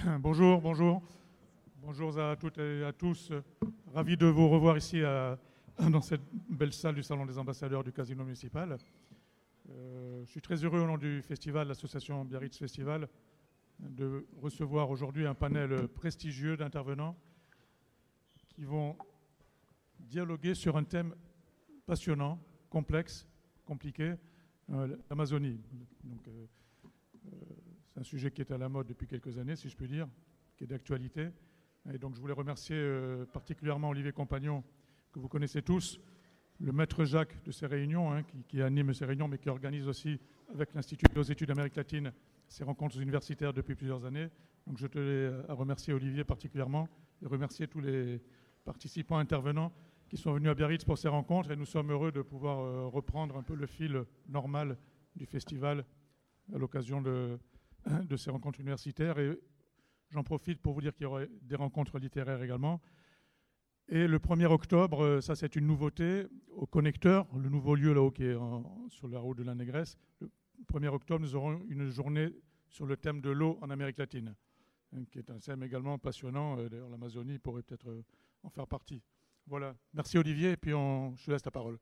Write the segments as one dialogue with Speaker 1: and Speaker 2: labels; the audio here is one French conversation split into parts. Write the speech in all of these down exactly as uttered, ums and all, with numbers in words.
Speaker 1: Bonjour, bonjour. Bonjour à toutes et à tous. Ravi de vous revoir ici à, dans cette belle salle du Salon des ambassadeurs du Casino municipal. Euh, je suis très heureux au nom du festival, l'association Biarritz Festival, de recevoir aujourd'hui un panel prestigieux d'intervenants qui vont dialoguer sur un thème passionnant, complexe, compliqué, euh, l'Amazonie. Donc, euh, euh, c'est un sujet qui est à la mode depuis quelques années, si je puis dire, qui est d'actualité. Et donc je voulais remercier euh, particulièrement Olivier Compagnon, que vous connaissez tous, le maître Jacques de ces réunions, hein, qui, qui anime ces réunions, mais qui organise aussi avec l'Institut aux études d'Amérique latine ces rencontres universitaires depuis plusieurs années. Donc je tenais à remercier Olivier particulièrement et remercier tous les participants intervenants qui sont venus à Biarritz pour ces rencontres. Et nous sommes heureux de pouvoir euh, reprendre un peu le fil normal du festival à l'occasion de, de ces rencontres universitaires. Et j'en profite pour vous dire qu'il y aura des rencontres littéraires également. Et le premier octobre, ça c'est une nouveauté, au Connecteur, le nouveau lieu là-haut qui est en, sur la route de la Négresse. Le premier octobre, nous aurons une journée sur le thème de l'eau en Amérique latine, qui est un thème également passionnant. D'ailleurs, l'Amazonie pourrait peut-être en faire partie. Voilà. Merci Olivier, et puis on, je te laisse la parole.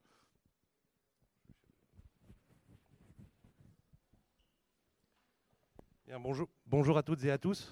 Speaker 2: Bien, bonjour, bonjour à toutes et à tous.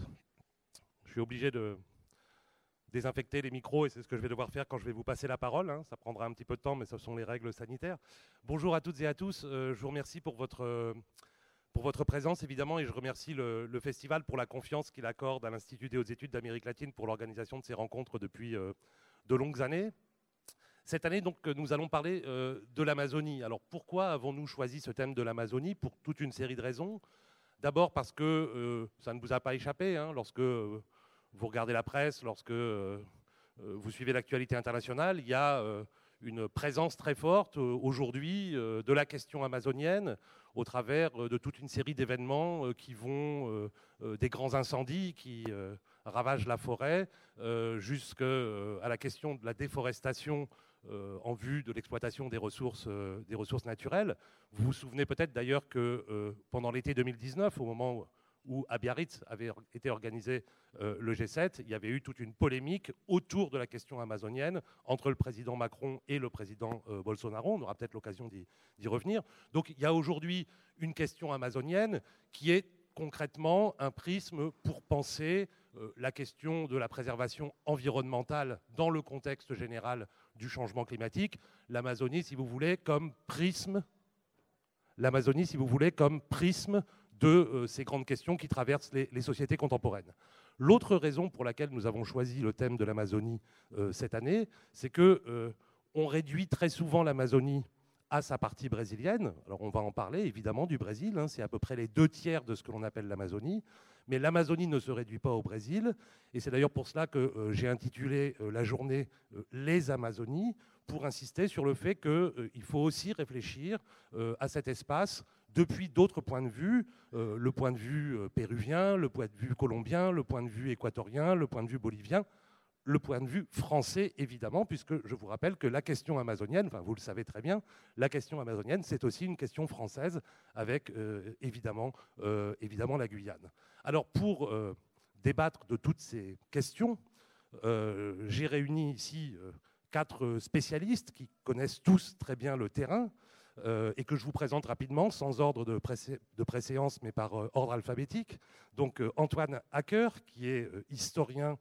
Speaker 2: Je suis obligé de désinfecter les micros et c'est ce que je vais devoir faire quand je vais vous passer la parole. Hein. Ça prendra un petit peu de temps, mais ce sont les règles sanitaires. Bonjour à toutes et à tous. Euh, je vous remercie pour votre, euh, pour votre présence, évidemment, et je remercie le, le festival pour la confiance qu'il accorde à l'Institut des hautes études d'Amérique latine pour l'organisation de ces rencontres depuis euh, de longues années. Cette année, donc, nous allons parler euh, de l'Amazonie. Alors, pourquoi avons-nous choisi ce thème de l'Amazonie? Pour toute une série de raisons. D'abord parce que euh, ça ne vous a pas échappé, hein, lorsque euh, vous regardez la presse, lorsque euh, vous suivez l'actualité internationale, il y a euh, une présence très forte euh, aujourd'hui euh, de la question amazonienne au travers euh, de toute une série d'événements euh, qui vont euh, euh, des grands incendies qui euh, ravagent la forêt euh, jusqu'à euh, la question de la déforestation Euh, en vue de l'exploitation des ressources, euh, des ressources naturelles. Vous vous souvenez peut-être d'ailleurs que euh, pendant l'été deux mille dix-neuf, au moment où, où à Biarritz avait or- été organisé euh, le G sept, il y avait eu toute une polémique autour de la question amazonienne entre le président Macron et le président euh, Bolsonaro. On aura peut-être l'occasion d'y, d'y revenir. Donc il y a aujourd'hui une question amazonienne qui est concrètement un prisme pour penser euh, la question de la préservation environnementale dans le contexte général du changement climatique. L'Amazonie, si vous voulez, comme prisme, l'Amazonie, si vous voulez, comme prisme de euh, ces grandes questions qui traversent les, les sociétés contemporaines. L'autre raison pour laquelle nous avons choisi le thème de l'Amazonie euh, cette année, c'est que euh, on réduit très souvent l'Amazonie à sa partie brésilienne. Alors on va en parler évidemment du Brésil, hein, c'est à peu près les deux tiers de ce que l'on appelle l'Amazonie, mais l'Amazonie ne se réduit pas au Brésil, et c'est d'ailleurs pour cela que euh, j'ai intitulé euh, la journée euh, Les Amazonies, pour insister sur le fait qu'il euh, faut aussi réfléchir euh, à cet espace depuis d'autres points de vue, euh, le point de vue euh, péruvien, le point de vue colombien, le point de vue équatorien, le point de vue bolivien, le point de vue français, évidemment, puisque je vous rappelle que la question amazonienne, enfin vous le savez très bien, la question amazonienne, c'est aussi une question française avec euh, évidemment, euh, évidemment la Guyane. Alors pour euh, débattre de toutes ces questions, euh, j'ai réuni ici euh, quatre spécialistes qui connaissent tous très bien le terrain euh, et que je vous présente rapidement, sans ordre de, précé de préséance, mais par euh, ordre alphabétique. Donc euh, Antoine Hacker, qui est euh, historien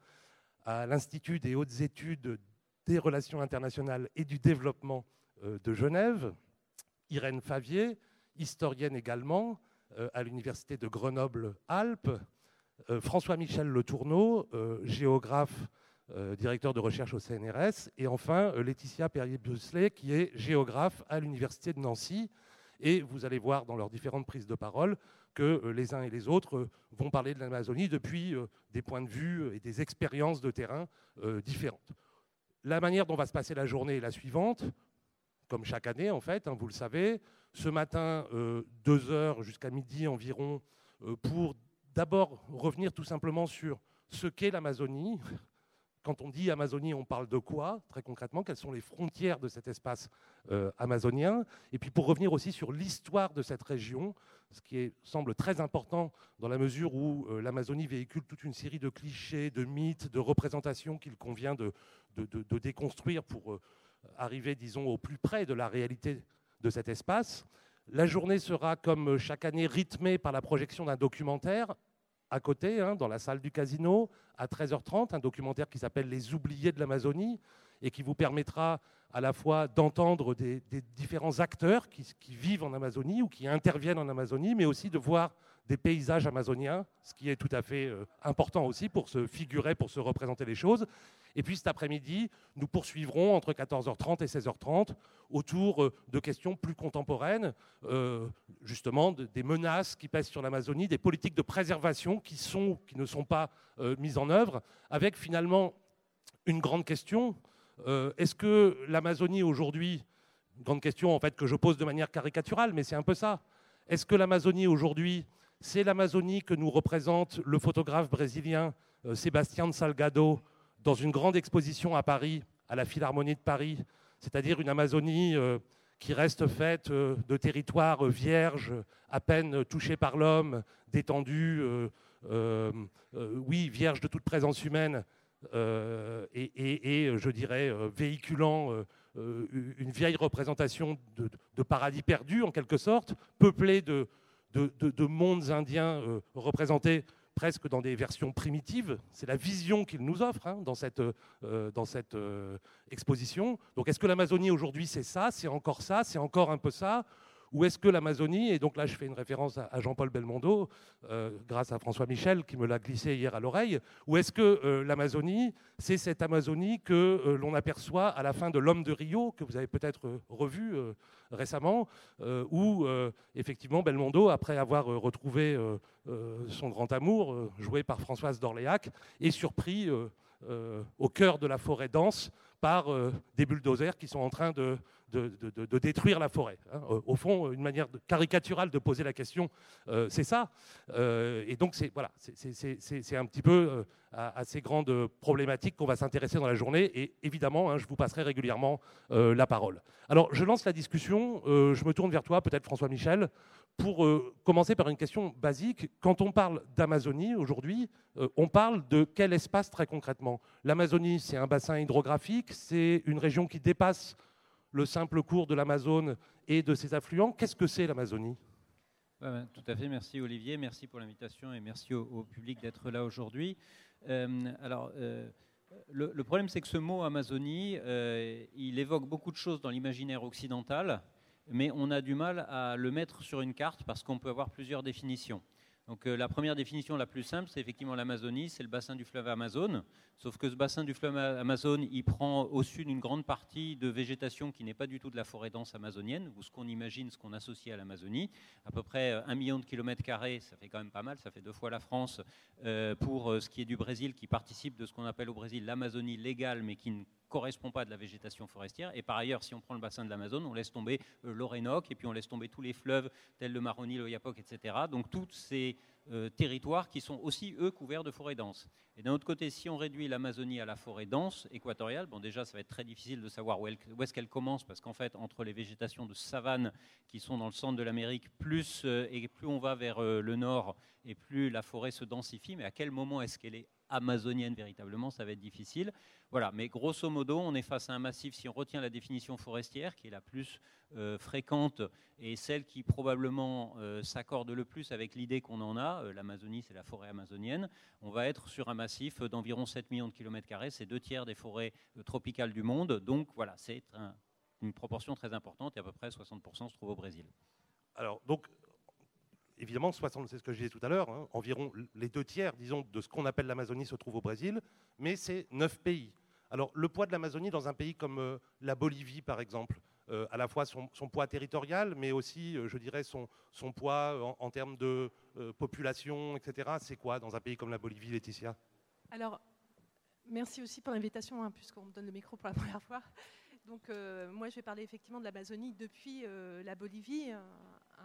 Speaker 2: à l'Institut des hautes études des relations internationales et du développement euh, de Genève. Irène Favier, historienne également, euh, à l'Université de Grenoble-Alpes. Euh, François-Michel Le Tourneau, euh, géographe, euh, directeur de recherche au C N R S. Et enfin, euh, Laetitia Perrier-Busselet, qui est géographe à l'Université de Nancy. Et vous allez voir dans leurs différentes prises de parole que euh, les uns et les autres euh, vont parler de l'Amazonie depuis euh, des points de vue et des expériences de terrain euh, différentes. La manière dont va se passer la journée est la suivante, comme chaque année en fait, hein, vous le savez. Ce matin, euh, deux heures jusqu'à midi environ, euh, pour d'abord revenir tout simplement sur ce qu'est l'Amazonie, quand on dit Amazonie, on parle de quoi, très concrètement? Quelles sont les frontières de cet espace euh, amazonien? Et puis pour revenir aussi sur l'histoire de cette région, ce qui est, semble très important dans la mesure où euh, l'Amazonie véhicule toute une série de clichés, de mythes, de représentations qu'il convient de, de, de, de déconstruire pour euh, arriver, disons, au plus près de la réalité de cet espace. La journée sera, comme chaque année, rythmée par la projection d'un documentaire à côté, hein, dans la salle du casino, à treize heures trente, un documentaire qui s'appelle « Les oubliés de l'Amazonie » et qui vous permettra à la fois d'entendre des, des différents acteurs qui, qui vivent en Amazonie ou qui interviennent en Amazonie, mais aussi de voir des paysages amazoniens, ce qui est tout à fait euh, important aussi pour se figurer, pour se représenter les choses. Et puis cet après-midi, nous poursuivrons entre quatorze heures trente et seize heures trente autour euh, de questions plus contemporaines, euh, justement de, des menaces qui pèsent sur l'Amazonie, des politiques de préservation qui, sont, qui ne sont pas euh, mises en œuvre, avec finalement une grande question. Euh, est-ce que l'Amazonie aujourd'hui, une grande question en fait que je pose de manière caricaturale, mais c'est un peu ça, est-ce que l'Amazonie aujourd'hui, c'est l'Amazonie que nous représente le photographe brésilien euh, Sébastien Salgado dans une grande exposition à Paris, à la Philharmonie de Paris, c'est-à-dire une Amazonie euh, qui reste faite euh, de territoires vierges, à peine touchés par l'homme, détendus, euh, euh, euh, oui, vierges de toute présence humaine, euh, et, et, et, je dirais, euh, véhiculant euh, euh, une vieille représentation de, de paradis perdu, en quelque sorte, peuplée de, de, de, de mondes indiens euh, représentés presque dans des versions primitives. C'est la vision qu'il nous offre hein, dans cette, euh, dans cette euh, exposition. Donc est-ce que l'Amazonie aujourd'hui c'est ça, c'est encore ça, c'est encore un peu ça? Ou est-ce que l'Amazonie, et donc là je fais une référence à Jean-Paul Belmondo, euh, grâce à François Michel qui me l'a glissé hier à l'oreille, ou est-ce que euh, l'Amazonie, c'est cette Amazonie que euh, l'on aperçoit à la fin de L'Homme de Rio, que vous avez peut-être euh, revu euh, récemment, euh, où euh, effectivement Belmondo, après avoir euh, retrouvé euh, euh, son grand amour, euh, joué par Françoise d'Orléac, est surpris euh, euh, au cœur de la forêt dense par euh, des bulldozers qui sont en train de, de, de, de détruire la forêt. Hein. Au fond, une manière de, caricaturale de poser la question, euh, c'est ça. Euh, et donc, c'est voilà, c'est un petit peu euh, à, à ces grandes problématiques qu'on va s'intéresser dans la journée. Et évidemment, hein, je vous passerai régulièrement euh, la parole. Alors, je lance la discussion. Euh, je me tourne vers toi, peut-être François Michel, pour euh, commencer par une question basique. Quand on parle d'Amazonie aujourd'hui, euh, on parle de quel espace très concrètement? L'Amazonie, c'est un bassin hydrographique, c'est une région qui dépasse le simple cours de l'Amazone et de ses affluents. Qu'est-ce que c'est l'Amazonie?
Speaker 3: Ouais, tout à fait, merci Olivier, merci pour l'invitation et merci au, au public d'être là aujourd'hui. Euh, alors, euh, le, le problème, c'est que ce mot Amazonie, euh, il évoque beaucoup de choses dans l'imaginaire occidental, mais on a du mal à le mettre sur une carte parce qu'on peut avoir plusieurs définitions. Donc euh, la première définition la plus simple, c'est effectivement l'Amazonie, c'est le bassin du fleuve Amazone, sauf que ce bassin du fleuve Amazone, il prend au sud une grande partie de végétation qui n'est pas du tout de la forêt dense amazonienne, ou ce qu'on imagine, ce qu'on associe à l'Amazonie, à peu près un million de kilomètres carrés, ça fait quand même pas mal, ça fait deux fois la France, euh, pour ce qui est du Brésil, qui participe de ce qu'on appelle au Brésil l'Amazonie légale, mais qui ne correspond pas à de la végétation forestière. Et par ailleurs, si on prend le bassin de l'Amazone, on laisse tomber euh, l'Orénoque, et puis on laisse tomber tous les fleuves tels le Maroni, le Oyapock, et cetera. Donc tous ces euh, territoires qui sont aussi, eux, couverts de forêts denses. Et d'un autre côté, si on réduit l'Amazonie à la forêt dense équatoriale, bon déjà, ça va être très difficile de savoir où, elle, où est-ce qu'elle commence, parce qu'en fait, entre les végétations de savane qui sont dans le centre de l'Amérique, plus, euh, et plus on va vers euh, le nord, et plus la forêt se densifie, mais à quel moment est-ce qu'elle est amazonienne véritablement, ça va être difficile. Voilà, mais grosso modo, on est face à un massif, si on retient la définition forestière, qui est la plus euh, fréquente et celle qui probablement euh, s'accorde le plus avec l'idée qu'on en a, euh, l'Amazonie, c'est la forêt amazonienne, on va être sur un massif d'environ sept millions de kilomètres carrés, c'est deux tiers des forêts euh, tropicales du monde, donc voilà, c'est un, une proportion très importante, et à peu près soixante pour cent se trouve au Brésil.
Speaker 2: Alors, donc, évidemment, soixante, c'est ce que je disais tout à l'heure, hein, environ les deux tiers, disons, de ce qu'on appelle l'Amazonie se trouvent au Brésil, mais c'est neuf pays. Alors, le poids de l'Amazonie dans un pays comme euh, la Bolivie, par exemple, euh, à la fois son, son poids territorial, mais aussi, euh, je dirais, son, son poids en, en termes de euh, population, et cetera, c'est quoi dans un pays comme la Bolivie, Laetitia?
Speaker 4: Alors, merci aussi pour l'invitation, hein, puisqu'on me donne le micro pour la première fois. Donc, euh, moi, je vais parler effectivement de l'Amazonie depuis euh, la Bolivie, un,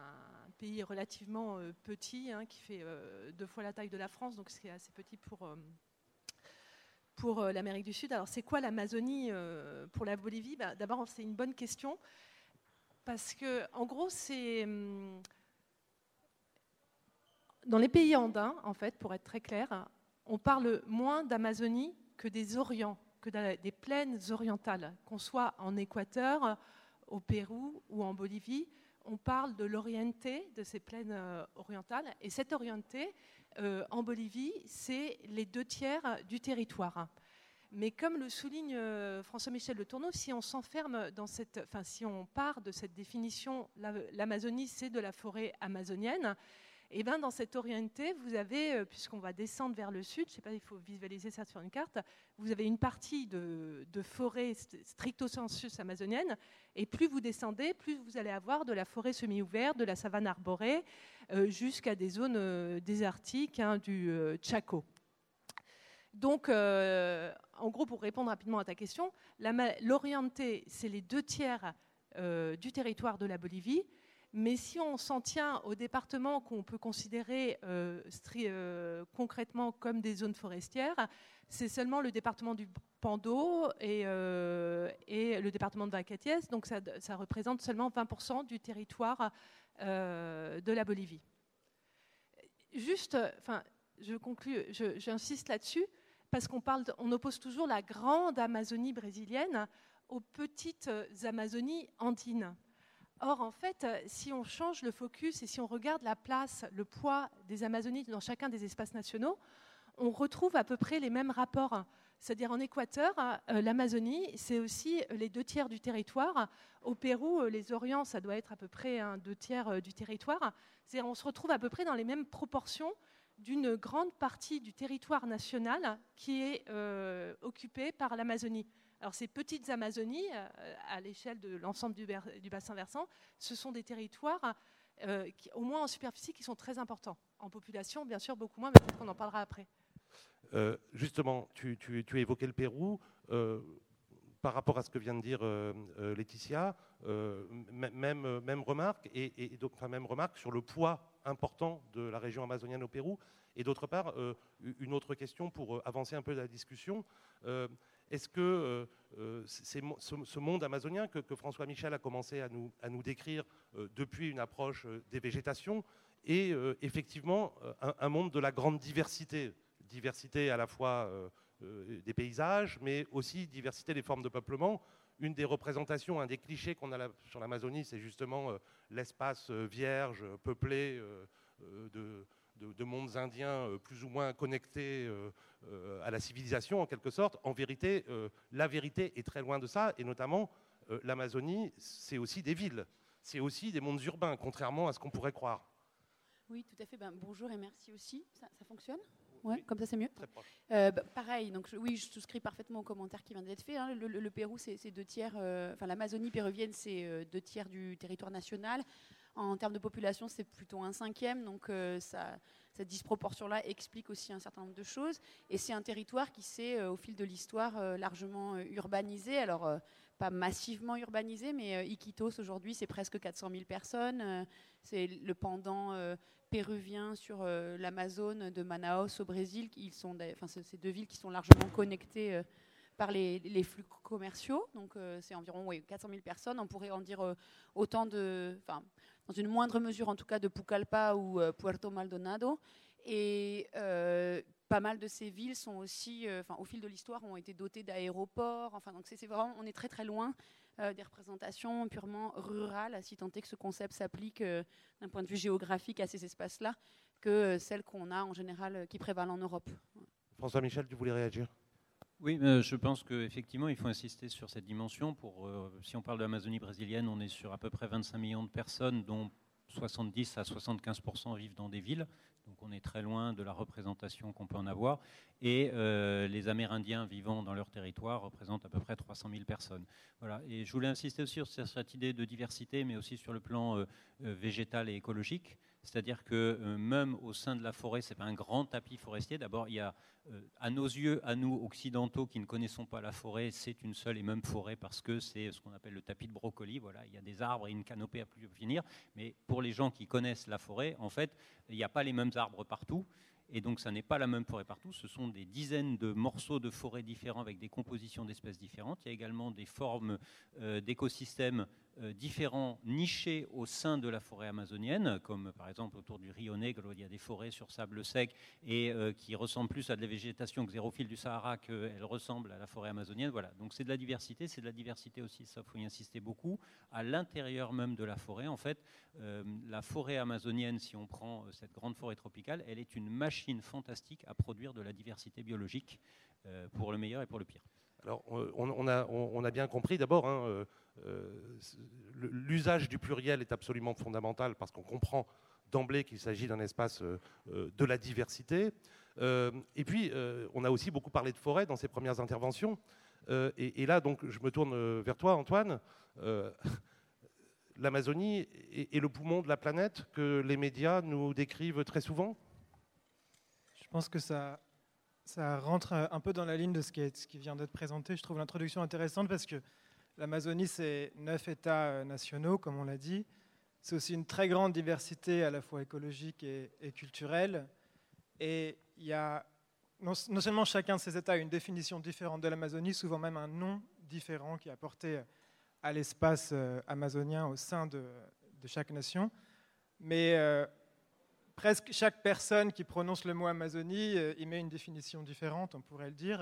Speaker 4: un pays relativement euh, petit, hein, qui fait euh, deux fois la taille de la France, donc c'est assez petit pour, euh, pour euh, l'Amérique du Sud. Alors, c'est quoi l'Amazonie euh, pour la Bolivie? Ben, d'abord, c'est une bonne question, parce que, en gros, c'est hum, dans les pays andins, en fait, pour être très clair, on parle moins d'Amazonie que des Orients, que des plaines orientales, qu'on soit en Équateur, au Pérou ou en Bolivie. On parle de l'orienté de ces plaines euh, orientales. Et cette orienté, euh, en Bolivie, c'est les deux tiers du territoire. Mais comme le souligne euh, François-Michel Le Tourneau, si on s'enferme dans cette, enfin, si on part de cette définition, la, l'Amazonie, c'est de la forêt amazonienne. Et bien dans cette orienté, vous avez, puisqu'on va descendre vers le sud, je ne sais pas, il faut visualiser ça sur une carte, vous avez une partie de, de forêt stricto sensu amazonienne, et plus vous descendez, plus vous allez avoir de la forêt semi-ouverte, de la savane arborée, euh, jusqu'à des zones euh, désertiques, hein, du euh, Chaco. Donc, euh, en gros, pour répondre rapidement à ta question, la, l'orienté, c'est les deux tiers euh, du territoire de la Bolivie. Mais si on s'en tient aux départements qu'on peut considérer euh, stri- euh, concrètement comme des zones forestières, c'est seulement le département du Pando et, euh, et le département de Vacaties. Donc ça, ça représente seulement vingt pour cent du territoire euh, de la Bolivie. Juste, enfin, je conclue, je, j'insiste là-dessus, parce qu'on parle, de, on oppose toujours la grande Amazonie brésilienne aux petites Amazonies andines. Or, en fait, si on change le focus et si on regarde la place, le poids des Amazonies dans chacun des espaces nationaux, on retrouve à peu près les mêmes rapports. C'est-à-dire en Équateur, euh, l'Amazonie, c'est aussi les deux tiers du territoire. Au Pérou, euh, les Orients, ça doit être à peu près un deux tiers euh, du territoire. C'est-à-dire on se retrouve à peu près dans les mêmes proportions d'une grande partie du territoire national qui est euh, occupée par l'Amazonie. Alors ces petites Amazonies, euh, à l'échelle de l'ensemble du, du bassin versant, ce sont des territoires, euh, qui, au moins en superficie, qui sont très importants. En population, bien sûr, beaucoup moins, mais peut-être qu'on en parlera après.
Speaker 2: Euh, justement, tu, tu, tu as évoqué le Pérou. Euh, par rapport à ce que vient de dire euh, euh, Laetitia, euh, même, même, remarque, et, et donc, enfin, même remarque sur le poids important de la région amazonienne au Pérou. Et d'autre part, euh, une autre question pour avancer un peu la discussion. Euh, Est-ce que euh, c'est, ce, ce monde amazonien que, que François Michel a commencé à nous, à nous décrire euh, depuis une approche euh, des végétations est euh, effectivement un, un monde de la grande diversité, diversité à la fois euh, euh, des paysages, mais aussi diversité des formes de peuplement. Une des représentations, un des clichés qu'on a la, sur l'Amazonie, c'est justement euh, l'espace euh, vierge, peuplé euh, euh, de... De, de mondes indiens euh, plus ou moins connectés euh, euh, à la civilisation en quelque sorte. En vérité, euh, la vérité est très loin de ça, et notamment euh, l'Amazonie, c'est aussi des villes, c'est aussi des mondes urbains, contrairement à ce qu'on pourrait croire.
Speaker 5: Oui, tout à fait. Ben, bonjour et merci aussi. Ça, ça fonctionne ? Ouais, oui, comme ça c'est mieux.
Speaker 2: Très proche.
Speaker 5: Euh, bah, pareil, donc je, oui, je souscris parfaitement au commentaire qui vient d'être fait. Hein. Le, le, le Pérou, c'est, c'est deux tiers. Euh, enfin, l'Amazonie péruvienne, c'est euh, deux tiers du territoire national. En termes de population, c'est plutôt un cinquième, donc euh, ça, cette disproportion-là explique aussi un certain nombre de choses. Et c'est un territoire qui s'est, euh, au fil de l'histoire, euh, largement euh, urbanisé. Alors, euh, pas massivement urbanisé, mais euh, Iquitos, aujourd'hui, c'est presque quatre cent mille personnes. Euh, c'est le pendant euh, péruvien sur euh, l'Amazone de Manaus au Brésil. Ils sont, enfin, c'est ces deux villes qui sont largement connectées euh, par les, les flux commerciaux. Donc, euh, c'est environ oui, quatre cent mille personnes. On pourrait en dire euh, autant de... Enfin, dans une moindre mesure en tout cas de Pucallpa ou euh, Puerto Maldonado. Et euh, pas mal de ces villes sont aussi, euh, au fil de l'histoire, ont été dotées d'aéroports. Enfin, donc c'est, c'est vraiment, on est très très loin euh, des représentations purement rurales, si tant est que ce concept s'applique euh, d'un point de vue géographique à ces espaces-là, que euh, celles qu'on a en général euh, qui prévalent en Europe.
Speaker 2: François Michel, tu voulais réagir ?
Speaker 3: Oui, euh, je pense qu'effectivement, il faut insister sur cette dimension. Pour, euh, si on parle de l'Amazonie brésilienne, on est sur à peu près vingt-cinq millions de personnes, dont soixante-dix à soixante-quinze pour cent vivent dans des villes. Donc on est très loin de la représentation qu'on peut en avoir. Et euh, les Amérindiens vivant dans leur territoire représentent à peu près trois cent mille personnes. Voilà. Et je voulais insister aussi sur cette idée de diversité, mais aussi sur le plan euh, euh, végétal et écologique. C'est-à-dire que euh, même au sein de la forêt, ce n'est pas un grand tapis forestier. D'abord, il y a, euh, à nos yeux, à nous occidentaux qui ne connaissons pas la forêt, c'est une seule et même forêt parce que c'est ce qu'on appelle le tapis de brocoli. Voilà, il y a des arbres et une canopée à plus finir. Mais pour les gens qui connaissent la forêt, en fait, il n'y a pas les mêmes arbres partout. Et donc, ça n'est pas la même forêt partout. Ce sont des dizaines de morceaux de forêt différents avec des compositions d'espèces différentes. Il y a également des formes euh, d'écosystèmes euh, différents, nichés au sein de la forêt amazonienne, comme par exemple autour du Rio Negro, il y a des forêts sur sable sec et euh, qui ressemblent plus à de la végétation xérophile du Sahara qu'elles ressemblent à la forêt amazonienne. Voilà. Donc, c'est de la diversité. C'est de la diversité aussi, ça faut y insister beaucoup, à l'intérieur même de la forêt. En fait, euh, la forêt amazonienne, si on prend euh, cette grande forêt tropicale, elle est une machine fantastique à produire de la diversité biologique euh, pour le meilleur et pour le pire.
Speaker 2: Alors, on, on, a, on, on a bien compris d'abord, hein, euh, euh, l'usage du pluriel est absolument fondamental parce qu'on comprend d'emblée qu'il s'agit d'un espace euh, de la diversité. Euh, et puis, euh, on a aussi beaucoup parlé de forêt dans ces premières interventions. Euh, et, et là, donc, je me tourne vers toi, Antoine. Euh, L'Amazonie est, est le poumon de la planète que les médias nous décrivent très souvent.
Speaker 6: Je pense que ça, ça rentre un peu dans la ligne de ce qui, est, ce qui vient d'être présenté. Je trouve l'introduction intéressante parce que l'Amazonie, c'est neuf États nationaux, comme on l'a dit. C'est aussi une très grande diversité à la fois écologique et, et culturelle. Et il y a non, non seulement chacun de ces États a une définition différente de l'Amazonie, souvent même un nom différent qui est apporté à l'espace amazonien au sein de, de chaque nation, mais euh, presque chaque personne qui prononce le mot Amazonie euh, y met une définition différente, on pourrait le dire.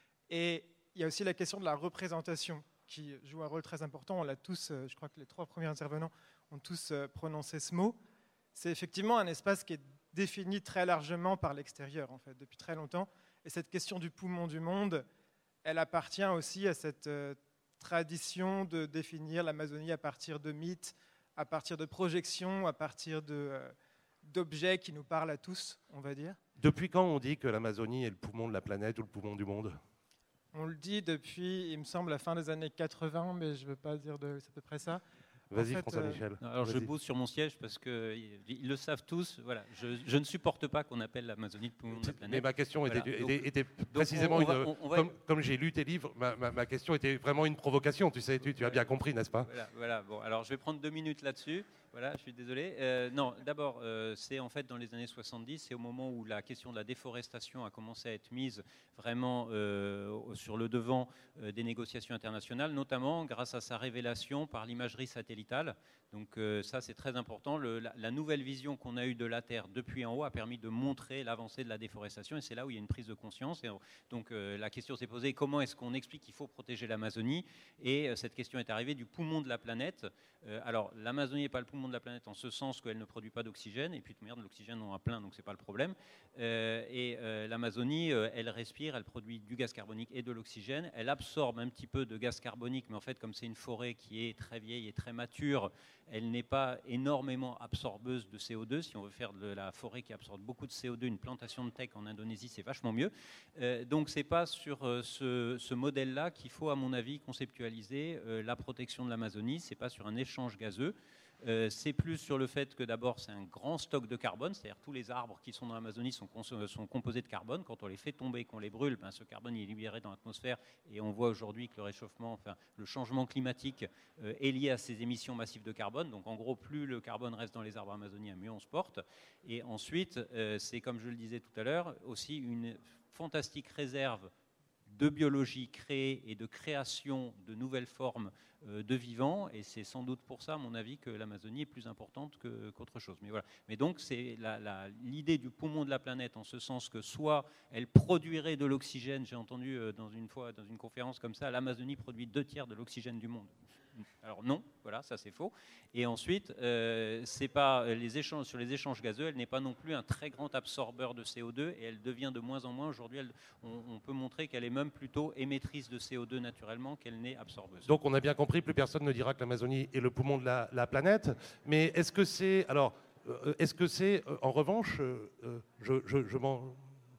Speaker 6: Et il y a aussi la question de la représentation qui joue un rôle très important. On l'a tous, euh, je crois que les trois premiers intervenants ont tous euh, prononcé ce mot. C'est effectivement un espace qui est défini très largement par l'extérieur, en fait, depuis très longtemps. Et cette question du poumon du monde, elle appartient aussi à cette euh, tradition de définir l'Amazonie à partir de mythes, à partir de projections, à partir de... Euh, d'objets qui nous parlent à tous, on va dire.
Speaker 2: Depuis quand on dit que l'Amazonie est le poumon de la planète ou le poumon du monde ?
Speaker 6: On le dit depuis, il me semble, la fin des années quatre-vingts, mais je ne veux pas dire de, c'est à peu près ça.
Speaker 2: Vas-y,
Speaker 6: en fait,
Speaker 2: François Michel.
Speaker 3: Euh, alors je bouge sur mon siège parce qu'ils ils le savent tous. Voilà, je, je ne supporte pas qu'on appelle l'Amazonie le poumon de la planète.
Speaker 2: Mais ma question
Speaker 3: voilà.
Speaker 2: était,
Speaker 3: donc,
Speaker 2: était, était précisément
Speaker 3: on, on
Speaker 2: une.
Speaker 3: va, on va...
Speaker 2: Comme, comme j'ai lu tes livres, ma, ma, ma question était vraiment une provocation. Tu sais, tu, tu as bien compris, n'est-ce pas ?
Speaker 3: Voilà, voilà. Bon, alors je vais prendre deux minutes là-dessus. Voilà, je suis désolé. Euh, non, d'abord, euh, c'est en fait dans les années soixante-dix, c'est au moment où la question de la déforestation a commencé à être mise vraiment euh, sur le devant euh, des négociations internationales, notamment grâce à sa révélation par l'imagerie satellitale. Donc euh, ça, c'est très important. Le, la, la nouvelle vision qu'on a eue de la Terre depuis en haut a permis de montrer l'avancée de la déforestation, et c'est là où il y a une prise de conscience. Et donc euh, la question s'est posée, comment est-ce qu'on explique qu'il faut protéger l'Amazonie ? Et euh, cette question est arrivée du poumon de la planète. Euh, alors, l'Amazonie n'est pas le poumon de la planète en ce sens qu'elle ne produit pas d'oxygène, et puis de merde, l'oxygène on en a plein, donc c'est pas le problème. Euh, et euh, l'Amazonie, euh, elle respire, elle produit du gaz carbonique et de l'oxygène, elle absorbe un petit peu de gaz carbonique, mais en fait, comme c'est une forêt qui est très vieille et très mature, elle n'est pas énormément absorbeuse de C O deux. Si on veut faire de la forêt qui absorbe beaucoup de C O deux, une plantation de teck en Indonésie, c'est vachement mieux. Euh, donc, c'est pas sur euh, ce, ce modèle-là qu'il faut, à mon avis, conceptualiser euh, la protection de l'Amazonie. C'est pas sur un échange gazeux. Euh, c'est plus sur le fait que d'abord c'est un grand stock de carbone, c'est-à-dire tous les arbres qui sont dans l'Amazonie sont, sont composés de carbone. Quand on les fait tomber, qu'on les brûle, ben, ce carbone est libéré dans l'atmosphère, et on voit aujourd'hui que le réchauffement, enfin le changement climatique euh, est lié à ces émissions massives de carbone. Donc en gros, plus le carbone reste dans les arbres amazoniens, mieux on se porte. Et ensuite, euh, c'est comme je le disais tout à l'heure, aussi une fantastique réserve de biologie créée et de création de nouvelles formes de vivants, et c'est sans doute pour ça, à mon avis, que l'Amazonie est plus importante que, qu'autre chose. Mais, voilà. Mais donc, c'est la, la, l'idée du poumon de la planète, en ce sens que soit elle produirait de l'oxygène, j'ai entendu dans une fois, dans une conférence comme ça, l'Amazonie produit deux tiers de l'oxygène du monde. Alors non, voilà, ça c'est faux. Et ensuite, euh, c'est pas les échanges, sur les échanges gazeux, elle n'est pas non plus un très grand absorbeur de C O deux, et elle devient de moins en moins. Aujourd'hui, elle, on, on peut montrer qu'elle est même plutôt émettrice de C O deux naturellement qu'elle n'est absorbeuse.
Speaker 2: Donc on a bien compris, plus personne ne dira que l'Amazonie est le poumon de la, la planète. Mais est-ce que c'est, alors, euh, est-ce que c'est, euh, en revanche, euh, je, je, je, m'en,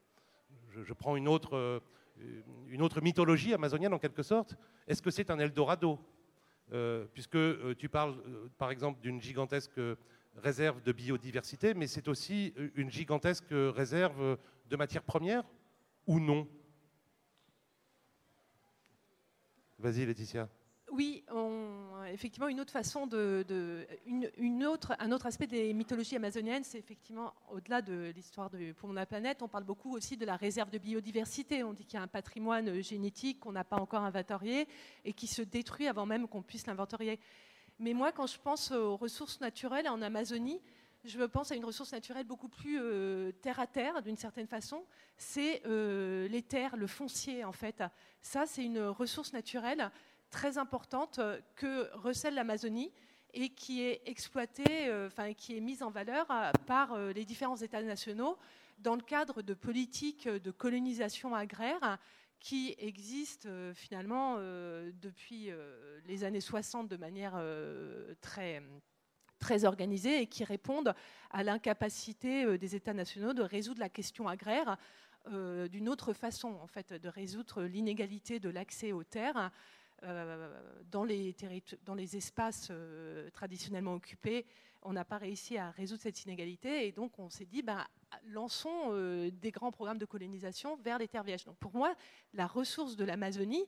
Speaker 2: je, je prends une autre, euh, une autre mythologie amazonienne en quelque sorte. Est-ce que c'est un Eldorado ? Euh, puisque euh, tu parles euh, par exemple d'une gigantesque euh, réserve de biodiversité, mais c'est aussi euh, une gigantesque euh, réserve euh, de matières premières, ou non ? Vas-y Laetitia.
Speaker 4: Oui, on, effectivement, une autre façon de, de une, une autre, un autre aspect des mythologies amazoniennes, c'est effectivement au-delà de l'histoire du poumon de la planète, on parle beaucoup aussi de la réserve de biodiversité. On dit qu'il y a un patrimoine génétique qu'on n'a pas encore inventorié et qui se détruit avant même qu'on puisse l'inventorier. Mais moi, quand je pense aux ressources naturelles en Amazonie, je pense à une ressource naturelle beaucoup plus euh, terre à terre, d'une certaine façon. C'est euh, les terres, le foncier, en fait. Ça, c'est une ressource naturelle très importante que recèle l'Amazonie et qui est exploitée, euh, enfin, qui est mise en valeur par euh, les différents États nationaux dans le cadre de politiques de colonisation agraire qui existent euh, finalement euh, depuis euh, les années soixante de manière euh, très... très organisées et qui répondent à l'incapacité des États nationaux de résoudre la question agraire euh, d'une autre façon, en fait, de résoudre l'inégalité de l'accès aux terres euh, dans, les dans les espaces euh, traditionnellement occupés. On n'a pas réussi à résoudre cette inégalité et donc on s'est dit, ben, lançons euh, des grands programmes de colonisation vers les terres vierges. Donc pour moi, la ressource de l'Amazonie,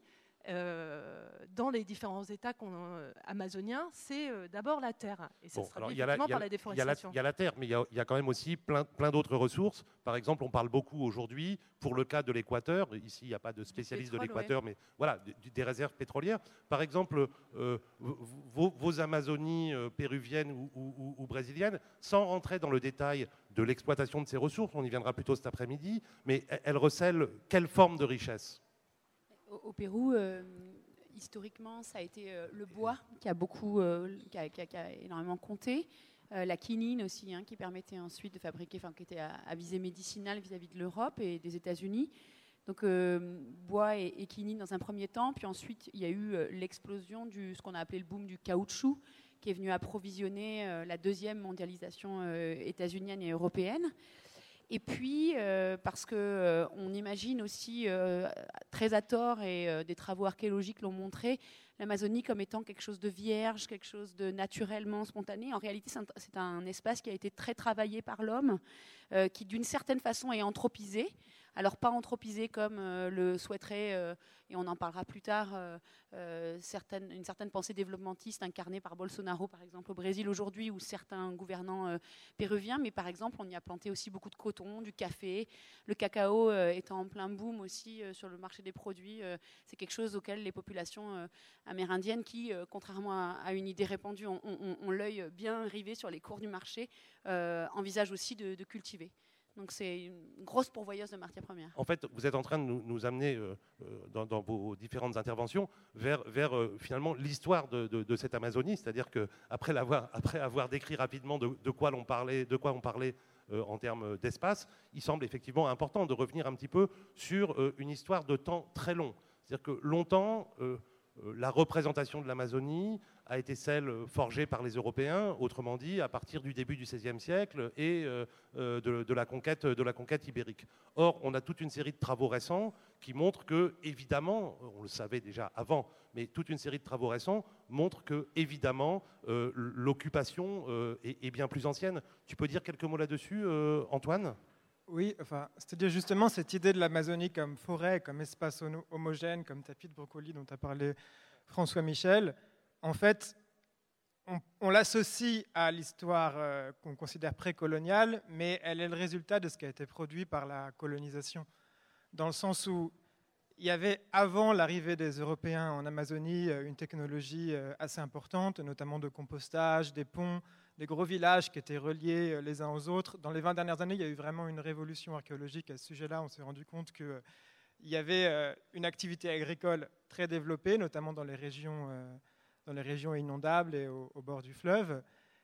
Speaker 4: Euh, dans les différents États euh, amazoniens, c'est euh, d'abord la terre. Et ça
Speaker 2: bon,
Speaker 4: sera
Speaker 2: alors,
Speaker 4: effectivement
Speaker 2: la,
Speaker 4: par la déforestation.
Speaker 2: Il y, y a la terre, mais il y, y a quand même aussi plein, plein d'autres ressources. Par exemple, on parle beaucoup aujourd'hui, pour le cas de l'Équateur, ici il n'y a pas de spécialiste pétrole, de l'Équateur, ouais. mais voilà, des réserves pétrolières. Par exemple, euh, vos, vos Amazonies euh, péruviennes ou, ou, ou brésiliennes, sans rentrer dans le détail de l'exploitation de ces ressources, on y viendra plutôt cet après-midi, mais elles recèlent quelle forme de richesse ?
Speaker 5: Au, au Pérou, euh, historiquement, ça a été euh, le bois qui a beaucoup, euh, qui, a, qui, a, qui a énormément compté. Euh, la quinine aussi, hein, qui permettait ensuite de fabriquer, enfin, qui était à, à visée médicinale vis-à-vis de l'Europe et des États-Unis. Donc, euh, bois et, et quinine dans un premier temps, puis ensuite il y a eu euh, l'explosion de ce qu'on a appelé le boom du caoutchouc, qui est venu approvisionner euh, la deuxième mondialisation euh, états-unienne et européenne. Et puis, euh, parce qu'on euh, imagine aussi, euh, très à tort, et euh, des travaux archéologiques l'ont montré, l'Amazonie comme étant quelque chose de vierge, quelque chose de naturellement spontané. En réalité, c'est un, c'est un espace qui a été très travaillé par l'homme, euh, qui d'une certaine façon est anthropisé. Alors pas anthropisé comme euh, le souhaiterait, euh, et on en parlera plus tard, euh, euh, certaine, une certaine pensée développementiste incarnée par Bolsonaro, par exemple, au Brésil aujourd'hui, ou certains gouvernants euh, péruviens. Mais par exemple, on y a planté aussi beaucoup de coton, du café. Le cacao euh, étant en plein boom aussi euh, sur le marché des produits, euh, c'est quelque chose auquel les populations euh, amérindiennes, qui, euh, contrairement à, à une idée répandue, ont, ont, ont l'œil bien rivé sur les cours du marché, euh, envisagent aussi de, de cultiver. Donc c'est une grosse pourvoyeuse de matières premières.
Speaker 2: En fait, vous êtes en train de nous, nous amener euh, dans, dans vos différentes interventions vers, vers euh, finalement l'histoire de, de, de cette Amazonie, c'est-à-dire qu'après l'avoir, après avoir décrit rapidement de, de quoi l'on parlait, de quoi on parlait euh, en termes d'espace, il semble effectivement important de revenir un petit peu sur euh, une histoire de temps très long. C'est-à-dire que longtemps, euh, euh, la représentation de l'Amazonie a été celle forgée par les Européens, autrement dit, à partir du début du seizième siècle et euh, de, de, la conquête, de la conquête ibérique. Or, on a toute une série de travaux récents qui montrent que, évidemment, on le savait déjà avant, mais toute une série de travaux récents montrent que, évidemment, euh, l'occupation euh, est, est bien plus ancienne. Tu peux dire quelques mots là-dessus, euh, Antoine ?
Speaker 6: Oui, enfin, c'est-à-dire justement cette idée de l'Amazonie comme forêt, comme espace homogène, comme tapis de brocoli dont a parlé François Michel. En fait, on, on l'associe à l'histoire euh, qu'on considère précoloniale, mais elle est le résultat de ce qui a été produit par la colonisation. Dans le sens où il y avait, avant l'arrivée des Européens en Amazonie, une technologie assez importante, notamment de compostage, des ponts, des gros villages qui étaient reliés les uns aux autres. Dans les vingt dernières années, il y a eu vraiment une révolution archéologique à ce sujet-là. On s'est rendu compte qu'il y avait une activité agricole très développée, notamment dans les régions... dans les régions inondables et au, au bord du fleuve.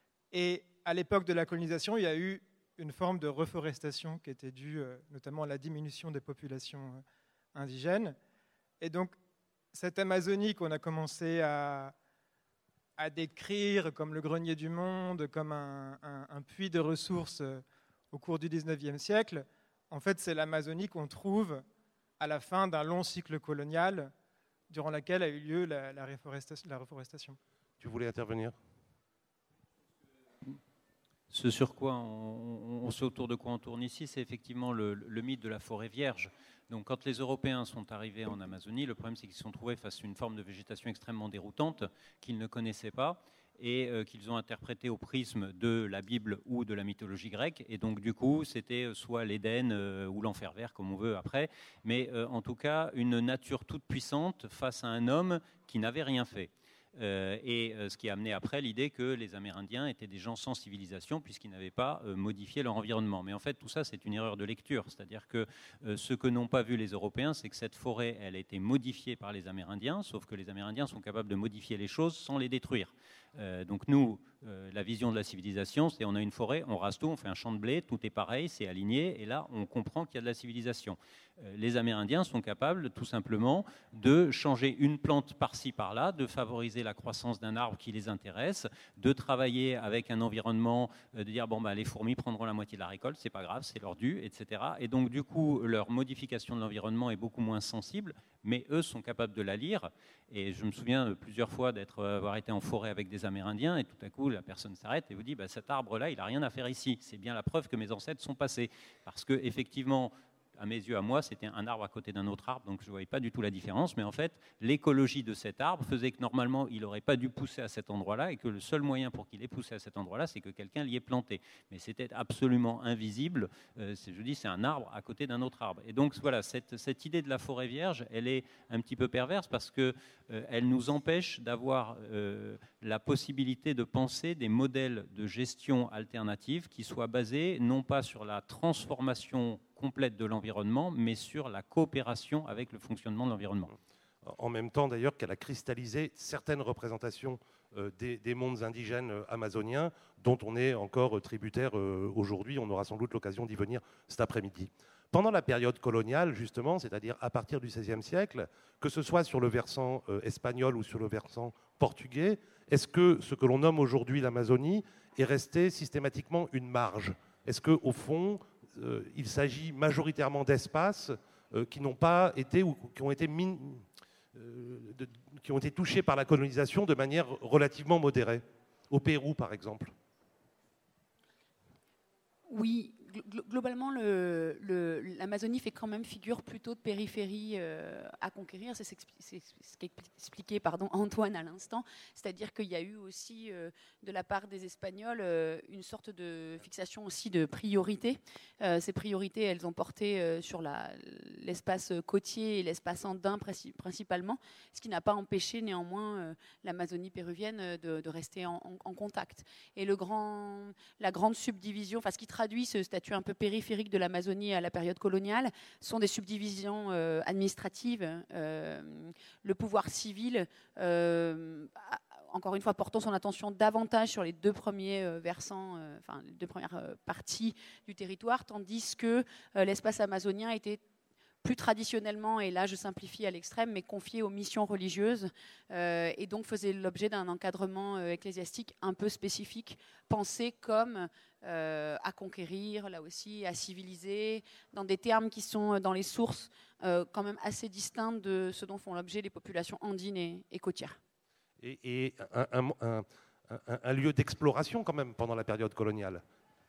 Speaker 6: Et à l'époque de la colonisation, il y a eu une forme de reforestation qui était due euh, notamment à la diminution des populations euh, indigènes. Et donc, cette Amazonie qu'on a commencé à, à décrire comme le grenier du monde, comme un, un, un puits de ressources euh, au cours du dix-neuvième siècle, en fait, c'est l'Amazonie qu'on trouve à la fin d'un long cycle colonial durant laquelle a eu lieu la, la, reforestation, la reforestation.
Speaker 2: Tu voulais intervenir ?
Speaker 3: Ce sur quoi on, on, ce autour de quoi on tourne ici, c'est effectivement le, le mythe de la forêt vierge. Donc, quand les Européens sont arrivés en Amazonie, le problème, c'est qu'ils se sont trouvés face à une forme de végétation extrêmement déroutante qu'ils ne connaissaient pas et euh, qu'ils ont interprété au prisme de la Bible ou de la mythologie grecque. Et donc, du coup, c'était soit l'Éden euh, ou l'enfer vert, comme on veut après, mais euh, en tout cas, une nature toute puissante face à un homme qui n'avait rien fait. Euh, et euh, ce qui a amené après l'idée que les Amérindiens étaient des gens sans civilisation puisqu'ils n'avaient pas euh, modifié leur environnement. Mais en fait, tout ça, c'est une erreur de lecture. C'est-à-dire que euh, ce que n'ont pas vu les Européens, c'est que cette forêt, elle a été modifiée par les Amérindiens, sauf que les Amérindiens sont capables de modifier les choses sans les détruire. Euh, donc nous, euh, la vision de la civilisation, c'est on a une forêt, on rase tout, on fait un champ de blé, tout est pareil, c'est aligné, et là, on comprend qu'il y a de la civilisation. Euh, les Amérindiens sont capables, tout simplement, de changer une plante par-ci, par-là, de favoriser la croissance d'un arbre qui les intéresse, de travailler avec un environnement, euh, de dire, bon, bah, les fourmis prendront la moitié de la récolte, c'est pas grave, c'est leur dû, et cetera. Et donc, du coup, leur modification de l'environnement est beaucoup moins sensible, mais eux sont capables de la lire. Et je me souviens plusieurs fois d'être, avoir été en forêt avec des Amérindiens, et tout à coup, la personne s'arrête et vous dit, bah, cet arbre-là, il n'a rien à faire ici. C'est bien la preuve que mes ancêtres sont passés. Parce que, effectivement, à mes yeux, à moi, c'était un arbre à côté d'un autre arbre, donc je ne voyais pas du tout la différence. Mais en fait, l'écologie de cet arbre faisait que normalement, il n'aurait pas dû pousser à cet endroit-là et que le seul moyen pour qu'il ait poussé à cet endroit-là, c'est que quelqu'un l'y ait planté. Mais c'était absolument invisible. Euh, je vous dis, c'est un arbre à côté d'un autre arbre. Et donc, voilà, cette, cette idée de la forêt vierge, elle est un petit peu perverse parce qu'elle euh, nous empêche d'avoir euh, la possibilité de penser des modèles de gestion alternatifs qui soient basés non pas sur la transformation complète de l'environnement, mais sur la coopération avec le fonctionnement de l'environnement.
Speaker 2: En même temps, d'ailleurs, qu'elle a cristallisé certaines représentations euh, des, des mondes indigènes euh, amazoniens, dont on est encore euh, tributaire euh, aujourd'hui. On aura sans doute l'occasion d'y venir cet après-midi. Pendant la période coloniale, justement, c'est-à-dire à partir du seizième siècle, que ce soit sur le versant euh, espagnol ou sur le versant portugais, est-ce que ce que l'on nomme aujourd'hui l'Amazonie est resté systématiquement une marge? Est-ce qu'au fond, Euh, il s'agit majoritairement d'espaces euh, qui n'ont pas été ou qui ont été, min, euh, de, qui ont été touchés par la colonisation de manière relativement modérée. Au Pérou, par exemple.
Speaker 5: Oui, gl- globalement, le, le, l'Amazonie fait quand même figure plutôt de périphérie euh, à conquérir. C'est, c'est ce qu'expliquait pardon, Antoine à l'instant. C'est-à-dire qu'il y a eu aussi, euh, de la part des Espagnols, euh, une sorte de fixation aussi de priorité. Euh, ces priorités, elles ont porté euh, sur la, l'espace côtier et l'espace andin principalement, ce qui n'a pas empêché néanmoins euh, l'Amazonie péruvienne de, de rester en, en, en contact. Et le grand, la grande subdivision, enfin ce qui traduit ce statut un peu périphérique de l'Amazonie à la période coloniale, sont des subdivisions euh, administratives. Euh, le pouvoir civil, euh, encore une fois, portant son attention davantage sur les deux premiers euh, versants, euh, enfin les deux premières euh, parties du territoire, tandis que euh, l'espace amazonien était plus traditionnellement, et là je simplifie à l'extrême, mais confié aux missions religieuses euh, et donc faisait l'objet d'un encadrement euh, ecclésiastique un peu spécifique, pensé comme euh, à conquérir, là aussi, à civiliser, dans des termes qui sont dans les sources euh, quand même assez distincts de ce dont font l'objet les populations andines et, et côtières.
Speaker 2: Et, et un, un, un, un, un lieu d'exploration quand même pendant la période coloniale.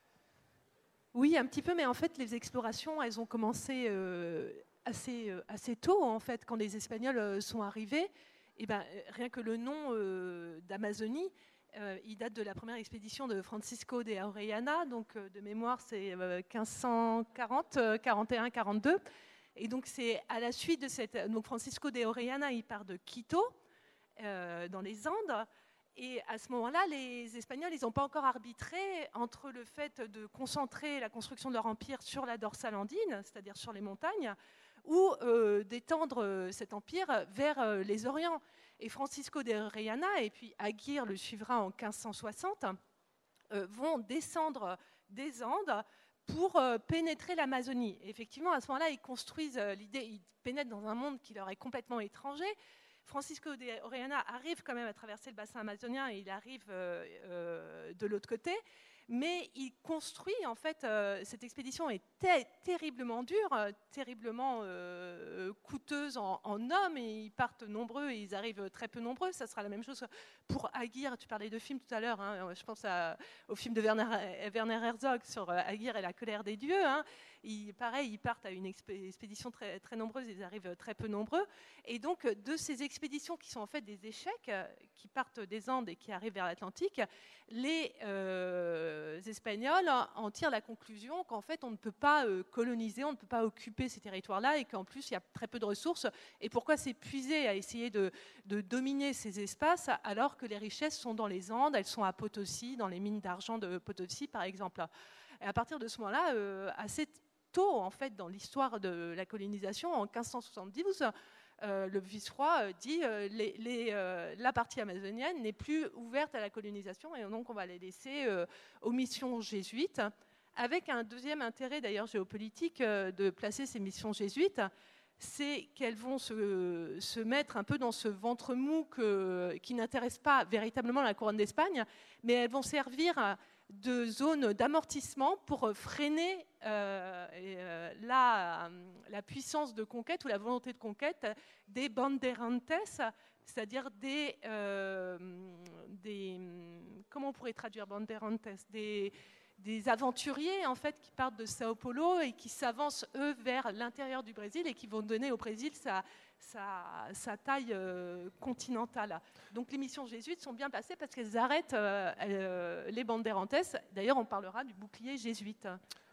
Speaker 4: Oui, un petit peu, mais en fait, les explorations, elles ont commencé euh, assez, euh, assez tôt, en fait, quand les Espagnols euh, sont arrivés. Et ben, rien que le nom euh, d'Amazonie, euh, il date de la première expédition de Francisco de Orellana, donc euh, de mémoire, c'est euh, quinze cent quarante, quarante et un, quarante-deux. Et donc, c'est à la suite de cette... Donc, Francisco de Orellana, il part de Quito, euh, dans les Andes. Et à ce moment-là, les Espagnols, ils n'ont pas encore arbitré entre le fait de concentrer la construction de leur empire sur la dorsale andine, c'est-à-dire sur les montagnes, ou euh, d'étendre cet empire vers euh, les Orients. Et Francisco de Orellana et puis Aguirre le suivra en quinze cent soixante, euh, vont descendre des Andes pour euh, pénétrer l'Amazonie. Et effectivement, à ce moment-là, ils construisent euh, l'idée, ils pénètrent dans un monde qui leur est complètement étranger. Francisco de Orellana arrive quand même à traverser le bassin amazonien et il arrive euh, euh, de l'autre côté, mais il construit, en fait, euh, cette expédition est ter- terriblement dure, euh, terriblement euh, coûteuse en, en hommes, et ils partent nombreux et ils arrivent très peu nombreux. Ça sera la même chose Pour Aguirre, tu parlais de films tout à l'heure, hein, je pense à, au film de Werner, Werner Herzog sur Aguirre et la colère des dieux. Hein. Ils, pareil, ils partent à une expédition très, très nombreuse, ils arrivent très peu nombreux. Et donc, de ces expéditions qui sont en fait des échecs, qui partent des Andes et qui arrivent vers l'Atlantique, les euh, Espagnols en tirent la conclusion qu'en fait, on ne peut pas euh, coloniser, on ne peut pas occuper ces territoires-là et qu'en plus, il y a très peu de ressources. Et pourquoi s'épuiser à essayer de, de dominer ces espaces alors que les richesses sont dans les Andes, elles sont à Potosi, dans les mines d'argent de Potosi, par exemple. Et à partir de ce moment-là, euh, assez tôt, en fait, dans l'histoire de la colonisation, en quinze cent soixante-douze, Euh, le vice-roi euh, dit euh, les, les, euh, la partie amazonienne n'est plus ouverte à la colonisation et donc on va les laisser euh, aux missions jésuites, avec un deuxième intérêt d'ailleurs géopolitique euh, de placer ces missions jésuites, c'est qu'elles vont se, se mettre un peu dans ce ventre mou que, qui n'intéresse pas véritablement la couronne d'Espagne, mais elles vont servir à, de zone d'amortissement pour freiner euh, euh, la, la puissance de conquête ou la volonté de conquête des banderantes, c'est-à-dire des, euh, des... Comment on pourrait traduire banderantes, des, des aventuriers en fait, qui partent de Sao Paulo et qui s'avancent, eux, vers l'intérieur du Brésil et qui vont donner au Brésil sa... Sa, sa taille euh, continentale. Donc les missions jésuites sont bien placées parce qu'elles arrêtent euh, euh, les banderantes. D'ailleurs, on parlera du bouclier jésuite.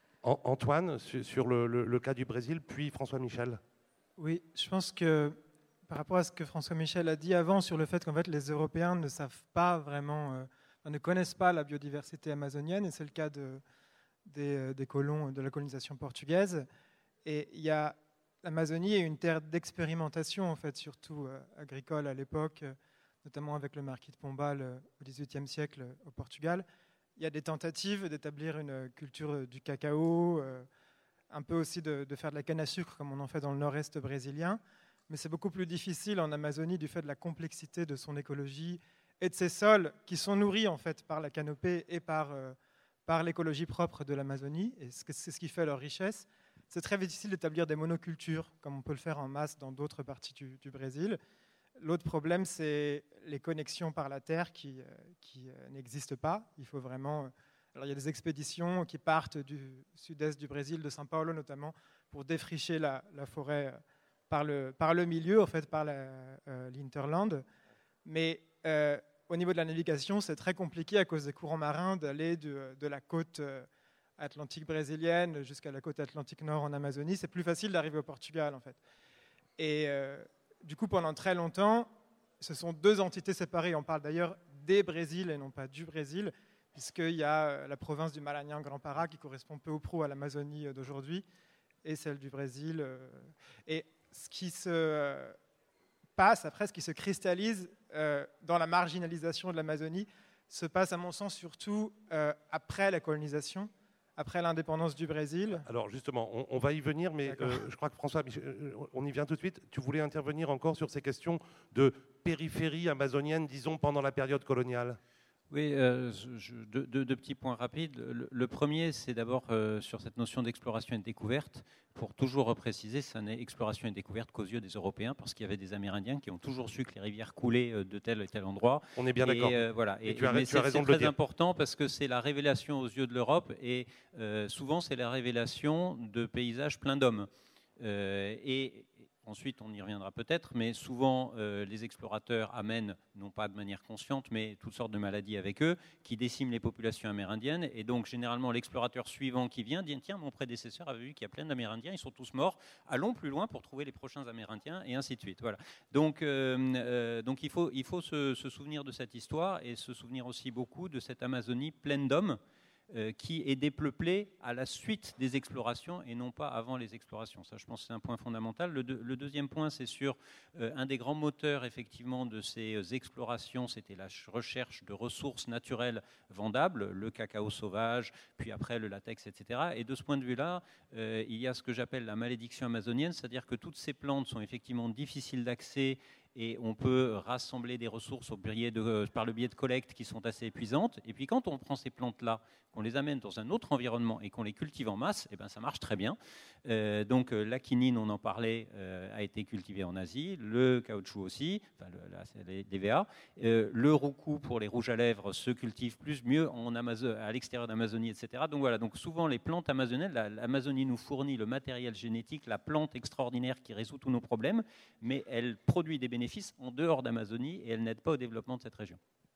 Speaker 2: Antoine, sur le, le, le cas du Brésil, puis François Michel.
Speaker 6: Oui, je pense que par rapport à ce que François Michel a dit avant sur le fait qu'en fait les Européens ne savent pas vraiment, euh, ne connaissent pas la biodiversité amazonienne, et c'est le cas de, des, des colons de la colonisation portugaise. Et il y a l'Amazonie est une terre d'expérimentation, en fait, surtout euh, agricole à l'époque, euh, notamment avec le marquis de Pombal euh, au dix-huitième siècle euh, au Portugal. Il y a des tentatives d'établir une culture du cacao, euh, un peu aussi de, de faire de la canne à sucre, comme on en fait dans le nord-est brésilien. Mais c'est beaucoup plus difficile en Amazonie du fait de la complexité de son écologie et de ses sols qui sont nourris en fait, par la canopée et par, euh, par l'écologie propre de l'Amazonie. Et c'est ce qui fait leur richesse. C'est très difficile d'établir des monocultures, comme on peut le faire en masse dans d'autres parties du, du Brésil. L'autre problème, c'est les connexions par la terre qui, euh, qui euh, n'existent pas. Il faut vraiment... Alors, il y a des expéditions qui partent du sud-est du Brésil, de São Paulo notamment, pour défricher la, la forêt par le, par le milieu, en fait, par euh, l'hinterland. Mais euh, au niveau de la navigation, c'est très compliqué à cause des courants marins d'aller de, de la côte... Euh, atlantique brésilienne jusqu'à la côte atlantique nord en Amazonie, c'est plus facile d'arriver au Portugal en fait. Et euh, du coup, pendant très longtemps, ce sont deux entités séparées. On parle d'ailleurs des Brésils et non pas du Brésil, puisqu'il y a la province du Maranhão-Grand-Pará qui correspond peu ou prou à l'Amazonie d'aujourd'hui, et celle du Brésil. Et ce qui se passe après, ce qui se cristallise euh, dans la marginalisation de l'Amazonie, se passe à mon sens surtout euh, après la colonisation, après l'indépendance du Brésil.
Speaker 2: Alors justement, on, on va y venir, mais euh, je crois que François, on y vient tout de suite. Tu voulais intervenir encore sur ces questions de périphérie amazonienne, disons, pendant la période coloniale ?
Speaker 3: Oui, euh, je, deux, deux, deux petits points rapides. Le, le premier, c'est d'abord euh, sur cette notion d'exploration et de découverte. Pour toujours repréciser, ça n'est exploration et découverte qu'aux yeux des Européens, parce qu'il y avait des Amérindiens qui ont toujours su que les rivières coulaient de tel et tel endroit.
Speaker 2: On est bien d'accord.
Speaker 3: Euh, voilà.
Speaker 2: Et, et
Speaker 3: tu
Speaker 2: tu as,
Speaker 3: mais
Speaker 2: tu as raison de le dire.
Speaker 3: C'est très important parce que c'est la révélation aux yeux de l'Europe, et euh, souvent c'est la révélation de paysages pleins d'hommes. Euh, et ensuite, on y reviendra peut-être, mais souvent, euh, les explorateurs amènent, non pas de manière consciente, mais toutes sortes de maladies avec eux, qui déciment les populations amérindiennes. Et donc, généralement, l'explorateur suivant qui vient dit « Tiens, mon prédécesseur avait vu qu'il y a plein d'Amérindiens, ils sont tous morts, allons plus loin pour trouver les prochains Amérindiens, et ainsi de suite. » Voilà. Donc, euh, euh, donc il faut, il faut se, se souvenir de cette histoire et se souvenir aussi beaucoup de cette Amazonie pleine d'hommes, Euh, qui est dépeuplée à la suite des explorations et non pas avant les explorations. Ça, je pense que c'est un point fondamental. Le, de, le deuxième point, c'est sur euh, un des grands moteurs, effectivement, de ces euh, explorations, c'était la recherche de ressources naturelles vendables, le cacao sauvage, puis après le latex, et cetera. Et de ce point de vue-là, euh, il y a ce que j'appelle la malédiction amazonienne, c'est-à-dire que toutes ces plantes sont effectivement difficiles d'accès et on peut rassembler des ressources au biais de, par le biais de collectes qui sont assez épuisantes. Et puis quand on prend ces plantes-là, qu'on les amène dans un autre environnement et qu'on les cultive en masse, eh ben, ça marche très bien. Euh, donc la quinine, on en parlait, euh, a été cultivée en Asie, le caoutchouc aussi, enfin, le, là, c'est les D V A. Euh, le roucou pour les rouges à lèvres se cultive plus, mieux en Amazo- à l'extérieur d'Amazonie, et cetera. Donc voilà, donc souvent les plantes amazoniennes, la, l'Amazonie nous fournit le matériel génétique, la plante extraordinaire qui résout tous nos problèmes, mais elle produit des bénéfices en dehors d'Amazonie et elle n'aide pas au développement de cette région.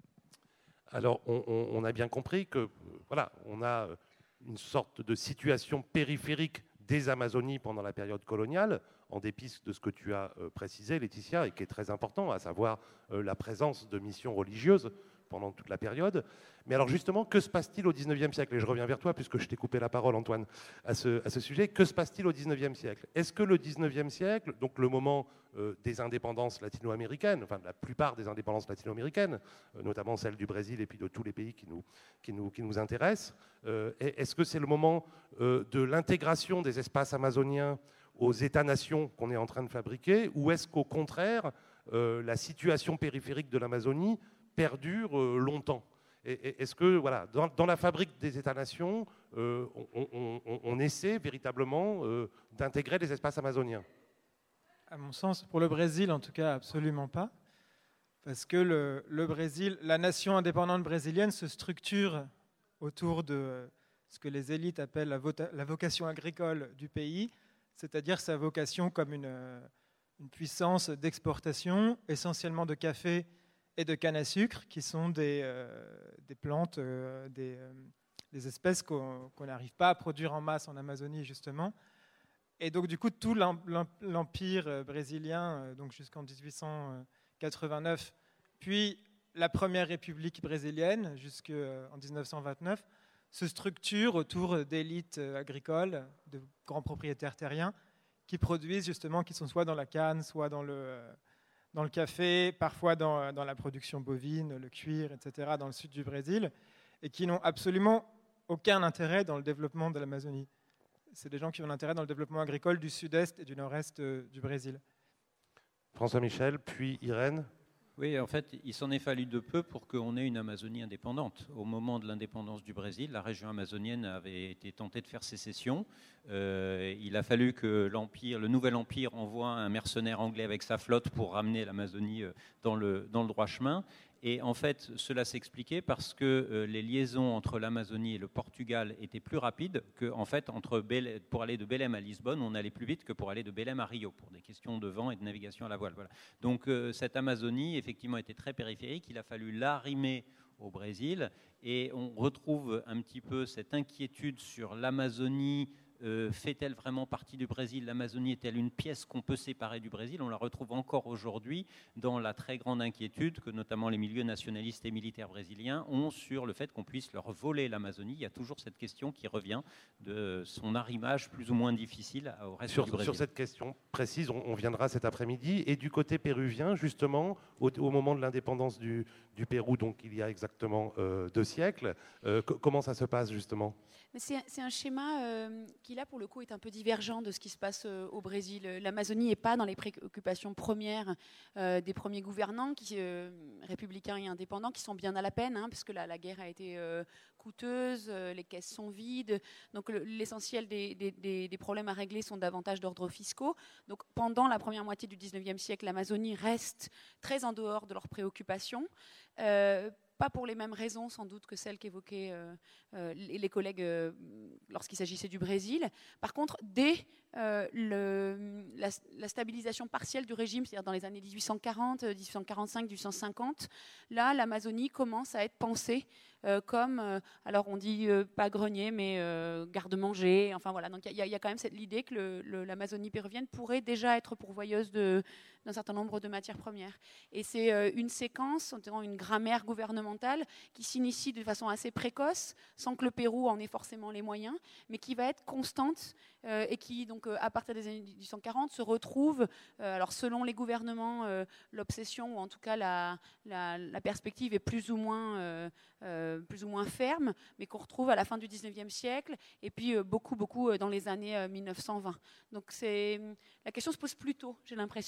Speaker 2: Alors, on, on, on a bien compris que, euh, voilà, on a une sorte de situation périphérique des Amazonies pendant la période coloniale, en dépit de ce que tu as euh, précisé, Laetitia, et qui est très important, à savoir euh, la présence de missions religieuses pendant toute la période. Mais alors justement, que se passe-t-il au dix-neuvième siècle? Et je reviens vers toi, puisque je t'ai coupé la parole, Antoine, à ce, à ce sujet. Que se passe-t-il au dix-neuvième siècle? Est-ce que le dix-neuvième siècle, donc le moment euh, des indépendances latino-américaines, enfin de la plupart des indépendances latino-américaines, euh, notamment celle du Brésil et puis de tous les pays qui nous, qui nous, qui nous intéressent, euh, est-ce que c'est le moment euh, de l'intégration des espaces amazoniens aux États-nations qu'on est en train de fabriquer, ou est-ce qu'au contraire, euh, la situation périphérique de l'Amazonie perdure euh, longtemps? Et est-ce que, voilà, dans, dans la fabrique des États-nations, euh, on, on, on, on essaie véritablement euh, d'intégrer les espaces amazoniens?
Speaker 6: À mon sens, pour le Brésil, en tout cas, absolument pas. Parce que le, le Brésil, la nation indépendante brésilienne se structure autour de ce que les élites appellent la, vota, la vocation agricole du pays, c'est-à-dire sa vocation comme une, une puissance d'exportation, essentiellement de café et de canne à sucre, qui sont des, euh, des plantes, euh, des, euh, des espèces qu'on qu'on n'arrive pas à produire en masse en Amazonie, justement. Et donc, du coup, tout l'empire brésilien, donc jusqu'en dix-huit cent quatre-vingt-neuf, puis la première république brésilienne, jusqu'en dix-neuf cent vingt-neuf, se structure autour d'élites agricoles, de grands propriétaires terriens, qui produisent justement, qui sont soit dans la canne, soit dans le... dans le café, parfois dans, dans la production bovine, le cuir, et cetera, dans le sud du Brésil, et qui n'ont absolument aucun intérêt dans le développement de l'Amazonie. C'est des gens qui ont un intérêt dans le développement agricole du sud-est et du nord-est du Brésil.
Speaker 2: François Michel, puis Irène.
Speaker 3: Oui, en fait, il s'en est fallu de peu pour qu'on ait une Amazonie indépendante. Au moment de l'indépendance du Brésil, la région amazonienne avait été tentée de faire sécession. Euh, il a fallu que l'empire, le nouvel empire envoie un mercenaire anglais avec sa flotte pour ramener l'Amazonie dans le, dans le droit chemin. Et en fait, cela s'expliquait parce que euh, les liaisons entre l'Amazonie et le Portugal étaient plus rapides que, en fait, entre Bel- pour aller de Belém à Lisbonne, on allait plus vite que pour aller de Belém à Rio, pour des questions de vent et de navigation à la voile. Voilà. Donc euh, cette Amazonie, effectivement, était très périphérique. Il a fallu l'arrimer au Brésil. Et on retrouve un petit peu cette inquiétude sur l'Amazonie. Euh, fait-elle vraiment partie du Brésil? L'Amazonie est-elle une pièce qu'on peut séparer du Brésil? On la retrouve encore aujourd'hui dans la très grande inquiétude que notamment les milieux nationalistes et militaires brésiliens ont sur le fait qu'on puisse leur voler l'Amazonie. Il y a toujours cette question qui revient de son arrimage plus ou moins difficile au reste
Speaker 2: sur,
Speaker 3: du Brésil.
Speaker 2: Sur cette question précise, on, on viendra cet après-midi. Et du côté péruvien, justement, au, au moment de l'indépendance du, du Pérou, donc il y a exactement euh, deux siècles, euh, co- comment ça se passe justement?
Speaker 5: C'est, c'est un schéma euh, qui, là, pour le coup, est un peu divergent de ce qui se passe euh, au Brésil. L'Amazonie n'est pas dans les préoccupations premières euh, des premiers gouvernants qui, euh, républicains et indépendants, qui sont bien à la peine, hein, puisque la, la guerre a été euh, coûteuse, euh, les caisses sont vides. Donc le, l'essentiel des, des, des, des problèmes à régler sont davantage d'ordre fiscaux. Donc pendant la première moitié du dix-neuvième siècle, l'Amazonie reste très en dehors de leurs préoccupations. Euh, Pas pour les mêmes raisons, sans doute, que celles qu'évoquaient euh, euh, les collègues euh, lorsqu'il s'agissait du Brésil. Par contre, dès euh, le, la, la stabilisation partielle du régime, c'est-à-dire dans les années dix-huit cent quarante, dix-huit cent quarante-cinq, dix-huit cent cinquante, là, l'Amazonie commence à être pensée euh, comme, euh, alors on dit euh, pas grenier, mais euh, garde-manger. Enfin voilà, donc il y, y a quand même cette, l'idée que le, le, l'Amazonie péruvienne pourrait déjà être pourvoyeuse de, d'un certain nombre de matières premières. Et c'est euh, une séquence, une grammaire gouvernementale qui s'initie de façon assez précoce, sans que le Pérou en ait forcément les moyens, mais qui va être constante euh, et qui, donc, euh, à partir des années dix-huit cent quarante, se retrouve, euh, alors selon les gouvernements, euh, l'obsession, ou en tout cas la, la, la perspective est plus ou moins, euh, euh, plus ou moins ferme, mais qu'on retrouve à la fin du dix-neuvième siècle, et puis euh, beaucoup, beaucoup euh, dans les années euh, mille neuf cent vingt. Donc c'est, la question se pose plus tôt, j'ai l'impression, que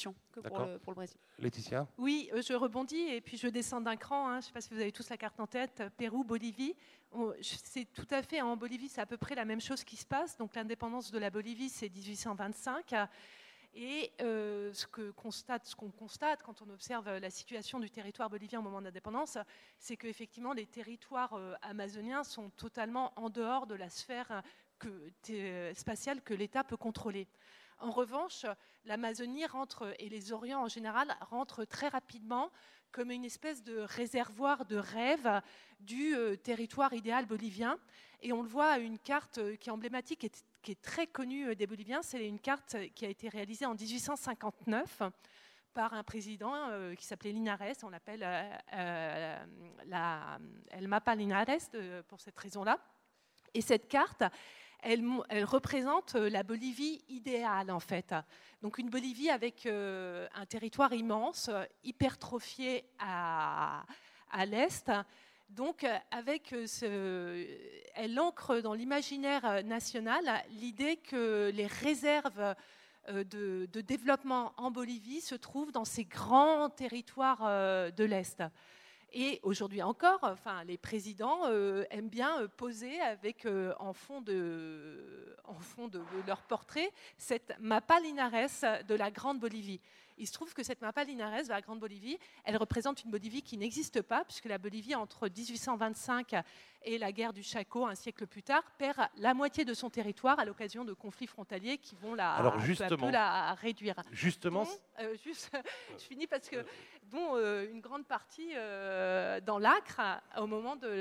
Speaker 5: pour le, pour le Brésil.
Speaker 2: Laetitia ?
Speaker 4: Oui, euh, je rebondis et puis je descends d'un cran. Hein. Je ne sais pas si vous avez tous la carte en tête. Pérou, Bolivie. On, c'est tout à fait, en Bolivie, c'est à peu près la même chose qui se passe. Donc l'indépendance de la Bolivie, c'est dix-huit cent vingt-cinq. Et euh, ce, que constate, ce qu'on constate quand on observe la situation du territoire bolivien au moment de l'indépendance, c'est qu'effectivement, les territoires euh, amazoniens sont totalement en dehors de la sphère que, t- spatiale que l'État peut contrôler. En revanche, l'Amazonie rentre, et les Orients en général, rentrent très rapidement comme une espèce de réservoir de rêve du euh, territoire idéal bolivien. Et on le voit à une carte qui est emblématique et qui est très connue des Boliviens. C'est une carte qui a été réalisée en dix-huit cent cinquante-neuf par un président euh, qui s'appelait Linares. On l'appelle euh, euh, la, El Mapa Linares de, pour cette raison-là. Et cette carte, elle, elle représente la Bolivie idéale, en fait. Donc une Bolivie avec euh, un territoire immense, hypertrophié à, à l'est. Donc, avec ce, elle ancre dans l'imaginaire national l'idée que les réserves de, de développement en Bolivie se trouvent dans ces grands territoires de l'Est. Et aujourd'hui encore, enfin, les présidents euh, aiment bien euh, poser avec, euh, en fond, de, en fond de, de leur portrait cette Mapa Linares de la Grande Bolivie. Il se trouve que cette Mapa Linares de la Grande Bolivie, elle représente une Bolivie qui n'existe pas, puisque la Bolivie, entre dix-huit cent vingt-cinq et la guerre du Chaco, un siècle plus tard, perd la moitié de son territoire à l'occasion de conflits frontaliers qui vont la,
Speaker 2: Alors
Speaker 4: peu à
Speaker 2: justement,
Speaker 4: peu la réduire.
Speaker 2: Justement,
Speaker 4: dont, euh, juste, je finis parce que dont euh, une grande partie euh, dans l'Acre au moment de,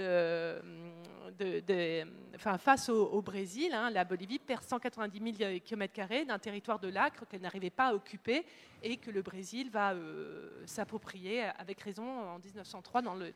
Speaker 4: de, de enfin, face au, au Brésil, hein, la Bolivie perd cent quatre-vingt-dix mille kilomètres carrés d'un territoire de l'Acre qu'elle n'arrivait pas à occuper et que le Brésil va euh, s'approprier avec raison en dix-neuf cent trois dans le,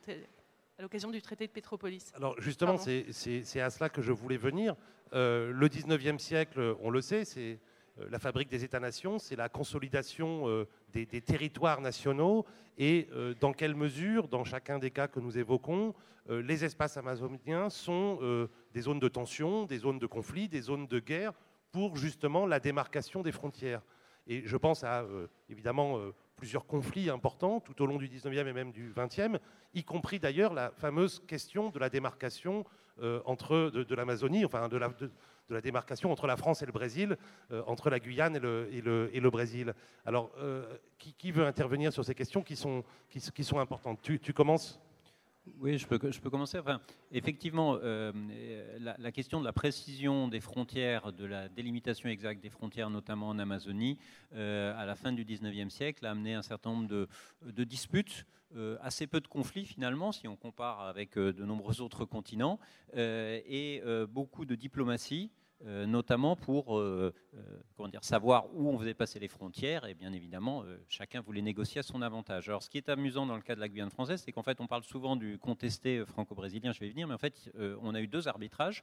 Speaker 4: à l'occasion du traité de Pétropolis.
Speaker 2: Alors justement, c'est, c'est, c'est à cela que je voulais venir. Euh, le dix-neuvième siècle, on le sait, c'est la fabrique des États-nations, c'est la consolidation euh, des, des territoires nationaux et euh, dans quelle mesure, dans chacun des cas que nous évoquons, euh, les espaces amazoniens sont euh, des zones de tension, des zones de conflit, des zones de guerre pour justement la démarcation des frontières. Et je pense à, euh, évidemment, euh, plusieurs conflits importants tout au long du dix-neuvième et même du vingtième, y compris d'ailleurs la fameuse question de la démarcation euh, entre, de, de l'Amazonie, enfin de la, de, de la démarcation entre la France et le Brésil, euh, entre la Guyane et le, et le, et le Brésil. Alors, euh, qui, qui veut intervenir sur ces questions qui sont, qui, qui sont importantes ? Tu, tu commences ?
Speaker 3: Oui, je peux, je peux commencer. Enfin, effectivement, euh, la, la question de la précision des frontières, de la délimitation exacte des frontières, notamment en Amazonie, euh, à la fin du dix-neuvième siècle, a amené un certain nombre de, de disputes, euh, assez peu de conflits finalement, si on compare avec euh, de nombreux autres continents, euh, et euh, beaucoup de diplomatie. Euh, notamment pour euh, euh, comment dire, savoir où on faisait passer les frontières, et bien évidemment, euh, chacun voulait négocier à son avantage. Alors, ce qui est amusant dans le cas de la Guyane française, c'est qu'en fait, on parle souvent du contesté franco-brésilien, je vais y venir, mais en fait, euh, on a eu deux arbitrages.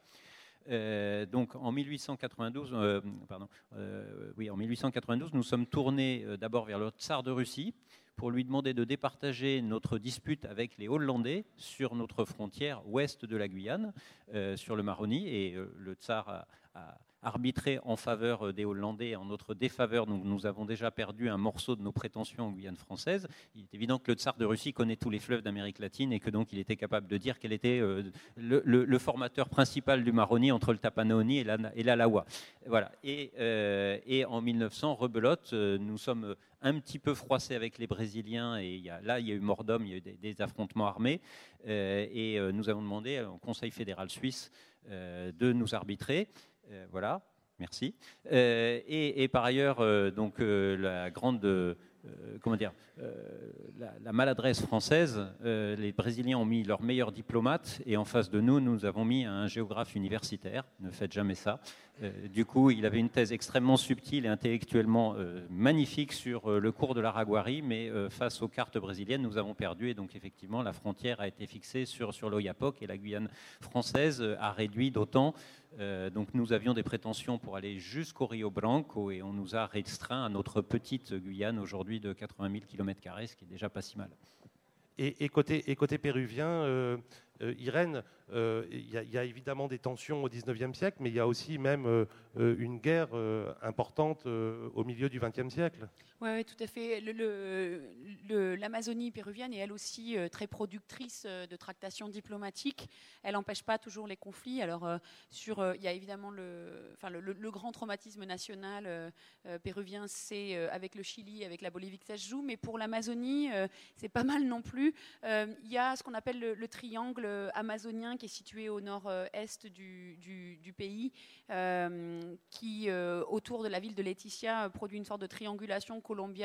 Speaker 3: Euh, donc en mille huit cent quatre-vingt-douze, euh, pardon, euh, oui, en mille huit cent quatre-vingt-douze, nous sommes tournés euh, d'abord vers le tsar de Russie pour lui demander de départager notre dispute avec les Hollandais sur notre frontière ouest de la Guyane, euh, sur le Maroni, et euh, le tsar a, a arbitré en faveur des Hollandais, en notre défaveur. Donc nous avons déjà perdu un morceau de nos prétentions en Guyane française. Il est évident que le tsar de Russie connaît tous les fleuves d'Amérique latine et que donc il était capable de dire quel était euh, le, le, le formateur principal du Maroni entre le Tapanoni et la, et la Lawa. Voilà. Et, euh, et en mille neuf cents, rebelote, euh, nous sommes un petit peu froissés avec les Brésiliens et il y a, là il y a eu mort d'homme, il y a eu des, des affrontements armés euh, et euh, nous avons demandé au Conseil fédéral suisse euh, de nous arbitrer. Euh, voilà, merci. Euh, et, et par ailleurs, euh, donc euh, la grande, euh, comment dire, euh, la, la maladresse française. Euh, les Brésiliens ont mis leurs meilleurs diplomates et en face de nous, nous avons mis un géographe universitaire. Ne faites jamais ça. Euh, du coup, il avait une thèse extrêmement subtile et intellectuellement euh, magnifique sur euh, le cours de l'Araguari, mais euh, face aux cartes brésiliennes, nous avons perdu et donc effectivement, la frontière a été fixée sur sur l'Oyapock et la Guyane française euh, a réduit d'autant. Euh, donc nous avions des prétentions pour aller jusqu'au Rio Branco et on nous a restreint à notre petite Guyane aujourd'hui de quatre-vingt mille kilomètres carrés, ce qui est déjà pas si mal.
Speaker 2: Et, et, côté, et côté péruvien, euh, Euh, Irène, euh, il y, y a évidemment des tensions au dix-neuvième siècle, mais il y a aussi même euh, une guerre euh, importante euh, au milieu du vingtième siècle.
Speaker 5: Oui, ouais, tout à fait. Le, le, le, L'Amazonie péruvienne est elle aussi euh, très productrice euh, de tractations diplomatiques. Elle n'empêche pas toujours les conflits. Alors, euh, sur, euh, il y a évidemment le, enfin, le, le, le grand traumatisme national euh, euh, péruvien, c'est euh, avec le Chili, avec la Bolivie que ça se joue. Mais pour l'Amazonie, euh, c'est pas mal non plus. Euh, il y a ce qu'on appelle le, le triangle amazonien qui est situé au nord-est du, du, du pays, euh, qui, euh, autour de la ville de Leticia, produit une sorte de triangulation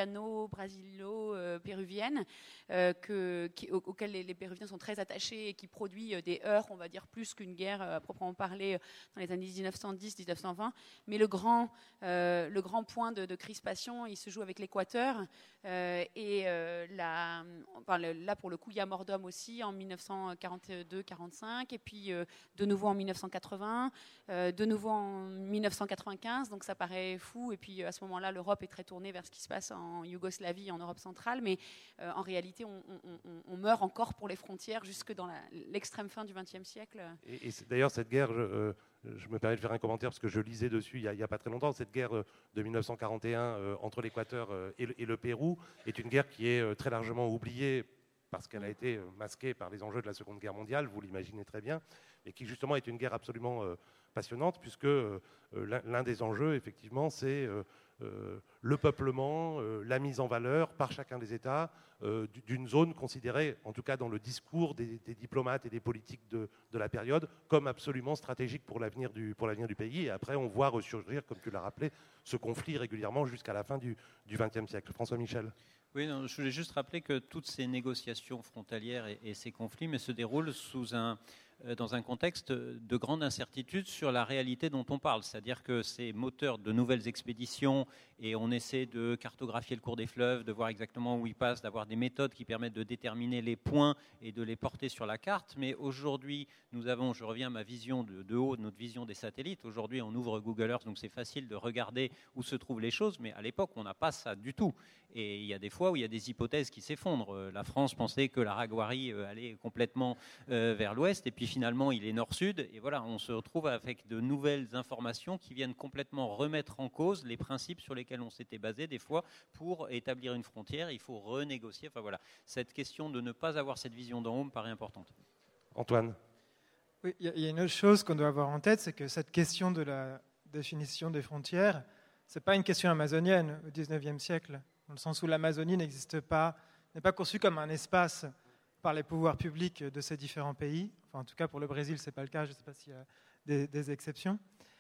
Speaker 5: colombiano-brasilo-péruvienne, euh, que, qui, au, auquel les, les Péruviens sont très attachés et qui produit des heurts, on va dire, plus qu'une guerre à proprement parler dans les années dix-neuf cent dix dix-neuf cent vingt. Mais le grand, euh, le grand point de, de crispation, il se joue avec l'Équateur. Euh, et euh, la, enfin, le, là, pour le coup, il y a mort d'homme aussi en mille neuf cent quarante-deux quarante-cinq, et puis euh, de nouveau en mille neuf cent quatre-vingts, euh, de nouveau en mille neuf cent quatre-vingt-quinze, donc ça paraît fou. Et puis à ce moment-là, l'Europe est très tournée vers ce qui se passe en Yougoslavie, en Europe centrale, mais euh, en réalité, on, on, on meurt encore pour les frontières jusque dans la, l'extrême fin du vingtième siècle.
Speaker 2: Et, et d'ailleurs, cette guerre, je, euh, je me permets de faire un commentaire parce que je lisais dessus il n'y a, a pas très longtemps, cette guerre de mille neuf cent quarante et un euh, entre l'Équateur euh, et, le, et le Pérou est une guerre qui est euh, très largement oubliée parce qu'elle a été euh, masquée par les enjeux de la Seconde Guerre mondiale, vous l'imaginez très bien, et qui justement est une guerre absolument euh, passionnante, puisque euh, l'un des enjeux, effectivement, c'est euh, euh, le peuplement, euh, la mise en valeur par chacun des États euh, d'une zone considérée, en tout cas dans le discours des, des diplomates et des politiques de, de la période, comme absolument stratégique pour l'avenir du, pour l'avenir du pays. Et après, on voit ressurgir, comme tu l'as rappelé, ce conflit régulièrement jusqu'à la fin du vingtième siècle. François Michel.
Speaker 3: Oui, non, je voulais juste rappeler que toutes ces négociations frontalières et, et ces conflits mais se déroulent sous un, euh, dans un contexte de grande incertitude sur la réalité dont on parle. C'est-à-dire que c'est moteur de nouvelles expéditions et on essaie de cartographier le cours des fleuves, de voir exactement où ils passent, d'avoir des méthodes qui permettent de déterminer les points et de les porter sur la carte. Mais aujourd'hui, nous avons, je reviens à ma vision de, de haut, de notre vision des satellites. Aujourd'hui, on ouvre Google Earth, donc c'est facile de regarder où se trouvent les choses. Mais à l'époque, on n'a pas ça du tout. Et il y a des fois où il y a des hypothèses qui s'effondrent. La France pensait que l'Araguari allait complètement vers l'ouest, et puis finalement il est nord-sud. Et voilà, on se retrouve avec de nouvelles informations qui viennent complètement remettre en cause les principes sur lesquels on s'était basé. Des fois, pour établir une frontière, il faut renégocier. Enfin voilà, cette question de ne pas avoir cette vision d'en haut me paraît importante.
Speaker 2: Antoine.
Speaker 6: Oui, il y a une autre chose qu'on doit avoir en tête, c'est que cette question de la définition des frontières, c'est pas une question amazonienne au dix-neuvième siècle. Dans le sens où l'Amazonie n'existe pas, n'est pas conçue comme un espace par les pouvoirs publics de ces différents pays. Enfin, en tout cas, pour le Brésil, ce n'est pas le cas. Je ne sais pas s'il y a des, des exceptions.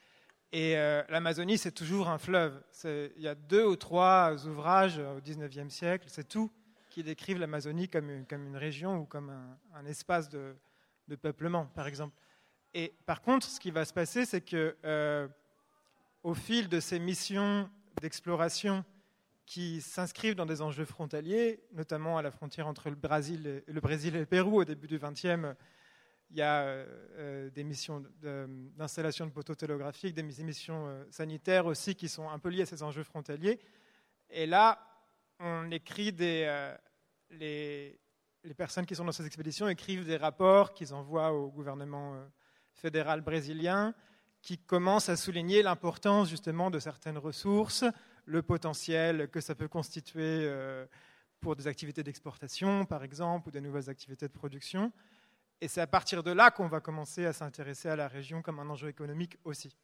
Speaker 6: Et euh, l'Amazonie, c'est toujours un fleuve. C'est, il y a deux ou trois ouvrages au dix-neuvième siècle, c'est tout, qui décrivent l'Amazonie comme une, comme une région ou comme un, un espace de, de peuplement, par exemple. Et par contre, ce qui va se passer, c'est que euh, au fil de ces missions d'exploration qui s'inscrivent dans des enjeux frontaliers, notamment à la frontière entre le Brésil et le, Brésil et le Pérou. Au début du vingtième, il y a euh, des missions de, d'installation de poteaux télégraphiques, des missions euh, sanitaires aussi qui sont un peu liées à ces enjeux frontaliers. Et là, on écrit des, euh, les, les personnes qui sont dans ces expéditions écrivent des rapports qu'ils envoient au gouvernement euh, fédéral brésilien, qui commencent à souligner l'importance justement de certaines ressources, le potentiel que ça peut constituer euh, pour des activités d'exportation, par exemple, ou des nouvelles activités de production. Et c'est à partir de là qu'on va commencer à s'intéresser à la région comme un enjeu économique aussi.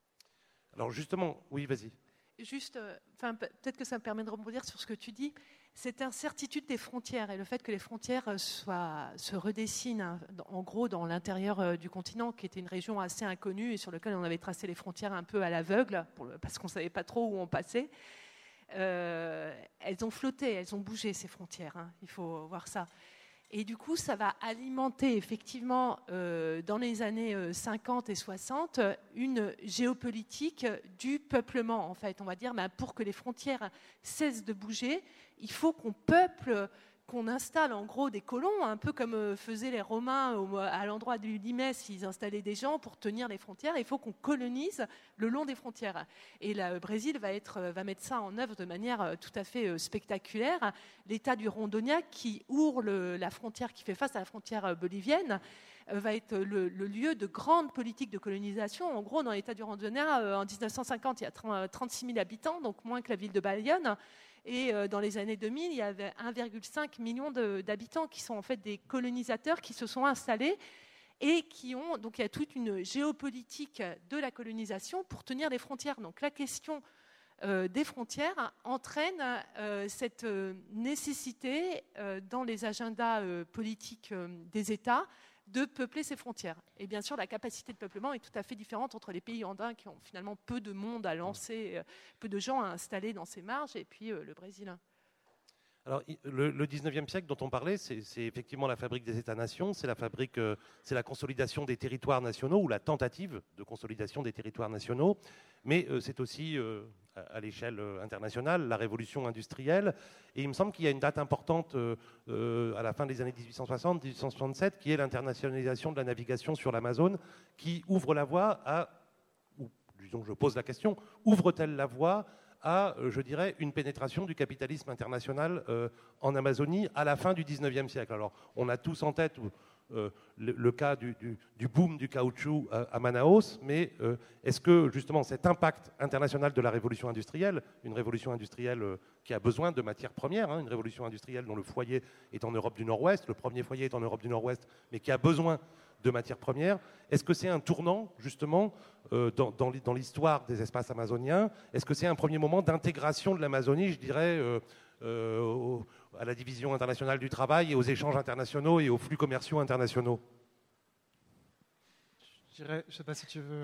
Speaker 2: Alors justement, oui, vas-y.
Speaker 4: Juste, enfin, peut-être que ça me permet de rebondir sur ce que tu dis. Cette incertitude des frontières et le fait que les frontières soient, se redessinent, en gros, dans l'intérieur du continent, qui était une région assez inconnue et sur laquelle on avait tracé les frontières un peu à l'aveugle, pour le, parce qu'on ne savait pas trop où on passait, euh, elles ont flotté, elles ont bougé, ces frontières. Hein, il faut voir ça. Et du coup, ça va alimenter effectivement, euh, dans les années cinquante et soixante, une géopolitique du peuplement, en fait. On va dire, ben, pour que les frontières cessent de bouger, il faut qu'on peuple, qu'on installe en gros des colons, un peu comme faisaient les Romains au, à l'endroit du Limès, ils installaient des gens pour tenir les frontières. Il faut qu'on colonise le long des frontières. Et le Brésil va, être, va mettre ça en œuvre de manière tout à fait spectaculaire. L'État du Rondônia, qui ouvre le, la frontière, qui fait face à la frontière bolivienne, va être le, le lieu de grandes politiques de colonisation. En gros, dans l'État du Randonneur, euh, en dix-neuf cent cinquante, il y a trente-six mille habitants, donc moins que la ville de Bayonne. Et euh, dans les années deux mille, il y avait un virgule cinq million de, d'habitants qui sont en fait des colonisateurs qui se sont installés et qui ont, donc il y a toute une géopolitique de la colonisation pour tenir les frontières. Donc la question euh, des frontières entraîne euh, cette euh, nécessité euh, dans les agendas euh, politiques euh, des États de peupler ces frontières. Et bien sûr, la capacité de peuplement est tout à fait différente entre les pays andins qui ont finalement peu de monde à lancer, euh, peu de gens à installer dans ces marges, et puis euh, le Brésil.
Speaker 2: Alors, le, le dix-neuvième siècle dont on parlait, c'est, c'est effectivement la fabrique des États-nations, c'est la fabrique, euh, c'est la consolidation des territoires nationaux ou la tentative de consolidation des territoires nationaux, mais euh, c'est aussi euh, à, à l'échelle euh, internationale la révolution industrielle. Et il me semble qu'il y a une date importante euh, euh, à la fin des années dix-huit cent soixante dix-huit cent soixante-sept, qui est l'internationalisation de la navigation sur l'Amazone, qui ouvre la voie à, ou disons, je pose la question, ouvre-t-elle la voie à, je dirais, une pénétration du capitalisme international euh, en Amazonie à la fin du dix-neuvième siècle. Alors, on a tous en tête euh, le, le cas du, du, du boom du caoutchouc à, à Manaus, mais euh, est-ce que, justement, cet impact international de la révolution industrielle, une révolution industrielle euh, qui a besoin de matières premières, hein, une révolution industrielle dont le foyer est en Europe du Nord-Ouest, le premier foyer est en Europe du Nord-Ouest, mais qui a besoin de matières premières. Est-ce que c'est un tournant, justement, euh, dans, dans, dans l'histoire des espaces amazoniens? Est-ce que c'est un premier moment d'intégration de l'Amazonie, je dirais, euh, euh, au, à la division internationale du travail et aux échanges internationaux et aux flux commerciaux internationaux?
Speaker 6: Je ne sais pas si tu veux...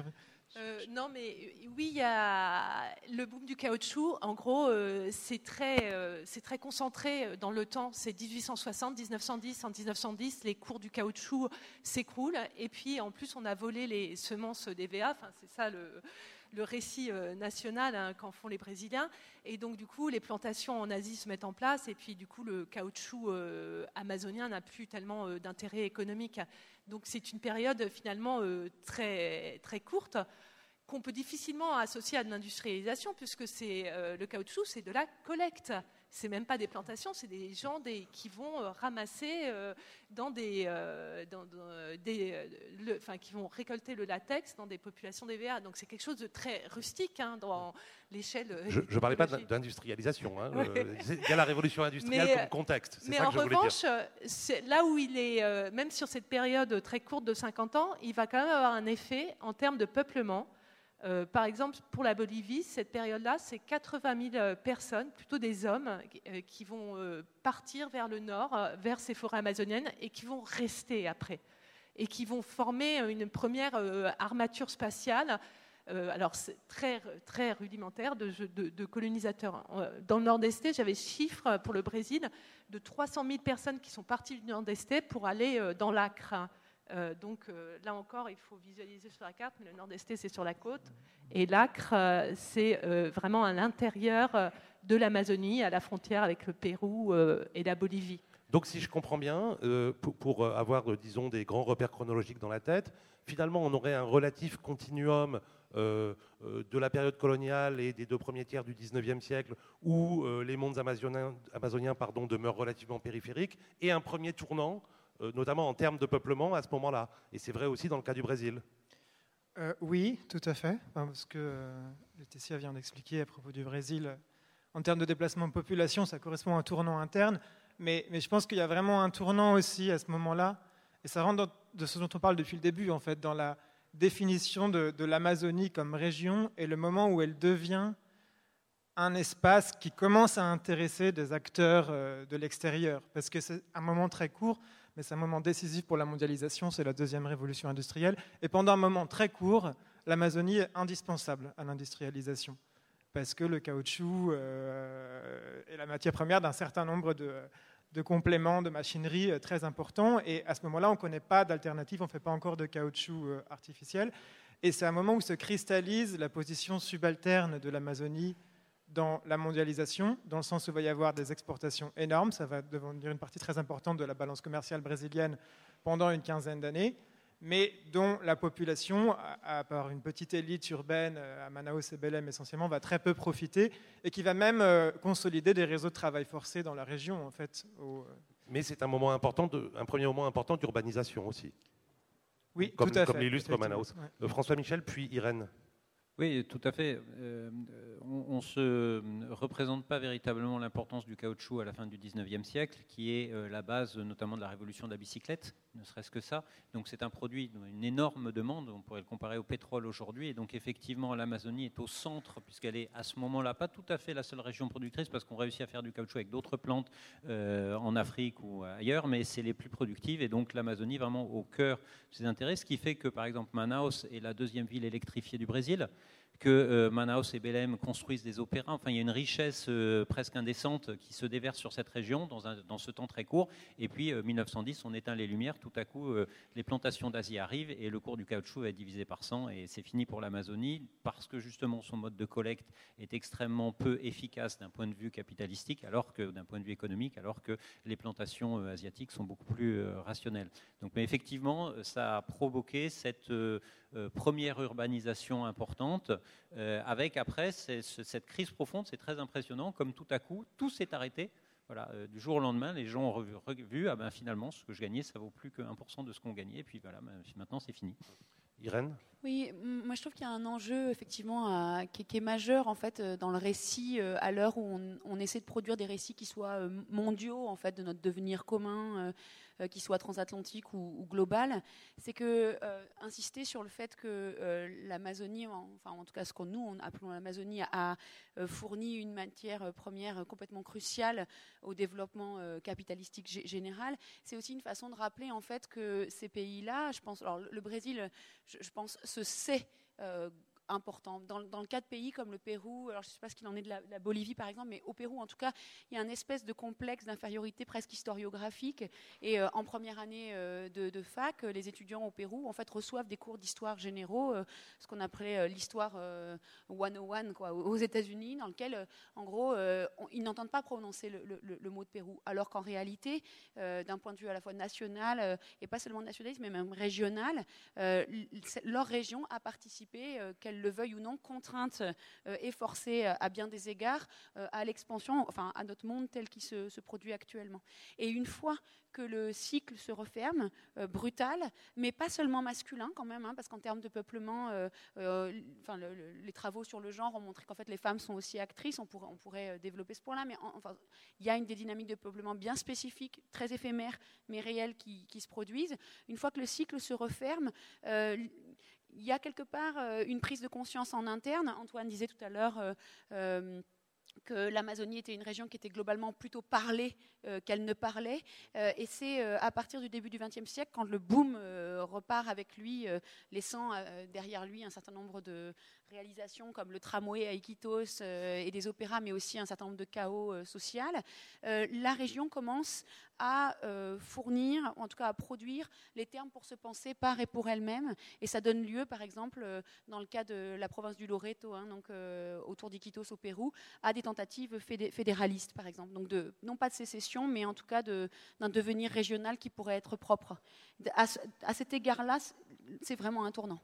Speaker 4: Euh, non, mais oui, il y a le boom du caoutchouc. En gros, euh, c'est très, euh, c'est très concentré dans le temps. C'est dix-huit cent soixante, dix-neuf cent dix. En dix-neuf cent dix, les cours du caoutchouc s'écroulent. Et puis, en plus, on a volé les semences d'E V A. Enfin, c'est ça le, le récit euh, national hein, qu'en font les Brésiliens. Et donc, du coup, les plantations en Asie se mettent en place. Et puis, du coup, le caoutchouc euh, amazonien n'a plus tellement euh, d'intérêt économique. Donc, c'est une période finalement euh, très, très courte, qu'on peut difficilement associer à de l'industrialisation, puisque c'est, euh, le caoutchouc, c'est de la collecte. C'est même pas des plantations, c'est des gens des, qui vont euh, ramasser euh, dans des, euh, dans, dans des euh, le, enfin, qui vont récolter le latex dans des populations d'E V A. Donc c'est quelque chose de très rustique hein, dans l'échelle.
Speaker 2: Je ne parlais pas d'industrialisation. Hein. Euh, il y a la révolution industrielle
Speaker 4: mais,
Speaker 2: comme contexte. C'est
Speaker 4: mais
Speaker 2: ça
Speaker 4: en
Speaker 2: que je
Speaker 4: revanche,
Speaker 2: voulais dire.
Speaker 4: c'est là où il est, euh, même sur cette période très courte de cinquante ans, il va quand même avoir un effet en termes de peuplement. Euh, par exemple, pour la Bolivie, cette période-là, c'est quatre-vingt mille personnes, plutôt des hommes, euh, qui vont euh, partir vers le nord, euh, vers ces forêts amazoniennes, et qui vont rester après, et qui vont former une première euh, armature spatiale, euh, alors c'est très, très rudimentaire, de, de, de colonisateurs. Dans le Nord-Est, j'avais chiffre pour le Brésil de trois cent mille personnes qui sont parties du Nord-Est pour aller euh, dans l'Acre. Euh, donc euh, là encore, il faut visualiser sur la carte, mais le Nord-Est, c'est sur la côte. Et l'Acre, euh, c'est euh, vraiment à l'intérieur euh, de l'Amazonie, à la frontière avec le Pérou euh, et la Bolivie.
Speaker 2: Donc si je comprends bien, euh, pour, pour avoir, euh, disons, des grands repères chronologiques dans la tête, finalement, on aurait un relatif continuum euh, euh, de la période coloniale et des deux premiers tiers du dix-neuvième siècle, où euh, les mondes amazoniens, amazoniens pardon, demeurent relativement périphériques, et un premier tournant, notamment en termes de peuplement à ce moment-là. Et c'est vrai aussi dans le cas du Brésil.
Speaker 6: Euh, oui, tout à fait. Enfin, parce que euh, Laetitia vient d'expliquer à propos du Brésil, en termes de déplacement de population, ça correspond à un tournant interne. Mais, mais je pense qu'il y a vraiment un tournant aussi à ce moment-là. Et ça rentre dans, de ce dont on parle depuis le début, en fait, dans la définition de, de l'Amazonie comme région et le moment où elle devient un espace qui commence à intéresser des acteurs euh, de l'extérieur. Parce que c'est un moment très court, mais c'est un moment décisif pour la mondialisation, c'est la deuxième révolution industrielle. Et pendant un moment très court, l'Amazonie est indispensable à l'industrialisation, parce que le caoutchouc euh, est la matière première d'un certain nombre de, de compléments de machinerie très importants. Et à ce moment-là, on ne connaît pas d'alternative, on ne fait pas encore de caoutchouc euh, artificiel. Et c'est un moment où se cristallise la position subalterne de l'Amazonie dans la mondialisation, dans le sens où il va y avoir des exportations énormes. Ça va devenir une partie très importante de la balance commerciale brésilienne pendant une quinzaine d'années, mais dont la population, à part une petite élite urbaine à Manaus et Belém essentiellement, va très peu profiter, et qui va même consolider des réseaux de travail forcé dans la région, en fait, au,
Speaker 2: Mais c'est un, moment important de, un premier moment important d'urbanisation aussi.
Speaker 6: Oui,
Speaker 2: comme,
Speaker 6: tout à
Speaker 2: comme
Speaker 6: fait.
Speaker 2: l'illustre Manaus.
Speaker 6: Ouais.
Speaker 2: Euh, François Michel, puis Irène.
Speaker 3: Oui, tout à fait. Euh, on ne se représente pas véritablement l'importance du caoutchouc à la fin du dix-neuvième siècle, qui est euh, la base notamment de la révolution de la bicyclette, ne serait-ce que ça. Donc c'est un produit d'une énorme demande, on pourrait le comparer au pétrole aujourd'hui. Et donc effectivement, l'Amazonie est au centre, puisqu'elle est à ce moment-là pas tout à fait la seule région productrice, parce qu'on réussit à faire du caoutchouc avec d'autres plantes euh, en Afrique ou ailleurs, mais c'est les plus productives. Et donc l'Amazonie vraiment au cœur de ses intérêts, ce qui fait que par exemple Manaus est la deuxième ville électrifiée du Brésil, que euh, Manaus et Belém construisent des opéras. Enfin, il y a une richesse euh, presque indécente qui se déverse sur cette région dans, un, dans ce temps très court. Et puis, euh, mille neuf cent dix, on éteint les lumières. Tout à coup, euh, les plantations d'Asie arrivent et le cours du caoutchouc est divisé par cent. Et c'est fini pour l'Amazonie parce que, justement, son mode de collecte est extrêmement peu efficace d'un point de vue capitalistique, alors que d'un point de vue économique, alors que les plantations euh, asiatiques sont beaucoup plus euh, rationnelles. Donc, mais effectivement, ça a provoqué cette euh, euh, première urbanisation importante. Euh, avec après c'est, c'est, cette crise profonde, c'est très impressionnant, comme tout à coup, tout s'est arrêté. Voilà, euh, du jour au lendemain, les gens ont revu, revu ah ben, finalement, ce que je gagnais, ça vaut plus que un pour cent de ce qu'on gagnait, et puis voilà, ben, maintenant c'est fini.
Speaker 2: Irène ?
Speaker 5: Oui, moi je trouve qu'il y a un enjeu effectivement à, qui, qui est majeur en fait dans le récit euh, à l'heure où on, on essaie de produire des récits qui soient euh, mondiaux en fait de notre devenir commun, euh, qui soient transatlantiques ou, ou global. C'est que euh, insister sur le fait que euh, l'Amazonie, enfin en tout cas ce qu'on nous on appelons l'Amazonie, a euh, fourni une matière première complètement cruciale au développement euh, capitalistique g- général. C'est aussi une façon de rappeler en fait que ces pays-là, je pense, alors le Brésil, je, je pense se sait euh, important. Dans, dans le cas de pays comme le Pérou, alors je ne sais pas ce qu'il en est de la, de la Bolivie par exemple, mais au Pérou en tout cas, il y a une espèce de complexe d'infériorité presque historiographique. Et euh, en première année euh, de, de fac, les étudiants au Pérou en fait reçoivent des cours d'histoire généraux, euh, ce qu'on appelait euh, l'histoire euh, cent un quoi, aux États-Unis, dans lequel euh, en gros euh, on, ils n'entendent pas prononcer le, le, le mot de Pérou, alors qu'en réalité, euh, d'un point de vue à la fois national euh, et pas seulement nationaliste, mais même régional, euh, leur région a participé, euh, qu'elle le veuille ou non, contrainte euh, et forcée euh, à bien des égards euh, à l'expansion, enfin à notre monde tel qu'il se, se produit actuellement. Et une fois que le cycle se referme, euh, brutal, mais pas seulement masculin quand même, hein, parce qu'en termes de peuplement, euh, euh, enfin, le, le, les travaux sur le genre ont montré qu'en fait les femmes sont aussi actrices, on pourrait, on pourrait développer ce point-là, mais en, enfin, il y a une des dynamiques de peuplement bien spécifiques, très éphémères, mais réelles qui, qui se produisent. Une fois que le cycle se referme, euh, il y a quelque part euh, une prise de conscience en interne. Antoine disait tout à l'heure euh, euh, que l'Amazonie était une région qui était globalement plutôt parlée euh, qu'elle ne parlait. Euh, et c'est euh, à partir du début du vingtième siècle, quand le boom euh, repart avec lui, euh, laissant euh, derrière lui un certain nombre de réalisations comme le tramway à Iquitos euh, et des opéras, mais aussi un certain nombre de chaos euh, social, euh, la région commence à euh, fournir, ou en tout cas à produire les termes pour se penser par et pour elle-même. Et ça donne lieu, par exemple, euh, dans le cas de la province du Loreto, hein, donc, euh, autour d'Iquitos au Pérou, à des tentatives fédé- fédéralistes, par exemple. Donc de, non pas de sécession, mais en tout cas de, d'un devenir régional qui pourrait être propre. À, à cet égard-là, c'est vraiment un tournant.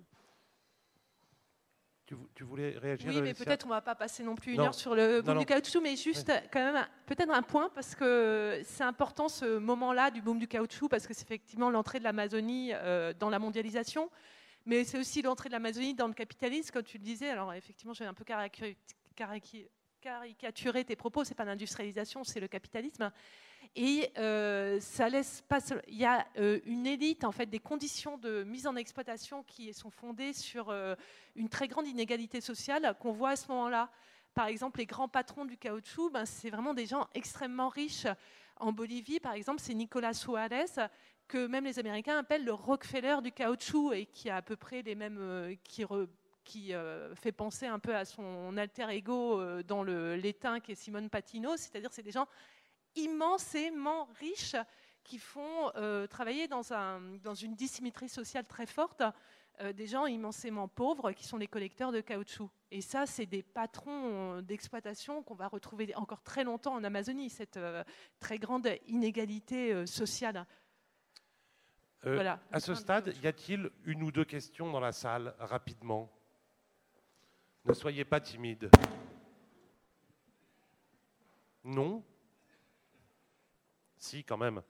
Speaker 2: Tu, tu voulais réagir?
Speaker 4: Oui, mais peut-être on ne va pas passer non plus une
Speaker 2: non.
Speaker 4: heure sur le boom
Speaker 2: non,
Speaker 4: du caoutchouc, mais juste oui. quand même peut-être un point, parce que c'est important ce moment-là du boom du caoutchouc, parce que c'est effectivement l'entrée de l'Amazonie euh, dans la mondialisation, mais c'est aussi l'entrée de l'Amazonie dans le capitalisme, comme tu le disais. Alors effectivement, j'ai un peu caricaturé, caricaturé tes propos, c'est pas l'industrialisation, c'est le capitalisme. Et euh, ça laisse pas. Il y a euh, une élite, en fait, des conditions de mise en exploitation qui sont fondées sur euh, une très grande inégalité sociale qu'on voit à ce moment-là. Par exemple, les grands patrons du caoutchouc, ben, c'est vraiment des gens extrêmement riches. En Bolivie, par exemple, c'est Nicolas Suarez, que même les Américains appellent le Rockefeller du caoutchouc, et qui a à peu près les mêmes, euh, qui re, qui euh, fait penser un peu à son alter ego euh, dans le l'étain qui est Simone Patino, c'est-à-dire c'est des gens immensément riches qui font euh, travailler dans, un, dans une dissymétrie sociale très forte euh, des gens immensément pauvres qui sont les collecteurs de caoutchouc. Et ça, c'est des patrons d'exploitation qu'on va retrouver encore très longtemps en Amazonie, cette euh, très grande inégalité euh, sociale.
Speaker 2: Euh,
Speaker 4: voilà.
Speaker 2: À ce stade, y a-t-il une ou deux questions dans la salle, rapidement? Ne soyez pas timide. Non? ici quand même.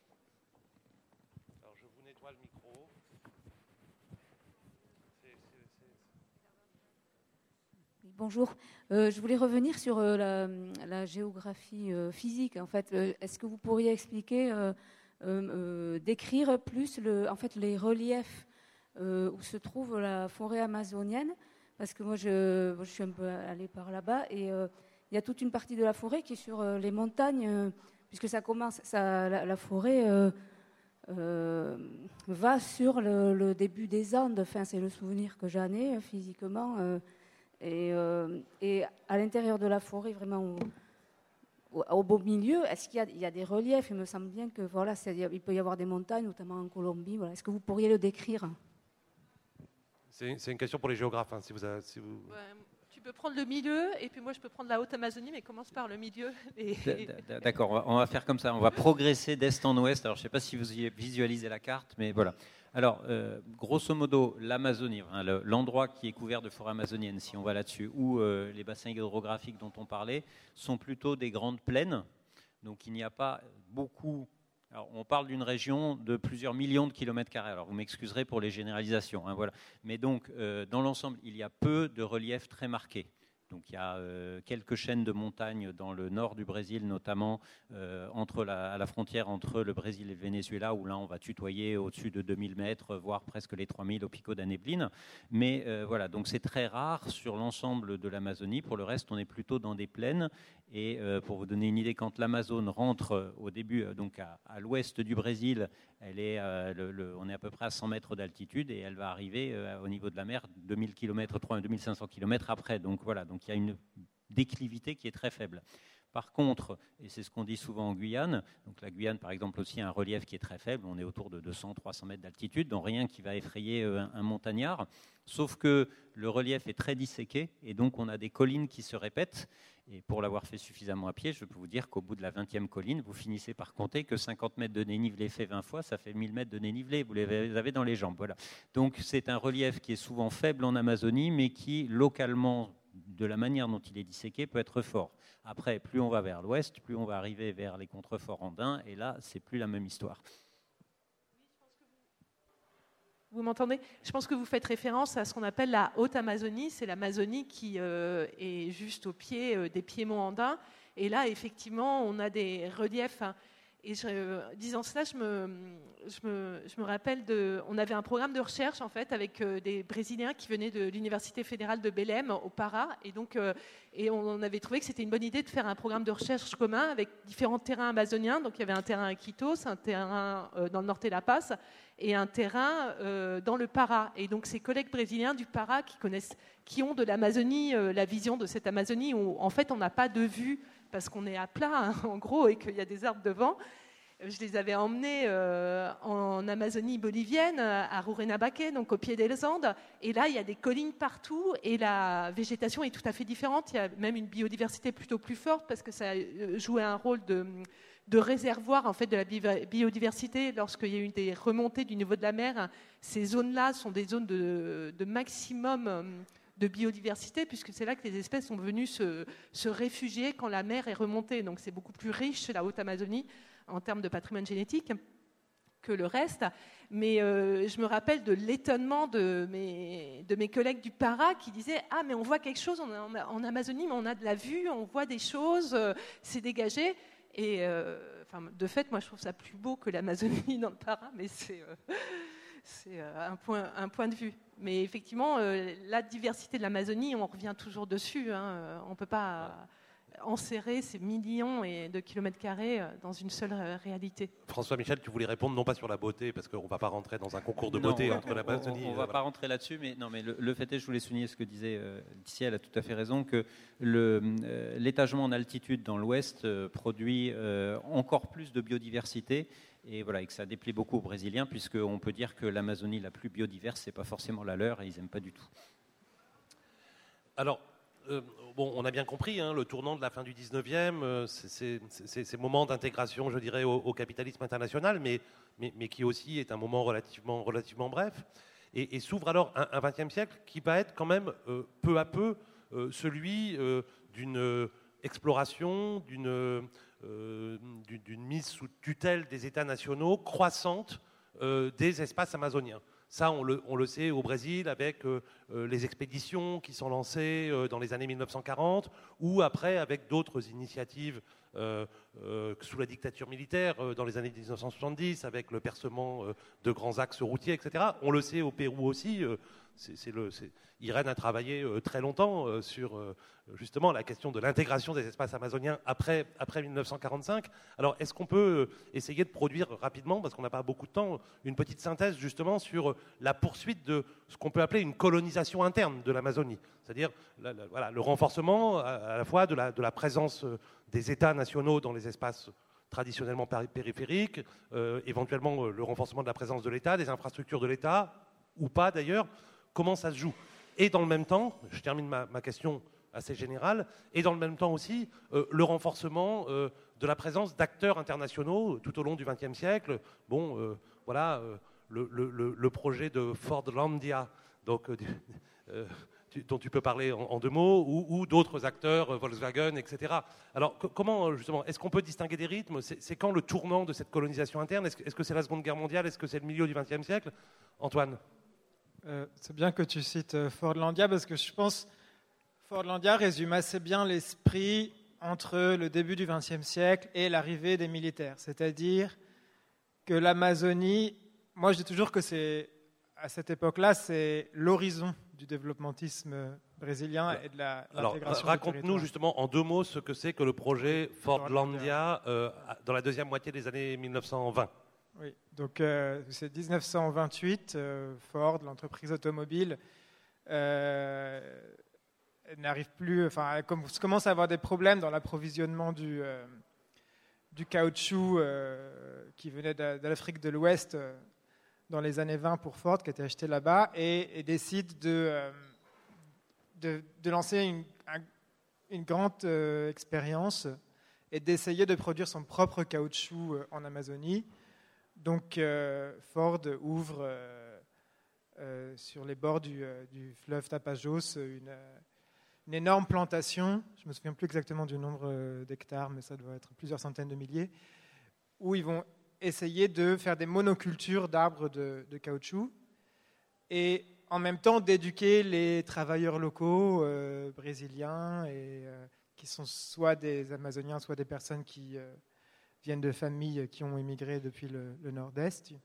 Speaker 2: Alors je vous nettoie le micro. C'est, c'est, c'est...
Speaker 7: Bonjour, euh, je voulais revenir sur euh, la, la géographie euh, physique. En fait, euh, est-ce que vous pourriez expliquer, euh, euh, euh, décrire plus le, en fait, les reliefs euh, où se trouve la forêt amazonienne? Parce que moi, je, je suis un peu allée par là-bas et euh, il y a toute une partie de la forêt qui est sur euh, les montagnes, euh, puisque ça commence, ça, la, la forêt euh, euh, va sur le, le début des Andes. Enfin, c'est le souvenir que j'en ai euh, physiquement. Euh, Et, euh, et à l'intérieur de la forêt, vraiment au, au, au beau milieu, est-ce qu'il y a, il y a des reliefs? Il me semble bien que voilà, il peut y avoir des montagnes, notamment en Colombie. Voilà. Est-ce que vous pourriez le décrire?
Speaker 2: C'est, c'est une question pour les géographes. Hein, si vous, avez, si vous...
Speaker 4: Ouais, tu peux prendre le milieu, et puis moi je peux prendre la Haute-Amazonie, mais commence par le milieu. Et...
Speaker 3: D'accord, on va, on va faire comme ça. On va progresser d'est en ouest. Alors, je ne sais pas si vous visualisez la carte, mais voilà. Alors, euh, grosso modo, l'Amazonie, hein, le, l'endroit qui est couvert de forêt amazonienne, si on va là-dessus, ou euh, les bassins hydrographiques dont on parlait, sont plutôt des grandes plaines. Donc, il n'y a pas beaucoup... Alors, on parle d'une région de plusieurs millions de kilomètres carrés. Alors, vous m'excuserez pour les généralisations. Hein, voilà. Mais donc, euh, dans l'ensemble, il y a peu de reliefs très marqués. Donc il y a euh, quelques chaînes de montagnes dans le nord du Brésil, notamment euh, entre la, à la frontière entre le Brésil et le Venezuela, où là on va tutoyer au-dessus de deux mille mètres, voire presque les trois mille au Pico da Neblina. Mais euh, voilà, donc c'est très rare sur l'ensemble de l'Amazonie. Pour le reste, on est plutôt dans des plaines. Et euh, pour vous donner une idée, quand l'Amazone rentre au début, euh, donc à, à l'ouest du Brésil, elle est, euh, le, le, on est à peu près à cent mètres d'altitude et elle va arriver euh, au niveau de la mer deux mille kilomètres, deux mille cinq cents kilomètres après. Donc voilà, donc il y a une déclivité qui est très faible. Par contre, et c'est ce qu'on dit souvent en Guyane, donc la Guyane par exemple aussi a un relief qui est très faible, on est autour de deux cents à trois cents mètres d'altitude, donc rien qui va effrayer un, un montagnard, sauf que le relief est très disséqué et donc on a des collines qui se répètent. Et pour l'avoir fait suffisamment à pied, je peux vous dire qu'au bout de la vingtième colline, vous finissez par compter que cinquante mètres de dénivelé fait vingt fois, ça fait mille mètres de dénivelé, vous les avez dans les jambes. Voilà. Donc c'est un relief qui est souvent faible en Amazonie, mais qui localement, de la manière dont il est disséqué, peut être fort. Après, plus on va vers l'ouest, plus on va arriver vers les contreforts andins, et là, c'est plus la même histoire.
Speaker 4: Vous m'entendez? Je pense que vous faites référence à ce qu'on appelle la Haute-Amazonie. C'est l'Amazonie qui euh, est juste au pied euh, des piémonts andins. Et là, effectivement, on a des reliefs. Hein, et je, euh, disant cela, je me, je, me, je me rappelle de... On avait un programme de recherche, en fait, avec euh, des Brésiliens qui venaient de l'Université fédérale de Belém, au Pará. Et donc, euh, et on avait trouvé que c'était une bonne idée de faire un programme de recherche commun avec différents terrains amazoniens. Donc, il y avait un terrain à Iquitos, un terrain euh, dans le Norte de La Paz, et un terrain euh, dans le Pará. Et donc ces collègues brésiliens du Pará qui connaissent, qui ont de l'Amazonie, euh, la vision de cette Amazonie où en fait on n'a pas de vue parce qu'on est à plat hein, en gros et qu'il y a des arbres devant. Je les avais emmenés euh, en Amazonie bolivienne, à Rurrenabaque, donc au pied des Andes. Et là, il y a des collines partout et la végétation est tout à fait différente. Il y a même une biodiversité plutôt plus forte parce que ça jouait un rôle de... de réservoir en fait, de la biodiversité. Lorsqu'il y a eu des remontées du niveau de la mer, ces zones-là sont des zones de, de maximum de biodiversité, puisque c'est là que les espèces sont venues se, se réfugier quand la mer est remontée. Donc c'est beaucoup plus riche, la Haute-Amazonie, en termes de patrimoine génétique, que le reste. Mais euh, je me rappelle de l'étonnement de mes, de mes collègues du Pará qui disaient « Ah, mais on voit quelque chose en, en Amazonie, mais on a de la vue, on voit des choses, euh, c'est dégagé ». Et euh, enfin, de fait, moi, je trouve ça plus beau que l'Amazonie dans le Pará, mais c'est, euh, c'est euh, un, point, un point de vue. Mais effectivement, euh, la diversité de l'Amazonie, on revient toujours dessus. Hein, on ne peut pas enserrer ces millions de kilomètres carrés dans une seule réalité.
Speaker 2: François Michel, tu voulais répondre non pas sur la beauté, parce qu'on ne va pas rentrer dans un concours de
Speaker 3: non,
Speaker 2: beauté
Speaker 3: on,
Speaker 2: entre l'Amazonie.
Speaker 3: On ne va pas rentrer là-dessus, mais, non, mais le, le fait est, je voulais souligner ce que disait euh, Tissier, elle a tout à fait raison, que le, euh, l'étagement en altitude dans l'ouest euh, produit euh, encore plus de biodiversité, et, voilà, et que ça déplaît beaucoup aux Brésiliens, puisqu'on peut dire que l'Amazonie la plus biodiverse, ce n'est pas forcément la leur, et ils n'aiment pas du tout.
Speaker 2: Alors, Euh, bon, on a bien compris, hein, le tournant de la fin du dix-neuvième, euh, c'est ces moments d'intégration, je dirais, au, au capitalisme international, mais, mais, mais qui aussi est un moment relativement, relativement bref. Et, et s'ouvre alors un, un vingtième siècle qui va être quand même euh, peu à peu euh, celui euh, d'une exploration, d'une euh, d'une mise sous tutelle des États nationaux croissante euh, des espaces amazoniens. Ça, on le, on le sait au Brésil avec euh, les expéditions qui sont lancées euh, dans les années mille neuf cent quarante ou après avec d'autres initiatives euh, euh, sous la dictature militaire euh, dans les années mille neuf cent soixante-dix avec le percement euh, de grands axes routiers, et cetera. On le sait au Pérou aussi. Euh, c'est, c'est le, c'est... Irène a travaillé euh, très longtemps euh, sur euh, justement la question de l'intégration des espaces amazoniens après, après mille neuf cent quarante-cinq. Alors, est-ce qu'on peut essayer de produire rapidement, parce qu'on n'a pas beaucoup de temps, une petite synthèse justement sur la poursuite de ce qu'on peut appeler une colonisation interne de l'Amazonie, c'est-à-dire la, la, voilà, le renforcement à, à la fois de la, de la présence des États nationaux dans les espaces traditionnellement périphériques, euh, éventuellement le renforcement de la présence de l'État, des infrastructures de l'État, ou pas d'ailleurs, comment ça se joue. Et dans le même temps, je termine ma, ma question assez générale, et dans le même temps aussi, euh, le renforcement euh, de la présence d'acteurs internationaux tout au long du vingtième siècle. Bon, euh, voilà, euh, le, le, le projet de Fordlandia, donc, euh, euh, tu, dont tu peux parler en, en deux mots, ou, ou d'autres acteurs, euh, Volkswagen, et cetera. Alors, que, comment, justement, est-ce qu'on peut distinguer des rythmes? C'est, c'est quand le tournant de cette colonisation interne? Est-ce, est-ce que c'est la Seconde Guerre mondiale? Est-ce que c'est le milieu du vingtième siècle? Antoine?
Speaker 6: Euh, c'est bien que tu cites euh, Fordlandia, parce que je pense Fordlandia résume assez bien l'esprit entre le début du vingtième siècle et l'arrivée des militaires. C'est-à-dire que l'Amazonie, moi je dis toujours que c'est, à cette époque-là, c'est l'horizon du développementisme brésilien et de la,
Speaker 2: Alors,
Speaker 6: l'intégration.
Speaker 2: raconte-nous justement en deux mots ce que c'est que le projet Fordlandia euh, dans la deuxième moitié des années mille neuf cent vingt.
Speaker 6: Oui, donc euh, c'est dix-neuf cent vingt-huit, euh, Ford, l'entreprise automobile, euh, n'arrive plus, enfin, elle commence à avoir des problèmes dans l'approvisionnement du, euh, du caoutchouc euh, qui venait de, de l'Afrique de l'Ouest euh, dans les années vingt pour Ford, qui était acheté là-bas, et, et décide de, euh, de, de lancer une, un, une grande euh, expérience et d'essayer de produire son propre caoutchouc euh, en Amazonie. Donc euh, Ford ouvre euh, euh, sur les bords du, euh, du fleuve Tapajós une, euh, une énorme plantation, je ne me souviens plus exactement du nombre euh, d'hectares, mais ça doit être plusieurs centaines de milliers, où ils vont essayer de faire des monocultures d'arbres de, de caoutchouc et en même temps d'éduquer les travailleurs locaux euh, brésiliens et, euh, qui sont soit des Amazoniens, soit des personnes qui... Euh, viennent de familles qui ont émigré depuis le, le nord-est,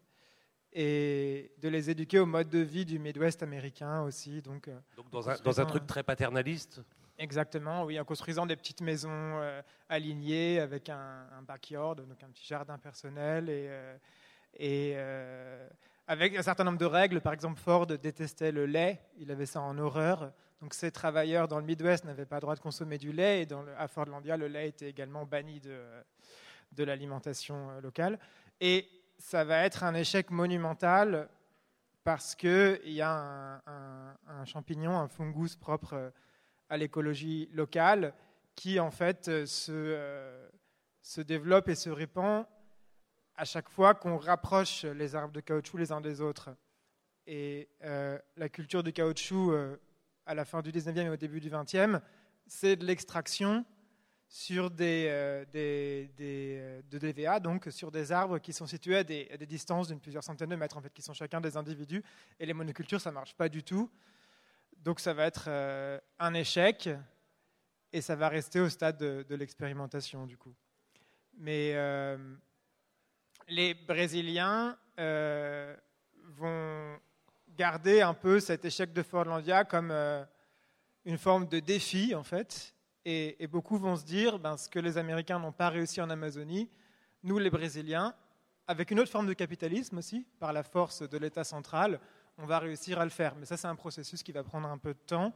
Speaker 6: et de les éduquer au mode de vie du Midwest américain aussi. Donc,
Speaker 2: donc dans, un, dans un truc très paternaliste.
Speaker 6: Exactement, oui, en construisant des petites maisons euh, alignées avec un, un backyard, donc un petit jardin personnel, et, euh, et euh, avec un certain nombre de règles. Par exemple, Ford détestait le lait, il avait ça en horreur. Donc ces travailleurs dans le Midwest n'avaient pas le droit de consommer du lait, et dans le, à Fordlandia, le lait était également banni de... de l'alimentation locale. Et ça va être un échec monumental parce qu'il y a un, un, un champignon, un fungus propre à l'écologie locale qui, en fait, se, euh, se développe et se répand à chaque fois qu'on rapproche les arbres de caoutchouc les uns des autres. Et euh, la culture du caoutchouc, euh, à la fin du dix-neuvième et au début du vingtième, c'est de l'extraction sur des, euh, des, des, de D V A, donc sur des arbres qui sont situés à des, à des distances d'une plusieurs centaines de mètres, en fait, qui sont chacun des individus. Et les monocultures, ça ne marche pas du tout. Donc ça va être euh, un échec, et ça va rester au stade de, de l'expérimentation, du coup. Mais euh, les Brésiliens euh, vont garder un peu cet échec de Fordlandia comme euh, une forme de défi, en fait. Et, et beaucoup vont se dire, ben, ce que les Américains n'ont pas réussi en Amazonie, nous les Brésiliens, avec une autre forme de capitalisme aussi, par la force de l'État central, on va réussir à le faire. Mais ça, c'est un processus qui va prendre un peu de temps.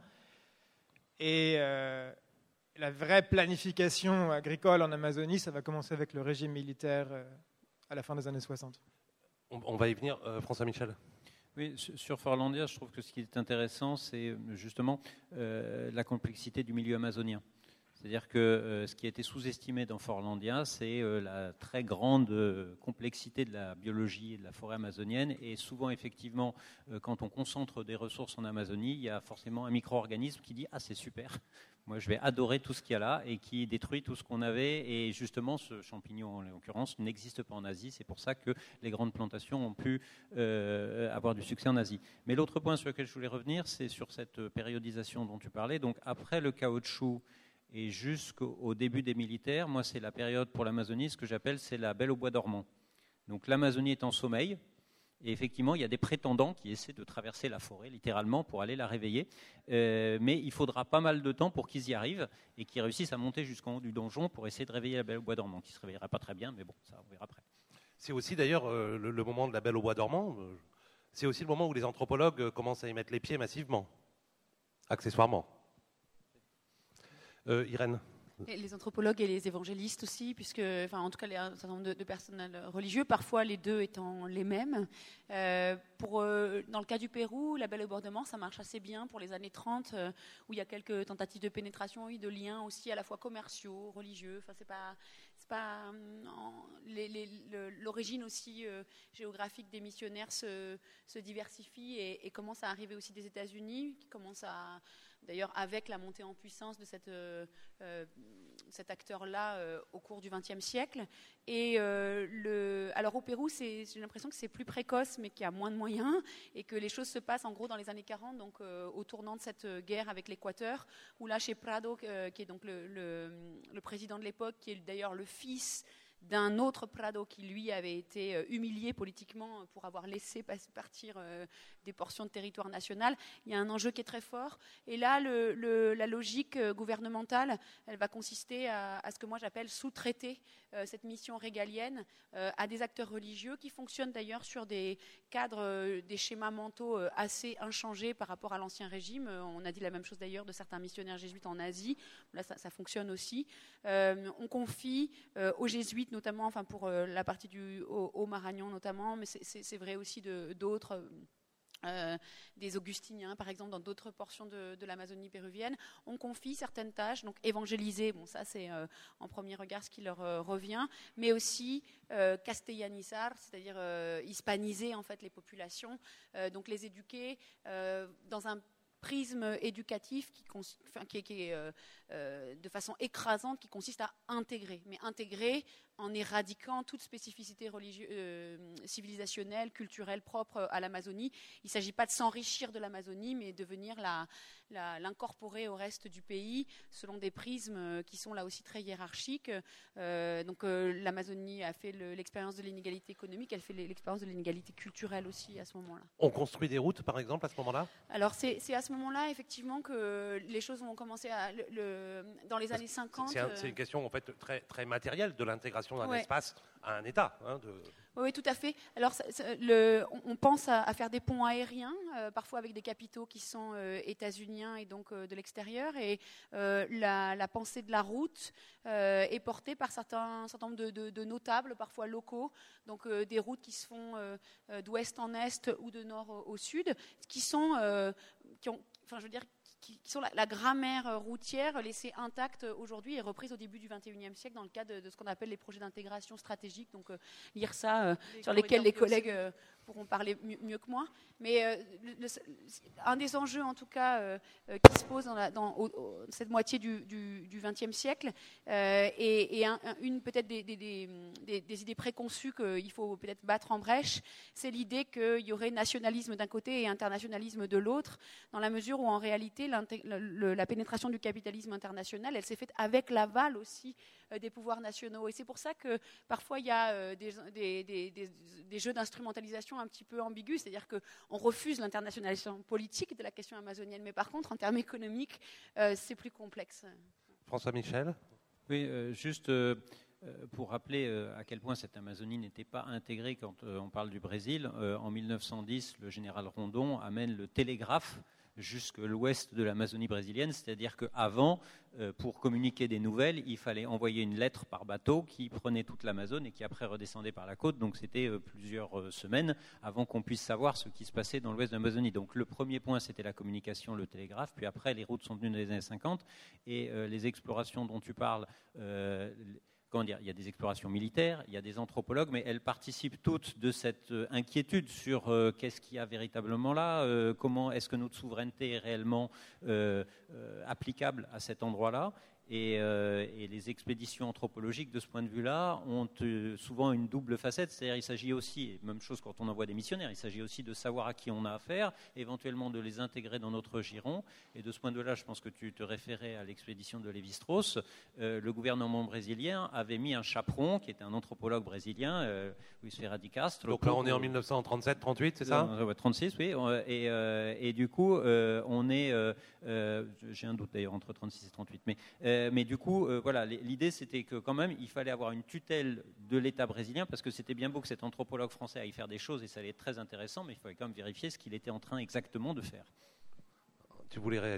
Speaker 6: Et euh, la vraie planification agricole en Amazonie, ça va commencer avec le régime militaire euh, à la fin des années soixante.
Speaker 2: On, on va y venir, euh, François Michel.
Speaker 3: Oui, sur Fordlandia, je trouve que ce qui est intéressant, c'est justement euh, la complexité du milieu amazonien. C'est-à-dire que euh, ce qui a été sous-estimé dans Forlandia, c'est euh, la très grande euh, complexité de la biologie et de la forêt amazonienne. Et souvent, effectivement, euh, quand on concentre des ressources en Amazonie, il y a forcément un micro-organisme qui dit « Ah, c'est super, moi je vais adorer tout ce qu'il y a là » et qui détruit tout ce qu'on avait. Et justement, ce champignon, en l'occurrence, n'existe pas en Asie. C'est pour ça que les grandes plantations ont pu euh, avoir du succès en Asie. Mais l'autre point sur lequel je voulais revenir, c'est sur cette périodisation dont tu parlais. Donc, après le caoutchouc, et jusqu'au début des militaires, moi, c'est la période pour l'Amazonie, ce que j'appelle, c'est la belle au bois dormant. Donc l'Amazonie est en sommeil, et effectivement, il y a des prétendants qui essaient de traverser la forêt, littéralement, pour aller la réveiller. Euh, mais il faudra pas mal de temps pour qu'ils y arrivent, et qu'ils réussissent à monter jusqu'en haut du donjon pour essayer de réveiller la belle au bois dormant, qui ne se réveillera pas très bien, mais bon, ça, on verra après.
Speaker 2: C'est aussi d'ailleurs euh, le, le moment de la belle au bois dormant, euh, c'est aussi le moment où les anthropologues euh, commencent à y mettre les pieds massivement, accessoirement. Euh, Irène.
Speaker 5: Et les anthropologues et les évangélistes aussi, puisque, enfin, en tout cas, les, un certain nombre de, de personnels religieux, parfois les deux étant les mêmes. Euh, pour, euh, dans le cas du Pérou, la belle au bordement, ça marche assez bien pour les années trente, euh, où il y a quelques tentatives de pénétration et de liens aussi à la fois commerciaux, religieux. Enfin, c'est pas, c'est pas en, les, les, le, l'origine aussi euh, géographique des missionnaires se, se diversifie et, et commence à arriver aussi des États-Unis, qui commence à D'ailleurs, avec la montée en puissance de cette, euh, euh, cet acteur-là euh, au cours du vingtième siècle. Et euh, le, alors au Pérou, c'est, j'ai l'impression que c'est plus précoce, mais qu'il y a moins de moyens, et que les choses se passent en gros dans les années quarante, donc euh, au tournant de cette guerre avec l'Équateur, où là, chez Prado, euh, qui est donc le, le, le président de l'époque, qui est d'ailleurs le fils d'un autre Prado qui, lui, avait été humilié politiquement pour avoir laissé partir des portions de territoire national. Il y a un enjeu qui est très fort. Et là, le, le, la logique gouvernementale, elle va consister à, à ce que moi j'appelle sous-traiter euh, cette mission régalienne euh, à des acteurs religieux qui fonctionnent d'ailleurs sur des cadres, euh, des schémas mentaux euh, assez inchangés par rapport à l'ancien régime. Euh, on a dit la même chose d'ailleurs de certains missionnaires jésuites en Asie. Là, ça, ça fonctionne aussi. Euh, on confie euh, aux jésuites, notamment, enfin pour euh, la partie du Haut-Maragnon notamment, mais c'est, c'est, c'est vrai aussi de, d'autres. Euh, des augustiniens, par exemple, dans d'autres portions de, de l'Amazonie péruvienne, on confie certaines tâches, donc évangéliser, bon ça c'est euh, en premier regard ce qui leur euh, revient, mais aussi euh, castellanizar, c'est-à-dire euh, hispaniser en fait les populations, euh, donc les éduquer euh, dans un prisme éducatif qui, enfin, qui est, qui est euh, euh, de façon écrasante, qui consiste à intégrer, mais intégrer en éradiquant toute spécificité religieuse, euh, civilisationnelle, culturelle propre à l'Amazonie. Il ne s'agit pas de s'enrichir de l'Amazonie, mais de venir la, la, l'incorporer au reste du pays selon des prismes qui sont là aussi très hiérarchiques. Euh, donc euh, l'Amazonie a fait le, l'expérience de l'inégalité économique, elle fait l'expérience de l'inégalité culturelle aussi à ce moment-là.
Speaker 2: On construit des routes, par exemple, à ce moment-là ?
Speaker 5: Alors c'est, c'est à ce moment-là, effectivement, que les choses vont commencer à... Le, le, dans les Parce années cinquante...
Speaker 2: C'est, un, c'est une question en fait, très, très matérielle de l'intégration d'un
Speaker 5: ouais.
Speaker 2: espace à un État. Hein, de...
Speaker 5: Oui, oui, tout à fait. Alors, ça, ça, le, on, on pense à, à faire des ponts aériens, euh, parfois avec des capitaux qui sont euh, états-uniens et donc euh, de l'extérieur. Et euh, la, la pensée de la route euh, est portée par certains, un certain nombre de, de, de notables, parfois locaux. Donc, euh, des routes qui se font euh, d'ouest en est ou de nord au, au sud, qui sont, euh, qui ont, enfin, je veux dire, qui sont la, la grammaire routière laissée intacte aujourd'hui et reprise au début du vingt et unième siècle dans le cadre de, de ce qu'on appelle les projets d'intégration stratégique. Donc, euh, lire ça, euh, les sur lesquels les collègues euh, pourront parler mieux, mieux que moi. Mais euh, le, le, un des enjeux, en tout cas, euh, qui se pose dans, la, dans au, au, cette moitié du vingtième siècle, euh, et, et un, un, une peut-être des, des, des, des idées préconçues qu'il faut peut-être battre en brèche, c'est l'idée qu'il y aurait nationalisme d'un côté et internationalisme de l'autre, dans la mesure où, en réalité, le, la pénétration du capitalisme international, elle s'est faite avec l'aval aussi euh, des pouvoirs nationaux. Et c'est pour ça que parfois il y a euh, des, des, des, des, des jeux d'instrumentalisation un petit peu ambigus, c'est-à-dire qu'on refuse l'internationalisation politique de la question amazonienne, mais par contre, en termes économiques, euh, c'est plus complexe.
Speaker 2: François Michel ?
Speaker 3: Oui, euh, juste euh, pour rappeler euh, à quel point cette Amazonie n'était pas intégrée quand euh, on parle du Brésil. Euh, en mille neuf cent dix, le général Rondon amène le télégraphe jusque l'ouest de l'Amazonie brésilienne, c'est-à-dire qu'avant, euh, pour communiquer des nouvelles, il fallait envoyer une lettre par bateau qui prenait toute l'Amazone et qui après redescendait par la côte, donc c'était euh, plusieurs euh, semaines avant qu'on puisse savoir ce qui se passait dans l'ouest de l'Amazonie. Donc le premier point, c'était la communication, le télégraphe, puis après les routes sont venues dans les années cinquante, et euh, les explorations dont tu parles, euh, Comment dire, il y a des explorations militaires, il y a des anthropologues, mais elles participent toutes de cette euh, inquiétude sur euh, qu'est-ce qu'il y a véritablement là, euh, comment est-ce que notre souveraineté est réellement euh, euh, applicable à cet endroit-là. Et, euh, et les expéditions anthropologiques, de ce point de vue-là, ont euh, souvent une double facette. C'est-à-dire il s'agit aussi, même chose quand on envoie des missionnaires, il s'agit aussi de savoir à qui on a affaire, éventuellement de les intégrer dans notre giron. Et de ce point de vue-là, je pense que tu te référais à l'expédition de Lévi-Strauss. Euh, le gouvernement brésilien avait mis un chaperon, qui était un anthropologue brésilien, euh, Luis Ferreira de Castro.
Speaker 2: Donc là, on est en dix-neuf cent trente-sept trente-huit, c'est ça ?
Speaker 3: trente-six, oui. Et, euh, et du coup, euh, on est... Euh, euh, j'ai un doute d'ailleurs entre trente-six et trente-huit, mais... Euh, mais du coup, euh, voilà, l'idée c'était que quand même, il fallait avoir une tutelle de l'État brésilien, parce que c'était bien beau que cet anthropologue français aille faire des choses, et ça allait être très intéressant, mais il fallait quand même vérifier ce qu'il était en train exactement de faire.
Speaker 2: Tu voulais réagir ?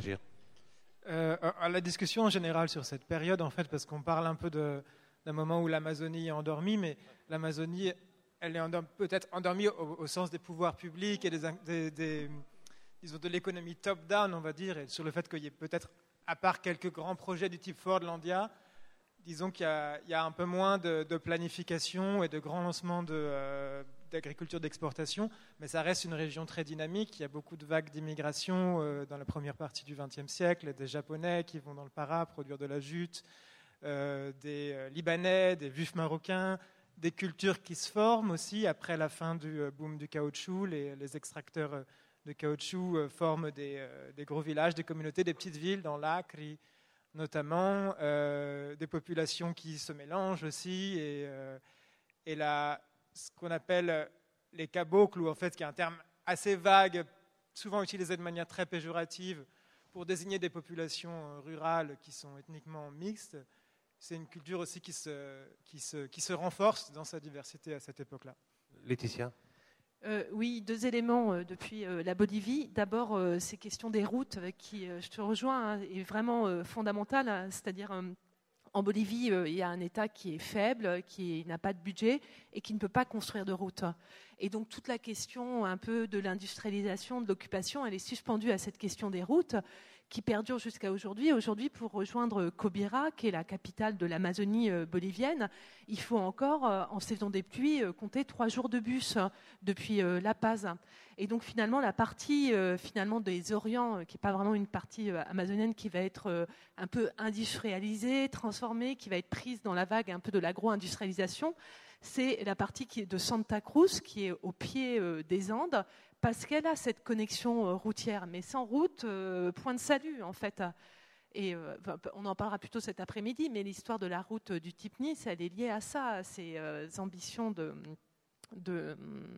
Speaker 6: euh, à la discussion en général sur cette période, en fait, parce qu'on parle un peu de, d'un moment où l'Amazonie est endormie, mais l'Amazonie, elle est endormie, peut-être endormie au, au sens des pouvoirs publics et des, des, des, disons, de l'économie top-down, on va dire, et sur le fait qu'il y ait peut-être, à part quelques grands projets du type Fordlandia, disons qu'il y a, il y a un peu moins de, de planification et de grands lancements de, euh, d'agriculture d'exportation, mais ça reste une région très dynamique. Il y a beaucoup de vagues d'immigration euh, dans la première partie du vingtième siècle, des Japonais qui vont dans le Para produire de la jute, euh, des euh, Libanais, des Juifs marocains, des cultures qui se forment aussi après la fin du euh, boom du caoutchouc. Les, les extracteurs euh, de caoutchouc euh, forment des, euh, des gros villages, des communautés, des petites villes dans l'Acre notamment, euh, des populations qui se mélangent aussi, et, euh, et la, ce qu'on appelle les cabocles, ou en fait, qui est un terme assez vague, souvent utilisé de manière très péjorative pour désigner des populations rurales qui sont ethniquement mixtes. C'est une culture aussi qui se, qui se, qui se renforce dans sa diversité à cette époque-là.
Speaker 2: Laetitia ?
Speaker 4: Euh, oui, deux éléments euh, depuis euh, la Bolivie. D'abord, euh, ces questions des routes euh, qui, euh, je te rejoins, hein, est vraiment euh, fondamentale. Hein, c'est-à-dire, euh, en Bolivie, euh, il y a un État qui est faible, qui n'a pas de budget et qui ne peut pas construire de routes. Et donc, toute la question un peu de l'industrialisation, de l'occupation, elle est suspendue à cette question des routes, qui perdure jusqu'à aujourd'hui. Aujourd'hui, pour rejoindre Cobira, qui est la capitale de l'Amazonie bolivienne, il faut encore, en saison des pluies, compter trois jours de bus depuis La Paz. Et donc, finalement, la partie finalement des Orients, qui n'est pas vraiment une partie amazonienne, qui va être un peu industrialisée, transformée, qui va être prise dans la vague un peu de l'agro-industrialisation, c'est la partie qui est de Santa Cruz, qui est au pied des Andes, parce qu'elle a cette connexion routière. Mais sans route, euh, point de salut, en fait. Et euh, on en parlera plutôt cet après-midi, mais l'histoire de la route du type Nice, elle est liée à ça, à ces euh, ambitions de, de,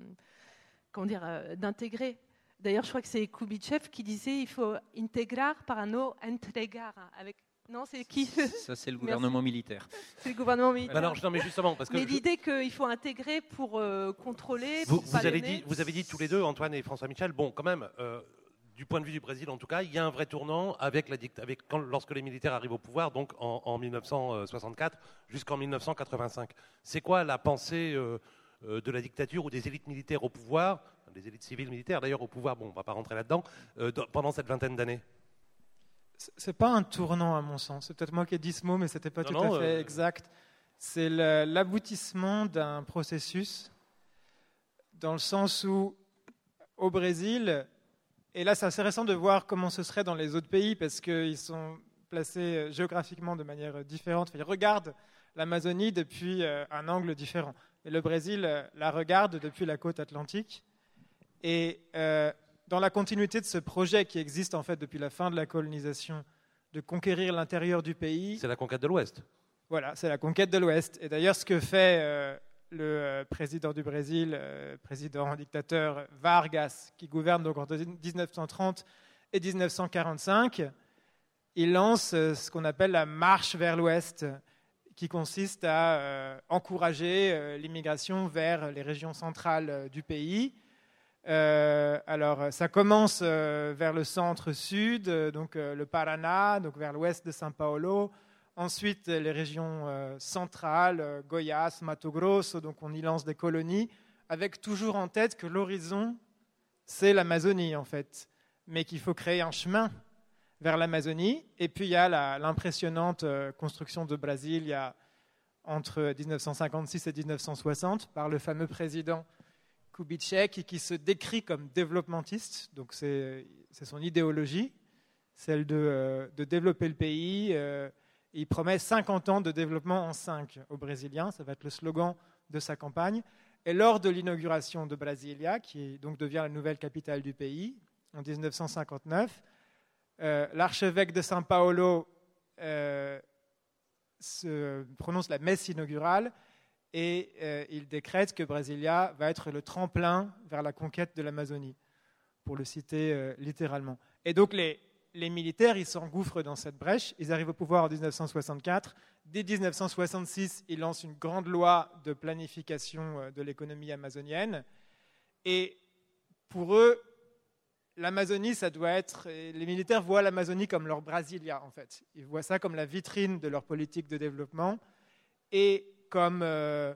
Speaker 4: comment dire, euh, d'intégrer. D'ailleurs, je crois que c'est Kubichev qui disait il faut intégrar para no entregar. Avec Non, c'est qui ?
Speaker 3: Ça, c'est le gouvernement militaire.
Speaker 4: C'est le gouvernement militaire.
Speaker 2: Alors, non, mais justement, parce que
Speaker 4: mais
Speaker 2: je...
Speaker 4: l'idée qu'il faut intégrer pour euh, contrôler.
Speaker 2: Vous,
Speaker 4: pour
Speaker 2: vous, avez dit, vous avez dit tous les deux, Antoine et François Michel, bon, quand même, euh, du point de vue du Brésil, en tout cas, il y a un vrai tournant avec la dict- avec quand, lorsque les militaires arrivent au pouvoir, donc en, en mille neuf cent soixante-quatre jusqu'en mille neuf cent quatre-vingt-cinq. C'est quoi la pensée euh, euh, de la dictature ou des élites militaires au pouvoir, des élites civiles militaires d'ailleurs au pouvoir, bon, on ne va pas rentrer là-dedans, euh, dans, pendant cette vingtaine d'années ?
Speaker 6: C'est pas un tournant à mon sens. C'est peut-être moi qui ai dit ce mot, mais c'était pas
Speaker 2: non,
Speaker 6: tout
Speaker 2: non,
Speaker 6: à fait
Speaker 2: euh...
Speaker 6: exact. C'est le, l'aboutissement d'un processus, dans le sens où, au Brésil, et là c'est assez récent de voir comment ce serait dans les autres pays, parce qu'ils sont placés géographiquement de manière différente. Enfin, ils regardent l'Amazonie depuis un angle différent. Et le Brésil la regarde depuis la côte atlantique. Et euh, dans la continuité de ce projet qui existe en fait depuis la fin de la colonisation, de conquérir l'intérieur du pays.
Speaker 2: C'est la conquête de l'Ouest. Voilà,
Speaker 6: c'est la conquête de l'Ouest. Et d'ailleurs, ce que fait euh, le euh, président du Brésil, euh, président dictateur Vargas, qui gouverne donc entre dix-neuf cent trente et dix-neuf cent quarante-cinq, il lance euh, ce qu'on appelle la marche vers l'Ouest, qui consiste à euh, encourager euh, l'immigration vers les régions centrales euh, du pays. Euh, alors, ça commence euh, vers le centre-sud, euh, donc euh, le Paraná, donc vers l'ouest de São Paulo. Ensuite, les régions euh, centrales, euh, Goiás, Mato Grosso, donc on y lance des colonies, avec toujours en tête que l'horizon, c'est l'Amazonie en fait, mais qu'il faut créer un chemin vers l'Amazonie. Et puis il y a la, l'impressionnante euh, construction de Brasilia entre dix-neuf cent cinquante-six et dix-neuf cent soixante par le fameux président Kubitschek, qui se décrit comme développementiste, donc c'est, c'est son idéologie, celle de, euh, de développer le pays. Euh, il promet cinquante ans de développement en cinq aux Brésiliens, ça va être le slogan de sa campagne. Et lors de l'inauguration de Brasilia, qui donc devient la nouvelle capitale du pays, en dix-neuf cent cinquante-neuf, euh, l'archevêque de São Paulo euh, se prononce la messe inaugurale et euh, il décrète que Brasilia va être le tremplin vers la conquête de l'Amazonie, pour le citer euh, littéralement. Et donc les, les militaires, ils s'engouffrent dans cette brèche, ils arrivent au pouvoir en dix-neuf cent soixante-quatre. Dès dix-neuf cent soixante-six, ils lancent une grande loi de planification euh, de l'économie amazonienne. Et pour eux, l'Amazonie, ça doit être... Les militaires voient l'Amazonie comme leur Brasilia, en fait. Ils voient ça comme la vitrine de leur politique de développement et comme euh,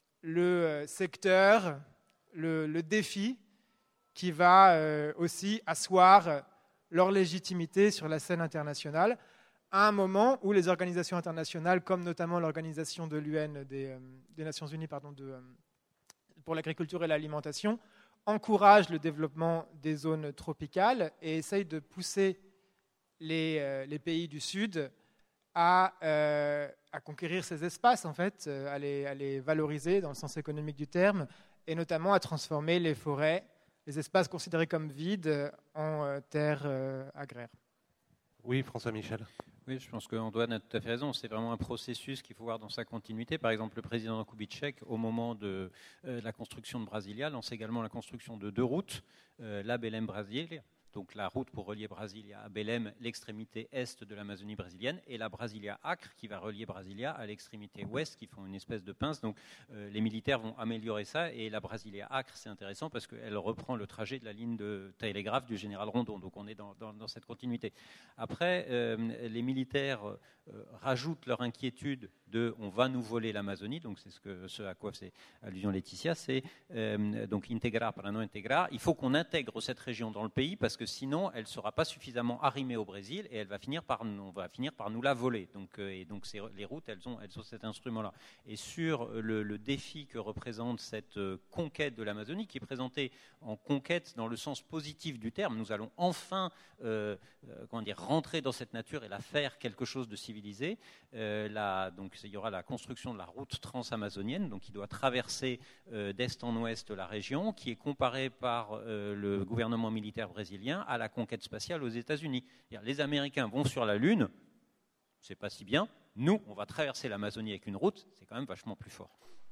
Speaker 6: le secteur, le, le défi qui va euh, aussi asseoir leur légitimité sur la scène internationale, à un moment où les organisations internationales, comme notamment l'organisation de l'U N, des, euh, des Nations Unies pardon, de, euh, pour l'agriculture et l'alimentation, encouragent le développement des zones tropicales et essayent de pousser les, euh, les pays du Sud à, euh, à conquérir ces espaces, en fait, euh, à, les, à les valoriser dans le sens économique du terme, et notamment à transformer les forêts, les espaces considérés comme vides, en euh, terres euh, agraires.
Speaker 2: Oui, François Michel.
Speaker 3: Oui, je pense qu'Antoine a tout à fait raison. C'est vraiment un processus qu'il faut voir dans sa continuité. Par exemple, le président Kubitschek, au moment de euh, la construction de Brasilia, lance également la construction de deux routes, euh, la Belém-Brasilia, donc la route pour relier Brasilia à Belém, l'extrémité est de l'Amazonie brésilienne, et la Brasilia-Acre qui va relier Brasilia à l'extrémité ouest, qui font une espèce de pince. Donc euh, les militaires vont améliorer ça, et la Brasilia-Acre, c'est intéressant parce qu'elle reprend le trajet de la ligne de télégraphe du général Rondon. Donc on est dans, dans, dans cette continuité. Après, euh, les militaires euh, rajoutent leur inquiétude de « on va nous voler l'Amazonie », donc c'est ce, que, ce à quoi fait allusion Laetitia, c'est euh, donc « integrar para non integrar ». Il faut qu'on intègre cette région dans le pays parce que sinon elle ne sera pas suffisamment arrimée au Brésil et elle va finir par, on va finir par nous la voler. Donc, euh, et donc c'est, les routes, elles ont, elles ont cet instrument-là. Et sur le, le défi que représente cette euh, conquête de l'Amazonie, qui est présentée en conquête dans le sens positif du terme, nous allons enfin euh, euh, comment dire, rentrer dans cette nature et la faire quelque chose de civilisé. Euh, la, donc il y aura la construction de la route transamazonienne, donc qui doit traverser euh, d'est en ouest la région, qui est comparée par euh, le gouvernement militaire brésilien à la conquête spatiale aux États-Unis. Les Américains vont sur la Lune, c'est pas si bien. Nous, on va traverser l'Amazonie avec une route, c'est quand même vachement plus fort.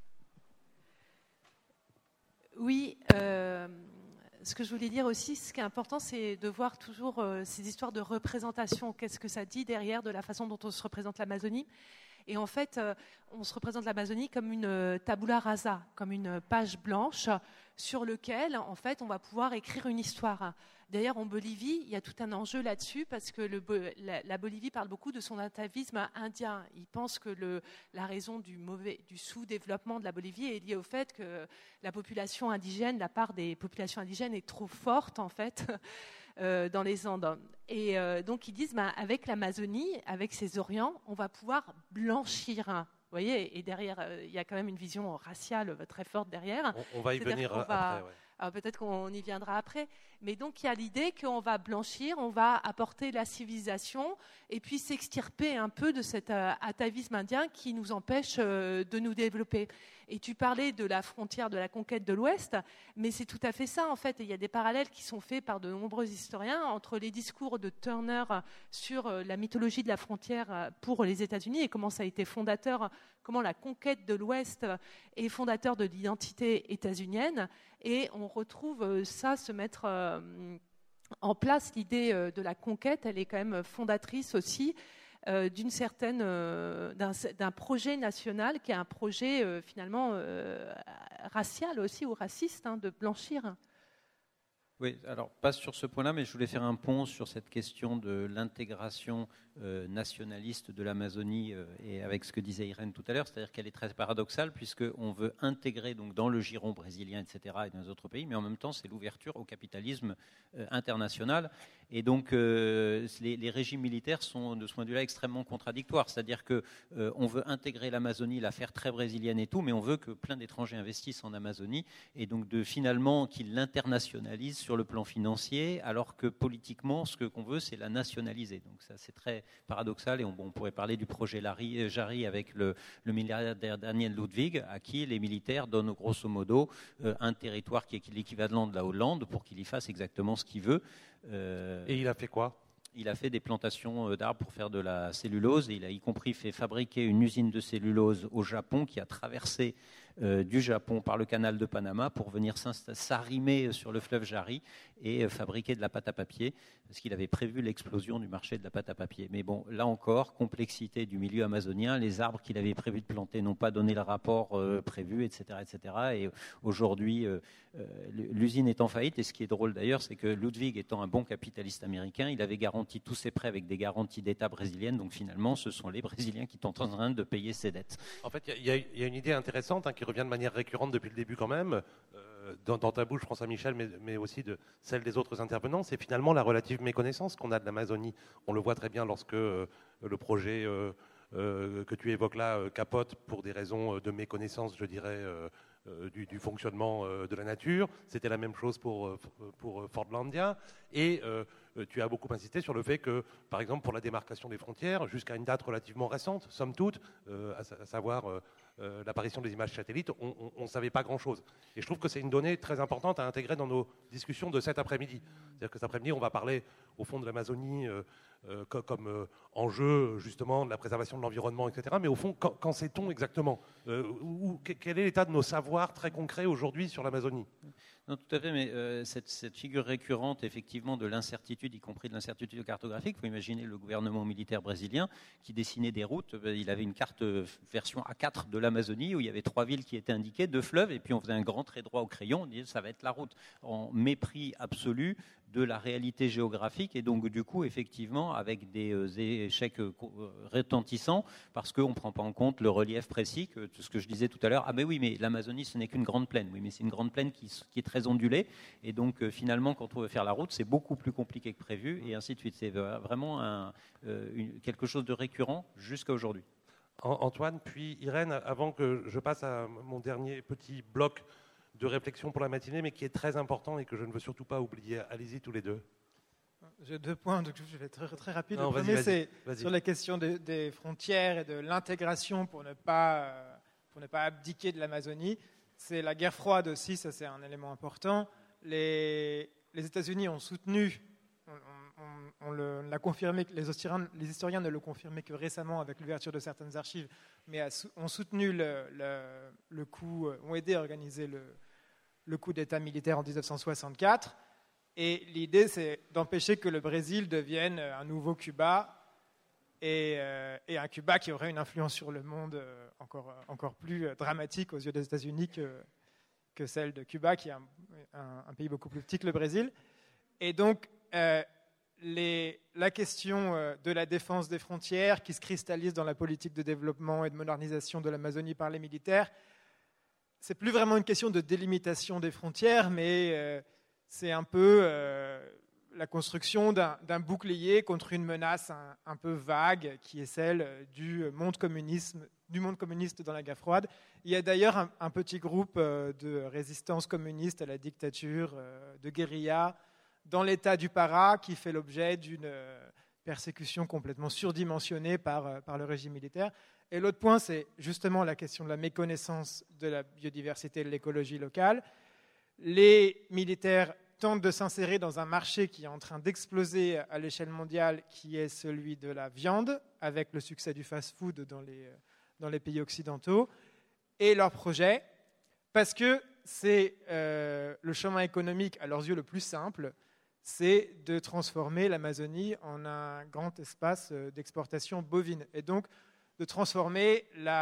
Speaker 4: Oui, euh, ce que je voulais dire aussi, ce qui est important, c'est de voir toujours euh, ces histoires de représentation. Qu'est-ce que ça dit derrière de la façon dont on se représente l'Amazonie ? Et en fait, euh, on se représente l'Amazonie comme une tabula rasa, comme une page blanche sur laquelle, en fait, on va pouvoir écrire une histoire. D'ailleurs, en Bolivie, il y a tout un enjeu là-dessus parce que le, la, la Bolivie parle beaucoup de son atavisme indien. Ils pensent que le, la raison du, mauvais, du sous-développement de la Bolivie est liée au fait que la population indigène, la part des populations indigènes est trop forte, en fait, euh, dans les Andes. Et euh, donc, ils disent, ben, avec l'Amazonie, avec ses orients, on va pouvoir blanchir. Vous voyez, et derrière, euh, il y a quand même une vision raciale très forte derrière.
Speaker 2: On, on va y
Speaker 4: C'est-à-dire
Speaker 2: venir
Speaker 4: qu'on
Speaker 2: après,
Speaker 4: va,
Speaker 2: ouais.
Speaker 4: Alors peut-être qu'on y viendra après, mais donc il y a l'idée qu'on va blanchir, on va apporter la civilisation et puis s'extirper un peu de cet euh, atavisme indien qui nous empêche euh, de nous développer. Et tu parlais de la frontière de la conquête de l'Ouest, mais c'est tout à fait ça en fait. Il y a des parallèles qui sont faits par de nombreux historiens entre les discours de Turner sur euh, la mythologie de la frontière pour les États-Unis et comment ça a été fondateur, comment la conquête de l'Ouest est fondateur de l'identité états-unienne. Et on retrouve ça se mettre euh, en place, l'idée euh, de la conquête, elle est quand même fondatrice aussi euh, d'une certaine, euh, d'un, d'un projet national qui est un projet euh, finalement euh, racial aussi ou raciste, hein, de blanchir.
Speaker 3: Oui, alors pas sur ce point-là, mais je voulais faire un pont sur cette question de l'intégration euh, nationaliste de l'Amazonie euh, et avec ce que disait Irène tout à l'heure, c'est-à-dire qu'elle est très paradoxale puisqu'on veut intégrer donc dans le giron brésilien, et cetera, et dans les autres pays, mais en même temps c'est l'ouverture au capitalisme euh, international. Et donc euh, les, les régimes militaires sont de ce point de vue-là extrêmement contradictoires, c'est-à-dire qu'on euh, veut intégrer l'Amazonie, la faire très brésilienne et tout, mais on veut que plein d'étrangers investissent en Amazonie et donc de finalement qu'ils l'internationalisent sur le plan financier, alors que politiquement, ce qu'on veut, c'est la nationaliser. Donc ça, c'est très paradoxal. Et on, bon, on pourrait parler du projet Larry, Jarry avec le, le milliardaire Daniel Ludwig, à qui les militaires donnent grosso modo euh, un territoire qui est l'équivalent de la Hollande pour qu'il y fasse exactement ce qu'il veut.
Speaker 2: Euh, et il a fait quoi ?
Speaker 3: Il a fait des plantations d'arbres pour faire de la cellulose. Et il a y compris fait fabriquer une usine de cellulose au Japon qui a traversé Euh, du Japon par le canal de Panama pour venir s'arrimer sur le fleuve Jarry et euh, fabriquer de la pâte à papier, parce qu'il avait prévu l'explosion du marché de la pâte à papier. Mais bon, là encore, complexité du milieu amazonien, les arbres qu'il avait prévu de planter n'ont pas donné le rapport euh, prévu, et cetera, et cetera. Et aujourd'hui, euh, euh, l'usine est en faillite. Et ce qui est drôle d'ailleurs, c'est que Ludwig, étant un bon capitaliste américain, il avait garanti tous ses prêts avec des garanties d'État brésiliennes. Donc finalement, ce sont les Brésiliens qui sont en train de payer ses dettes.
Speaker 2: En fait, il y, y, y a une idée intéressante hein, qui revient de manière récurrente depuis le début quand même, euh, dans, dans ta bouche, François Michel, mais, mais aussi de celle des autres intervenants, c'est finalement la relative méconnaissance qu'on a de l'Amazonie. On le voit très bien lorsque euh, le projet euh, euh, que tu évoques là euh, capote pour des raisons de méconnaissance, je dirais, euh, euh, du, du fonctionnement euh, de la nature. C'était la même chose pour, pour Fordlandia. Et euh, tu as beaucoup insisté sur le fait que, par exemple, pour la démarcation des frontières, jusqu'à une date relativement récente, somme toute, euh, à, à savoir euh, euh, l'apparition des images satellites, on ne savait pas grand-chose. Et je trouve que c'est une donnée très importante à intégrer dans nos discussions de cet après-midi. C'est-à-dire que cet après-midi, on va parler, au fond, de l'Amazonie euh, euh, comme, comme euh, enjeu, justement, de la préservation de l'environnement, et cetera. Mais au fond, qu'en, qu'en sait-on exactement euh, où, Quel est l'état de nos savoirs très concrets aujourd'hui sur l'Amazonie ?
Speaker 3: Non, tout à fait, mais euh, cette, cette figure récurrente, effectivement, de l'incertitude, y compris de l'incertitude cartographique, il faut imaginer le gouvernement militaire brésilien qui dessinait des routes. Il avait une carte version A quatre de l'Amazonie où il y avait trois villes qui étaient indiquées, deux fleuves, et puis on faisait un grand trait droit au crayon, on disait ça va être la route, en mépris absolu de la réalité géographique, et donc du coup, effectivement, avec des euh, échecs euh, retentissants, parce qu'on ne prend pas en compte le relief précis, que, ce que je disais tout à l'heure, ah mais oui, mais l'Amazonie, ce n'est qu'une grande plaine, oui, mais c'est une grande plaine qui, qui est très ondulée, et donc euh, finalement, quand on veut faire la route, c'est beaucoup plus compliqué que prévu, et ainsi de suite. C'est vraiment un, euh, une, quelque chose de récurrent jusqu'à aujourd'hui.
Speaker 2: Antoine, puis Irène, avant que je passe à mon dernier petit bloc de réflexion pour la matinée, mais qui est très important et que je ne veux surtout pas oublier. Allez-y tous les deux.
Speaker 6: J'ai deux points, donc je vais être très, très rapide.
Speaker 2: Non,
Speaker 6: le
Speaker 2: vas-y,
Speaker 6: premier,
Speaker 2: vas-y,
Speaker 6: c'est
Speaker 2: vas-y.
Speaker 6: sur la question de, des frontières et de l'intégration pour ne pas, pour ne pas abdiquer de l'Amazonie. C'est la guerre froide aussi, ça c'est un élément important. Les, les États-Unis ont soutenu, on, on, on, le, on l'a confirmé, les historiens, les historiens ne le confirmaient que récemment avec l'ouverture de certaines archives, mais ont soutenu le, le, le coup, ont aidé à organiser le le coup d'État militaire en dix-neuf cent soixante-quatre. Et l'idée, c'est d'empêcher que le Brésil devienne un nouveau Cuba et, euh, et un Cuba qui aurait une influence sur le monde euh, encore, encore plus dramatique aux yeux des États-Unis que, que celle de Cuba, qui est un, un, un pays beaucoup plus petit que le Brésil. Et donc, euh, les, la question euh, de la défense des frontières qui se cristallise dans la politique de développement et de modernisation de l'Amazonie par les militaires, c'est plus vraiment une question de délimitation des frontières, mais euh, c'est un peu euh, la construction d'un, d'un bouclier contre une menace un, un peu vague, qui est celle du monde, communisme, du monde communiste dans la guerre froide. Il y a d'ailleurs un, un petit groupe euh, de résistance communiste à la dictature, euh, de guérilla, dans l'État du Pará, qui fait l'objet d'une euh, persécution complètement surdimensionnée par, euh, par le régime militaire. Et l'autre point, c'est justement la question de la méconnaissance de la biodiversité et de l'écologie locale. Les militaires tentent de s'insérer dans un marché qui est en train d'exploser à l'échelle mondiale, qui est celui de la viande, avec le succès du fast-food dans les, dans les pays occidentaux. Et leur projet, parce que c'est euh, le chemin économique, à leurs yeux, le plus simple, c'est de transformer l'Amazonie en un grand espace d'exportation bovine. Et donc, de transformer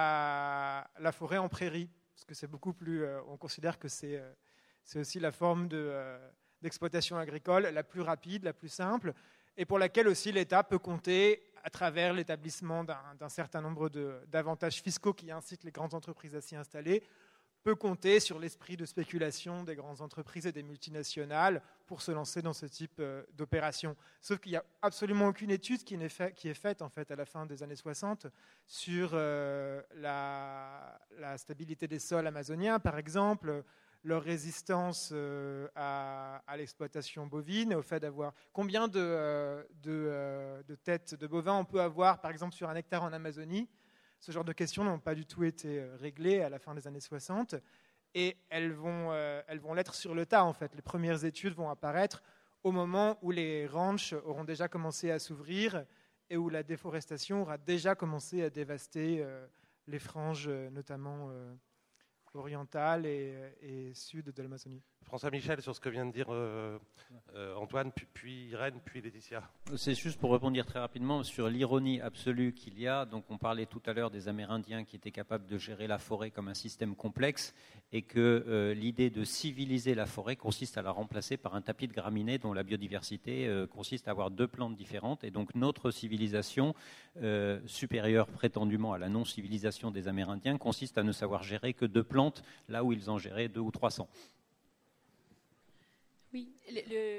Speaker 6: la, la forêt en prairie, parce que c'est beaucoup plus, euh, on considère que c'est, euh, c'est aussi la forme de, euh, d'exploitation agricole la plus rapide, la plus simple, et pour laquelle aussi l'État peut compter à travers l'établissement d'un, d'un certain nombre de, d'avantages fiscaux qui incitent les grandes entreprises à s'y installer, peut compter sur l'esprit de spéculation des grandes entreprises et des multinationales pour se lancer dans ce type euh, d'opération. Sauf qu'il n'y a absolument aucune étude qui est, fait, qui est faite en fait, à la fin des années soixante sur euh, la, la stabilité des sols amazoniens, par exemple, leur résistance euh, à, à l'exploitation bovine, au fait d'avoir combien de, euh, de, euh, de têtes de bovins on peut avoir, par exemple, sur un hectare en Amazonie. Ce genre de questions n'ont pas du tout été réglées à la fin des années soixante, et elles vont, euh, elles vont l'être sur le tas, en fait. Les premières études vont apparaître au moment où les ranchs auront déjà commencé à s'ouvrir et où la déforestation aura déjà commencé à dévaster euh, les franges, notamment euh, orientales et, et sud de l'Amazonie.
Speaker 2: François Michel, sur ce que vient de dire euh, euh, Antoine, puis, puis Irène, puis Laetitia.
Speaker 3: C'est juste pour répondre très rapidement sur l'ironie absolue qu'il y a. Donc, on parlait tout à l'heure des Amérindiens qui étaient capables de gérer la forêt comme un système complexe, et que euh, l'idée de civiliser la forêt consiste à la remplacer par un tapis de graminées dont la biodiversité euh, consiste à avoir deux plantes différentes. Et donc, notre civilisation euh, supérieure prétendument à la non-civilisation des Amérindiens consiste à ne savoir gérer que deux plantes là où ils en géraient deux ou trois cents.
Speaker 5: Oui, le, le,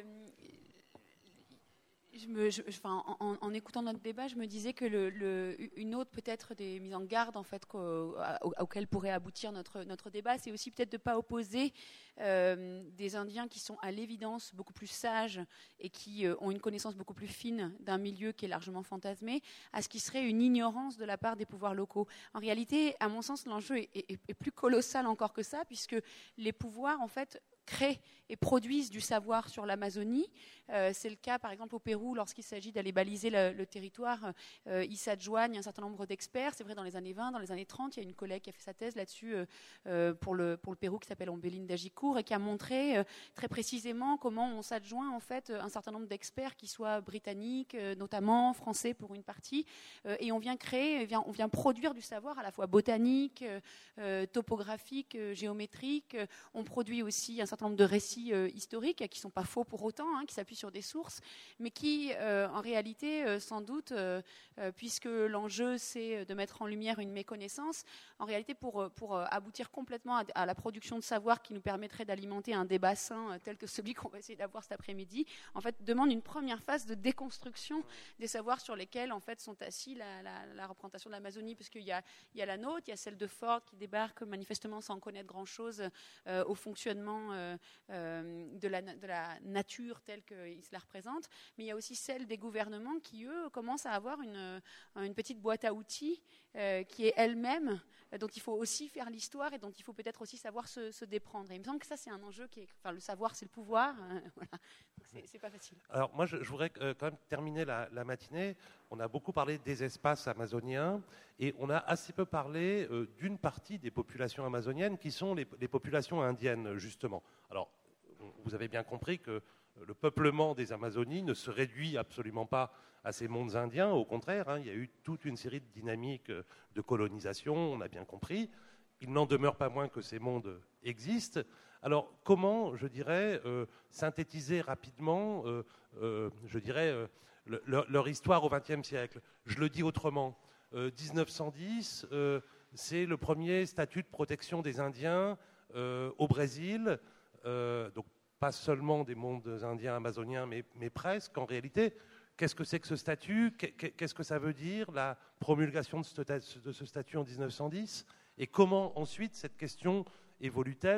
Speaker 5: je me, je, enfin, en, en écoutant notre débat, je me disais que le, le, une autre peut-être des mises en garde en fait, auxquelles pourrait aboutir notre, notre débat, c'est aussi peut-être de ne pas opposer euh, des Indiens qui sont à l'évidence beaucoup plus sages et qui euh, ont une connaissance beaucoup plus fine d'un milieu qui est largement fantasmé, à ce qui serait une ignorance de la part des pouvoirs locaux. En réalité, à mon sens, l'enjeu est, est, est plus colossal encore que ça, puisque les pouvoirs, en fait, créent et produisent du savoir sur l'Amazonie. Euh, c'est le cas, par exemple, au Pérou, lorsqu'il s'agit d'aller baliser le, le territoire, euh, ils s'adjoignent un certain nombre d'experts. C'est vrai, dans les années vingt, dans les années trente, il y a une collègue qui a fait sa thèse là-dessus euh, pour, le, pour le Pérou qui s'appelle Ombelín Dagicourt et qui a montré euh, très précisément comment on s'adjoint en fait un certain nombre d'experts qui soient britanniques, euh, notamment français pour une partie, euh, et on vient créer, on vient, on vient produire du savoir à la fois botanique, euh, topographique, euh, géométrique. On produit aussi un certain nombre de récits euh, historiques qui ne sont pas faux pour autant, hein, qui s'appuient sur des sources, mais qui, euh, en réalité, euh, sans doute, euh, euh, puisque l'enjeu, c'est de mettre en lumière une méconnaissance, en réalité, pour, pour aboutir complètement à, à la production de savoir qui nous permettrait d'alimenter un débat sain euh, tel que celui qu'on va essayer d'avoir cet après-midi, en fait, demande une première phase de déconstruction des savoirs sur lesquels, en fait, sont assis la, la, la représentation de l'Amazonie, parce qu'il y a, il y a la nôtre, il y a celle de Ford qui débarque manifestement sans connaître grand-chose euh, au fonctionnement euh, euh, de, la, de la nature telle qu'il se la représente, mais il y a aussi celle des gouvernements qui, eux, commencent à avoir une, une petite boîte à outils euh, qui est elle-même, euh, dont il faut aussi faire l'histoire et dont il faut peut-être aussi savoir se, se déprendre. Et il me semble que ça, c'est un enjeu qui est... Enfin, le savoir, c'est le pouvoir. Euh, voilà. C'est, c'est pas facile.
Speaker 2: Alors, moi, je, je voudrais euh, quand même terminer la, la matinée. On a beaucoup parlé des espaces amazoniens et on a assez peu parlé euh, d'une partie des populations amazoniennes qui sont les, les populations indiennes, justement. Alors, vous avez bien compris que le peuplement des Amazonies ne se réduit absolument pas à ces mondes indiens. Au contraire, hein, il y a eu toute une série de dynamiques de colonisation, on a bien compris. Il n'en demeure pas moins que ces mondes existent. Alors, comment, je dirais, euh, synthétiser rapidement, euh, euh, je dirais, euh, le, leur, leur histoire au vingtième siècle ? Je le dis autrement. Euh, dix-neuf cent dix, euh, c'est le premier statut de protection des Indiens euh, au Brésil. Euh, donc, pas seulement des mondes indiens amazoniens, mais, mais presque, en réalité. Qu'est-ce que c'est que ce statut ? Qu'est-ce que ça veut dire, la promulgation de ce, de ce statut en dix-neuf cent dix ? Et comment ensuite cette question évolue-t-elle ?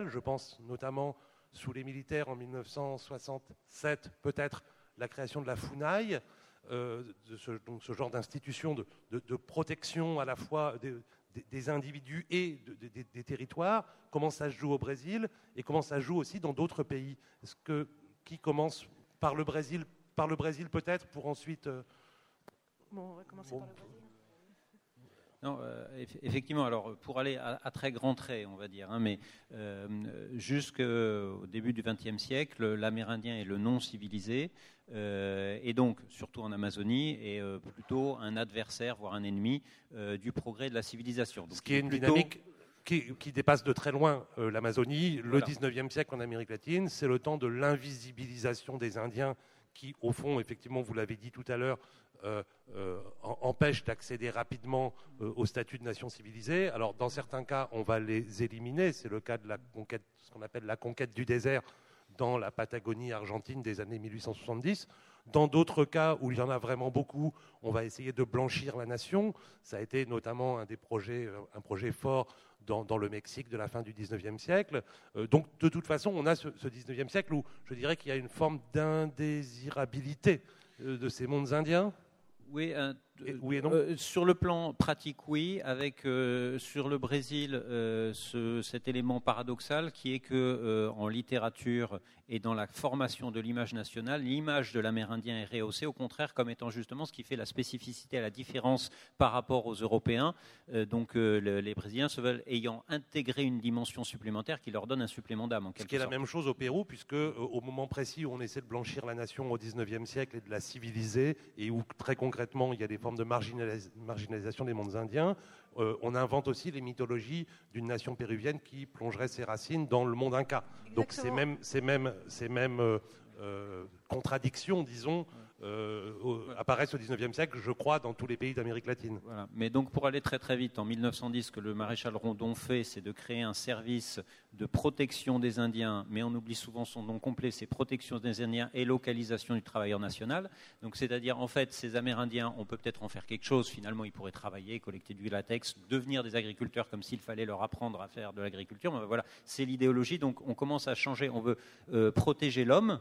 Speaker 2: Je pense notamment sous les militaires en mille neuf cent soixante-sept, peut-être la création de la FUNAI, euh, de ce, donc ce genre d'institution de, de, de protection à la fois des, des, des individus et de, de, des, des territoires. Comment ça se joue au Brésil et comment ça se joue aussi dans d'autres pays ? Est-ce que qui commence par le Brésil, par le Brésil peut-être, pour ensuite... Euh,
Speaker 4: bon, on va commencer bon. par le Brésil.
Speaker 3: Non, euh, effectivement, alors pour aller à, à très grands traits, on va dire, hein, mais euh, jusqu'au début du vingtième siècle, l'Amérindien est le non civilisé, euh, et donc, surtout en Amazonie, est euh, plutôt un adversaire, voire un ennemi euh, du progrès de la civilisation. Donc,
Speaker 2: Ce qui est une
Speaker 3: plutôt...
Speaker 2: dynamique qui, qui dépasse de très loin euh, l'Amazonie. Le
Speaker 3: Voilà.
Speaker 2: dix-neuvième siècle en Amérique latine, c'est le temps de l'invisibilisation des Indiens qui, au fond, effectivement, vous l'avez dit tout à l'heure, euh, euh, empêchent d'accéder rapidement euh, au statut de nation civilisée. Alors, dans certains cas, on va les éliminer. C'est le cas de la conquête, ce qu'on appelle la conquête du désert dans la Patagonie argentine des années mille huit cent soixante-dix. Dans d'autres cas où il y en a vraiment beaucoup, on va essayer de blanchir la nation. Ça a été notamment un des projets, un projet fort dans, dans le Mexique de la fin du dix-neuvième siècle. Euh, donc, de toute façon, on a ce, ce dix-neuvième siècle où je dirais qu'il y a une forme d'indésirabilité euh, de ces mondes indiens.
Speaker 3: Oui, euh,
Speaker 2: Et, oui et non.
Speaker 3: Euh, sur le plan pratique, oui, avec euh, sur le Brésil euh, ce, cet élément paradoxal qui est que euh, en littérature et dans la formation de l'image nationale, l'image de l'Amérindien est rehaussée, au contraire, comme étant justement ce qui fait la spécificité, la différence par rapport aux Européens. Euh, donc euh, le, les Brésiliens se veulent ayant intégré une dimension supplémentaire qui leur donne un supplément d'âme. En quelque
Speaker 2: Ce qui est
Speaker 3: sorte.
Speaker 2: la même chose au Pérou, puisque euh, au moment précis où on essaie de blanchir la nation au dix-neuvième siècle et de la civiliser, et où très concrètement il y a des formes de marginalis- marginalisation des mondes indiens, euh, on invente aussi les mythologies d'une nation péruvienne qui plongerait ses racines dans le monde inca. Donc ces mêmes, ces mêmes, ces mêmes euh, euh, contradictions, disons, euh, apparaissent au dix-neuvième siècle, je crois, dans tous les pays d'Amérique latine.
Speaker 3: Voilà. Mais donc pour aller très très vite, en mille neuf cent dix, ce que le maréchal Rondon fait, c'est de créer un service de protection des Indiens, mais on oublie souvent son nom complet, c'est protection des Indiens et localisation du travailleur national. Donc c'est-à-dire, en fait, ces Amérindiens, on peut peut-être en faire quelque chose, finalement ils pourraient travailler, collecter du latex, devenir des agriculteurs comme s'il fallait leur apprendre à faire de l'agriculture. Mais voilà, c'est l'idéologie, donc on commence à changer, on veut euh, protéger l'homme,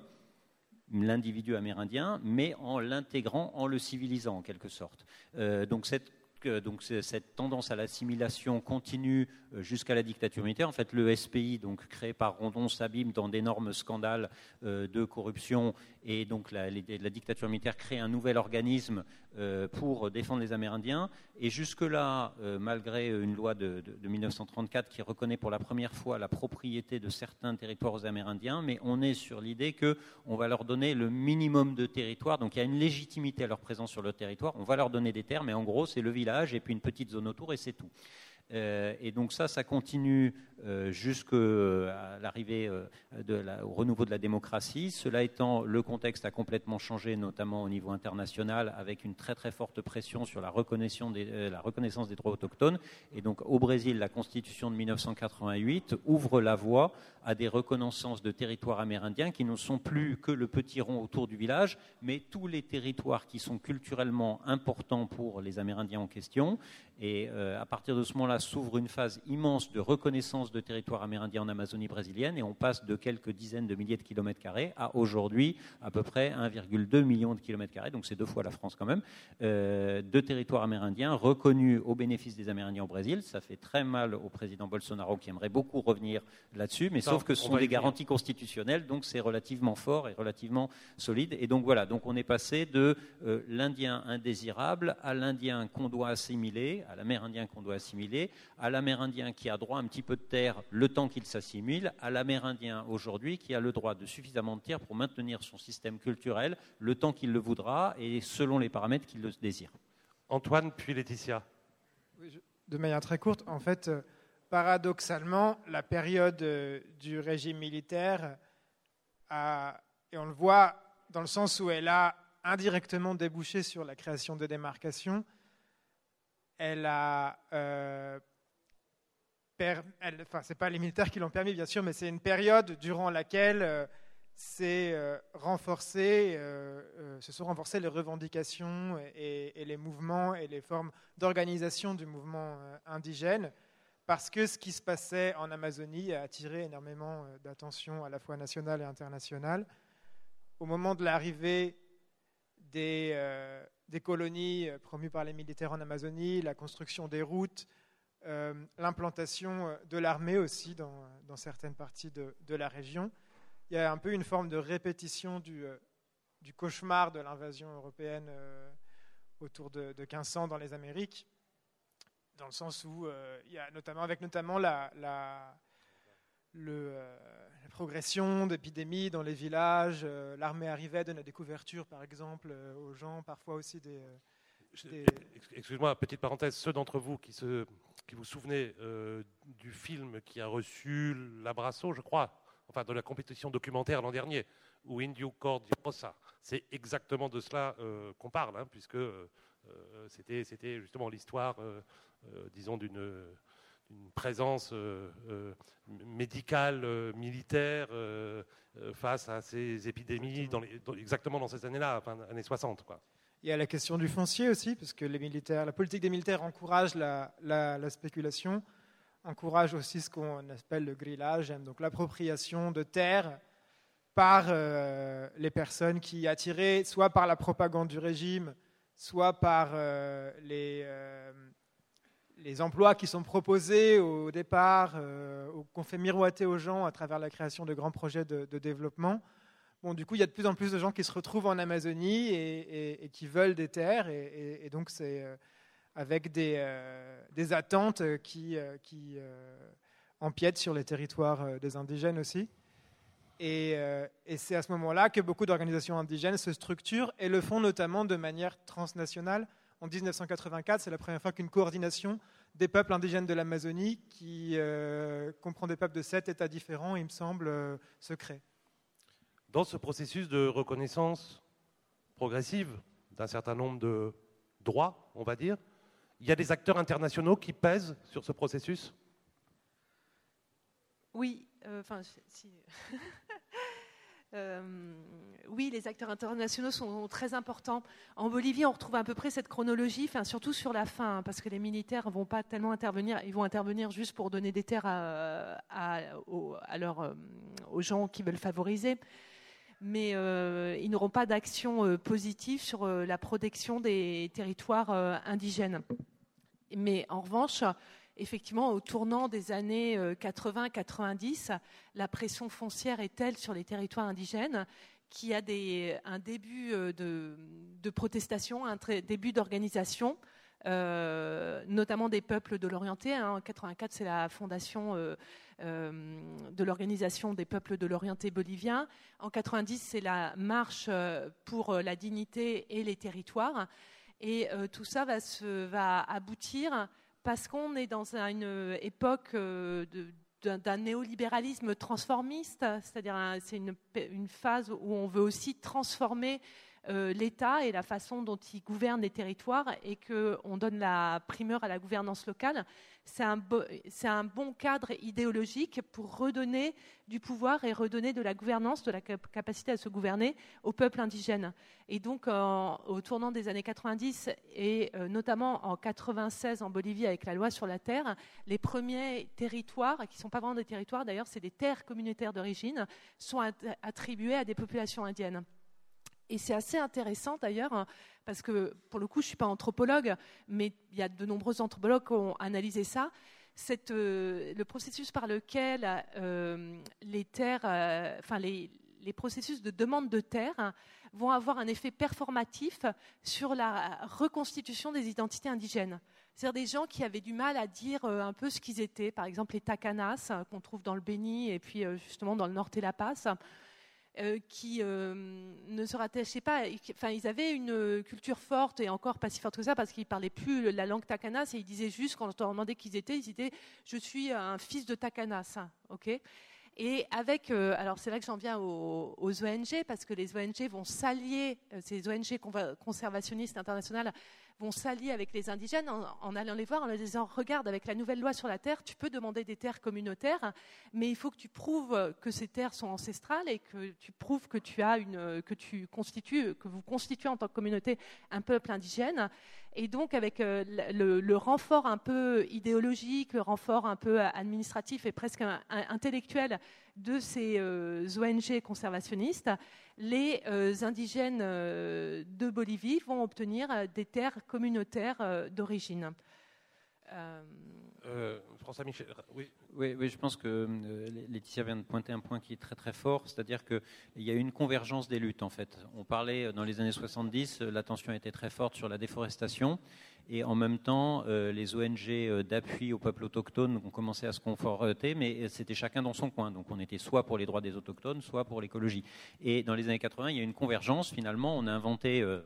Speaker 3: l'individu amérindien, mais en l'intégrant, en le civilisant en quelque sorte. Euh, donc cette Donc cette tendance à l'assimilation continue jusqu'à la dictature militaire. En fait, le S P I, donc créé par Rondon, s'abîme dans d'énormes scandales euh, de corruption, et donc la, les, la dictature militaire crée un nouvel organisme euh, pour défendre les Amérindiens. Et jusque-là, euh, malgré une loi de, de, de mille neuf cent trente-quatre qui reconnaît pour la première fois la propriété de certains territoires aux Amérindiens, mais on est sur l'idée qu'on va leur donner le minimum de territoire. Donc il y a une légitimité à leur présence sur le territoire. On va leur donner des terres, mais en gros, c'est le village et puis une petite zone autour et c'est tout. Euh, et donc ça, ça continue euh, jusqu'à l'arrivée euh, de la, au renouveau de la démocratie. Cela étant, le contexte a complètement changé, notamment au niveau international, avec une très très forte pression sur la reconnaissance des, euh, la reconnaissance des droits autochtones. Et donc au Brésil, la Constitution de mille neuf cent quatre-vingt-huit ouvre la voie à des reconnaissances de territoires amérindiens qui ne sont plus que le petit rond autour du village, mais tous les territoires qui sont culturellement importants pour les Amérindiens en question. Et euh, à partir de ce moment-là, s'ouvre une phase immense de reconnaissance de territoires amérindiens en Amazonie brésilienne, et on passe de quelques dizaines de milliers de kilomètres carrés à aujourd'hui à peu près un virgule deux million de kilomètres carrés, donc c'est deux fois la France quand même, euh, de territoires amérindiens reconnus au bénéfice des Amérindiens au Brésil. Ça fait très mal au président Bolsonaro qui aimerait beaucoup revenir là-dessus, mais
Speaker 2: Ça,
Speaker 3: sauf que ce sont des garanties
Speaker 2: dire.
Speaker 3: constitutionnelles, donc c'est relativement fort et relativement solide. Et donc voilà, donc on est passé de euh, l'Indien indésirable à l'Indien qu'on doit assimiler, à l'Amérindien qu'on doit assimiler, à l'Amérindien qui a droit à un petit peu de terre le temps qu'il s'assimile, à l'Amérindien aujourd'hui qui a le droit de suffisamment de terre pour maintenir son système culturel le temps qu'il le voudra et selon les paramètres qu'il le désire.
Speaker 2: Antoine, puis Laetitia.
Speaker 6: Oui, je, de manière très courte, en fait, euh, paradoxalement, la période euh, du régime militaire a, et on le voit dans le sens où elle a indirectement débouché sur la création de démarcations, elle a... Euh, per, elle, enfin, ce n'est pas les militaires qui l'ont permis, bien sûr, mais c'est une période durant laquelle euh, c'est, euh, renforcé, euh, euh, se sont renforcées les revendications et, et les mouvements et les formes d'organisation du mouvement euh, indigène, parce que ce qui se passait en Amazonie a attiré énormément euh, d'attention à la fois nationale et internationale. Au moment de l'arrivée des... Euh, des colonies promues par les militaires en Amazonie, la construction des routes, euh, l'implantation de l'armée aussi dans, dans certaines parties de, de la région. Il y a un peu une forme de répétition du, euh, du cauchemar de l'invasion européenne euh, autour de, de quinze cents dans les Amériques, dans le sens où euh, il y a notamment, avec notamment la, la, le, euh, la progression d'épidémies dans les villages, euh, l'armée arrivait, donnait des couvertures par exemple euh, aux gens, parfois aussi des... euh, des...
Speaker 2: Excuse-moi, petite parenthèse, ceux d'entre vous qui se qui vous souvenez euh, du film qui a reçu l'Abraço, je crois, enfin de la compétition documentaire l'an dernier, ou Indio Cordiosa. C'est exactement de cela euh, qu'on parle, hein, puisque euh, c'était, c'était justement l'histoire, euh, euh, disons, d'une, d'une présence euh, euh, médicale, euh, militaire, euh, euh, face à ces épidémies, dans les, dans, exactement dans ces années-là, enfin, années soixante, quoi.
Speaker 6: Il y a la question du foncier aussi, parce que les militaires, la politique des militaires encourage la, la, la spéculation, encourage aussi ce qu'on appelle le grillage, donc l'appropriation de terres par euh, les personnes qui, attirées soit par la propagande du régime, soit par euh, les, euh, les emplois qui sont proposés au départ, euh, qu'on fait miroiter aux gens à travers la création de grands projets de, de développement. Bon, du coup, il y a de plus en plus de gens qui se retrouvent en Amazonie et, et, et qui veulent des terres, et, et, et donc c'est euh, avec des, euh, des attentes qui, euh, qui euh, empiètent sur les territoires euh, des indigènes aussi. Et, euh, et c'est à ce moment-là que beaucoup d'organisations indigènes se structurent et le font notamment de manière transnationale. En dix-neuf cent quatre-vingt-quatre, c'est la première fois qu'une coordination des peuples indigènes de l'Amazonie, qui euh, comprend des peuples de sept États différents, il me semble, euh, se crée.
Speaker 2: Dans ce processus de reconnaissance progressive d'un certain nombre de droits, on va dire, il y a des acteurs internationaux qui pèsent sur ce processus ?
Speaker 4: Oui, enfin, euh, si. euh, oui, les acteurs internationaux sont très importants. En Bolivie, on retrouve à peu près cette chronologie, enfin, surtout sur la fin, hein, parce que les militaires ne vont pas tellement intervenir, ils vont intervenir juste pour donner des terres à, à, aux, à leur, aux gens qui veulent favoriser. Mais euh, ils n'auront pas d'action euh, positive sur euh, la protection des territoires euh, indigènes. Mais en revanche, effectivement, au tournant des années quatre-vingts quatre-vingt-dix, la pression foncière est telle sur les territoires indigènes qu'il y a des, un début de, de protestation, un très, début d'organisation, euh, notamment des peuples de l'Orienté. Hein. En quatre-vingt-quatre, c'est la fondation euh, euh, de l'Organisation des peuples de l'Orienté bolivien. En quatre-vingt-dix, c'est la marche pour la dignité et les territoires. Et euh, tout ça va, se, va aboutir parce qu'on est dans une époque euh, de, d'un, d'un néolibéralisme transformiste, c'est-à-dire un, c'est une, une phase où on veut aussi transformer euh, l'État et la façon dont il gouverne les territoires et qu'on donne la primeur à la gouvernance locale. C'est un, bo- c'est un bon cadre idéologique pour redonner du pouvoir et redonner de la gouvernance, de la cap- capacité à se gouverner aux peuples indigènes. Et donc, en, au tournant des années quatre-vingt-dix et euh, notamment en quatre-vingt-seize en Bolivie avec la loi sur la terre, les premiers territoires, qui ne sont pas vraiment des territoires d'ailleurs, c'est des terres communautaires d'origine, sont at- attribués à des populations indiennes. Et c'est assez intéressant d'ailleurs, parce que pour le coup, je ne suis pas anthropologue, mais il y a de nombreux anthropologues qui ont analysé ça. Cette, euh, le processus par lequel euh, les terres, euh, enfin les, les processus de demande de terre vont avoir un effet performatif sur la reconstitution des identités indigènes. C'est-à-dire des gens qui avaient du mal à dire euh, un peu ce qu'ils étaient, par exemple les Tacanas, euh, qu'on trouve dans le Beni et puis euh, justement dans le Nord et La Paz. Euh, qui euh, ne se rattachaient pas, enfin ils avaient une culture forte et encore pas si forte que ça parce qu'ils ne parlaient plus la langue Tacanas et ils disaient juste, quand on leur demandait qui ils étaient, ils disaient je suis un fils de Tacanas, ok. Et avec, euh, alors c'est là que j'en viens aux, aux O N G parce que les O N G vont s'allier, euh, ces O N G conservationnistes internationales vont s'allier avec les indigènes en, en allant les voir, en leur disant regarde, avec la nouvelle loi sur la terre, tu peux demander des terres communautaires, mais il faut que tu prouves que ces terres sont ancestrales et que tu prouves que tu as une, que tu constitues, que vous constituez en tant que communauté un peuple indigène. Et donc avec euh, le, le renfort un peu idéologique, le renfort un peu administratif et presque un, un, intellectuel de ces euh, O N G conservationnistes, les euh, indigènes euh, de Bolivie vont obtenir euh, des terres communautaires euh, d'origine.
Speaker 2: Euh... Euh, François Michel, oui.
Speaker 3: Oui, oui, je pense que euh, Laetitia vient de pointer un point qui est très très fort, c'est-à-dire qu'il y a eu une convergence des luttes en fait. On parlait dans les années soixante-dix, l'attention était très forte sur la déforestation et en même temps euh, les O N G d'appui aux peuples autochtones ont commencé à se conforter, mais c'était chacun dans son coin. Donc on était soit pour les droits des autochtones, soit pour l'écologie. Et dans les années quatre-vingts, il y a eu une convergence finalement, on a inventé... Euh, on a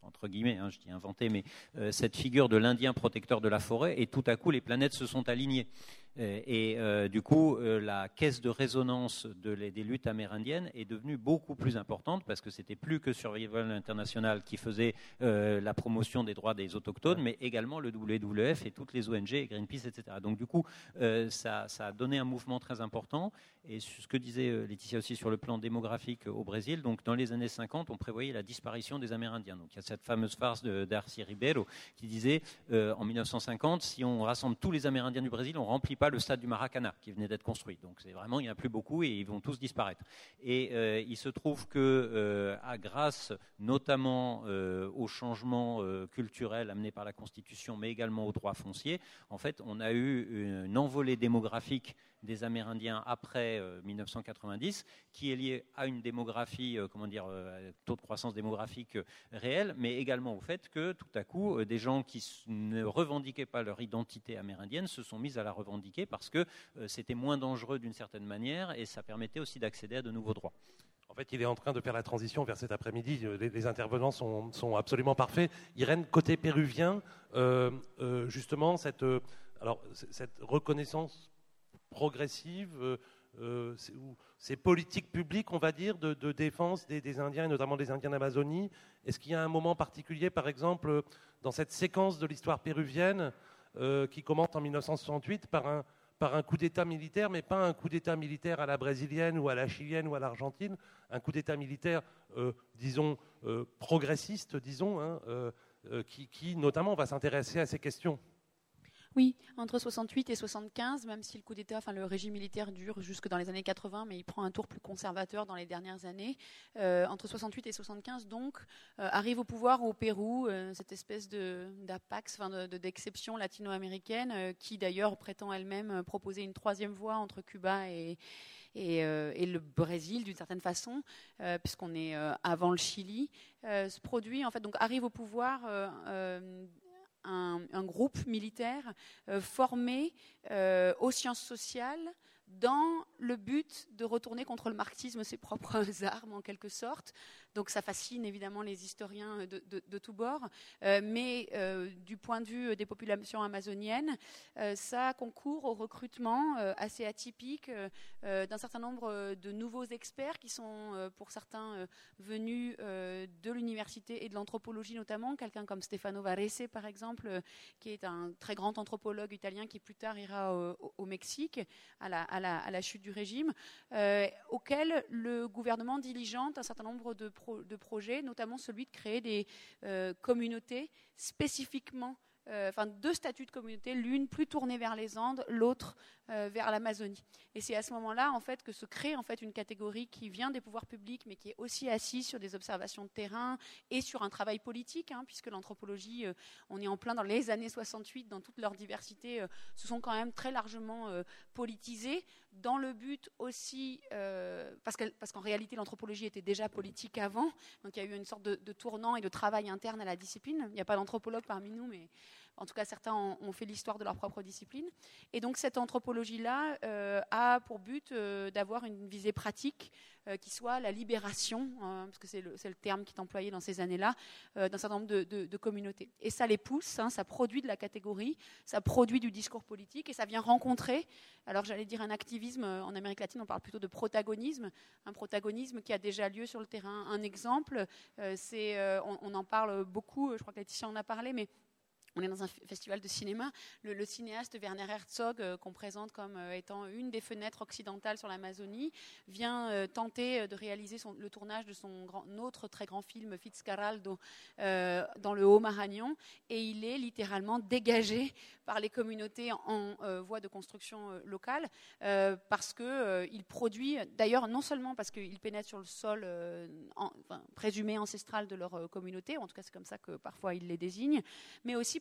Speaker 3: entre guillemets, hein, je dis inventé, mais euh, cette figure de l'Indien protecteur de la forêt, et tout à coup les planètes se sont alignées. Et, et euh, du coup, euh, la caisse de résonance de les, des luttes amérindiennes est devenue beaucoup plus importante parce que c'était plus que Survival International qui faisait euh, la promotion des droits des autochtones, mais également le W W F et toutes les O N G, Greenpeace, et cetera. Donc du coup, euh, ça, ça a donné un mouvement très important. Et ce que disait Laetitia aussi sur le plan démographique au Brésil, donc dans les années cinquante, on prévoyait la disparition des Amérindiens. Donc il y a cette fameuse farce de Darcy Ribeiro qui disait euh, en mille neuf cent cinquante, si on rassemble tous les Amérindiens du Brésil, on ne remplit pas le stade du Maracana qui venait d'être construit. Donc c'est vraiment, il n'y en a plus beaucoup et ils vont tous disparaître. Et euh, il se trouve que, euh, à grâce notamment euh, au changement euh, culturel amené par la Constitution, mais également aux droits fonciers, en fait, on a eu une envolée démographique des Amérindiens après euh, mille neuf cent quatre-vingt-dix, qui est liée à une démographie, euh, comment dire, euh, taux de croissance démographique euh, réel, mais également au fait que tout à coup, euh, des gens qui s- ne revendiquaient pas leur identité amérindienne se sont mis à la revendiquer parce que euh, c'était moins dangereux d'une certaine manière et ça permettait aussi d'accéder à de nouveaux droits.
Speaker 2: En fait, il est en train de faire la transition vers cet après-midi. Les, les intervenants sont, sont absolument parfaits. Irène, côté péruvien, euh, euh, justement, cette, euh, alors, c- cette reconnaissance progressive, euh, euh, c'est- ou ces politiques publiques, on va dire, de, de défense des, des Indiens, et notamment des Indiens d'Amazonie. Est-ce qu'il y a un moment particulier, par exemple, dans cette séquence de l'histoire péruvienne, euh, qui commence en mille neuf cent soixante-huit par un, par un coup d'État militaire, mais pas un coup d'État militaire à la brésilienne ou à la chilienne ou à l'Argentine, un coup d'État militaire, euh, disons, euh, progressiste, disons, hein, euh, euh, qui, qui, notamment, va s'intéresser à ces questions.
Speaker 5: Oui, entre soixante-huit et soixante-quinze, même si le coup d'État, enfin le régime militaire dure jusque dans les années quatre-vingts, mais il prend un tour plus conservateur dans les dernières années. Euh, entre soixante-huit et soixante-quinze, donc, euh, arrive au pouvoir au Pérou euh, cette espèce de d'Apax, enfin de, de, d'exception latino-américaine, euh, qui d'ailleurs prétend elle-même euh, proposer une troisième voie entre Cuba et Et, euh, et le Brésil d'une certaine façon, euh, puisqu'on est euh, avant le Chili, euh, se produit en fait, donc arrive au pouvoir euh, euh, un, un groupe militaire euh, formé euh, aux sciences sociales dans le but de retourner contre le marxisme ses propres armes en quelque sorte. Donc ça fascine évidemment les historiens de, de, de tous bords, euh, mais euh, du point de vue des populations amazoniennes, euh, ça concourt au recrutement euh, assez atypique euh, d'un certain nombre de nouveaux experts qui sont euh, pour certains euh, venus euh, de l'université et de l'anthropologie notamment, quelqu'un comme Stefano Varese par exemple, euh, qui est un très grand anthropologue italien qui plus tard ira au, au Mexique à la, à, la, à la chute du régime, euh, auquel le gouvernement diligente un certain nombre de pro de projets, notamment celui de créer des euh, communautés spécifiquement, euh, enfin deux statuts de communauté, l'une plus tournée vers les Andes, l'autre euh, vers l'Amazonie. Et c'est à ce moment-là en fait que se crée en fait une catégorie qui vient des pouvoirs publics, mais qui est aussi assise sur des observations de terrain et sur un travail politique, hein, puisque l'anthropologie, euh, on est en plein dans les années soixante-huit, dans toute leur diversité, euh, se sont quand même très largement euh, politisées, dans le but aussi, euh, parce, que, parce qu'en réalité l'anthropologie était déjà politique avant, donc il y a eu une sorte de, de tournant et de travail interne à la discipline. Il n'y a pas d'anthropologue parmi nous, mais en tout cas certains ont, ont fait l'histoire de leur propre discipline. Et donc cette anthropologie-là euh, a pour but euh, d'avoir une visée pratique euh, qui soit la libération, hein, parce que c'est le, c'est le terme qui est employé dans ces années-là, euh, d'un certain nombre de, de, de communautés. Et ça les pousse, hein, ça produit de la catégorie, ça produit du discours politique et ça vient rencontrer, alors j'allais dire un activisme, en Amérique latine on parle plutôt de protagonisme, un protagonisme qui a déjà lieu sur le terrain. Un exemple, euh, c'est, euh, on, on en parle beaucoup, je crois que Laetitia en a parlé, mais on est dans un festival de cinéma. Le, le cinéaste Werner Herzog, euh, qu'on présente comme euh, étant une des fenêtres occidentales sur l'Amazonie, vient euh, tenter de réaliser son, le tournage de son grand, autre très grand film, Fitzcarraldo, euh, dans le Haut-Maranhão. Et il est littéralement dégagé par les communautés en, en euh, voie de construction euh, locale, euh, parce qu'il euh, produit, d'ailleurs non seulement parce qu'il pénètre sur le sol euh, en, enfin, présumé ancestral de leur euh, communauté, en tout cas c'est comme ça que parfois il les désigne, mais aussi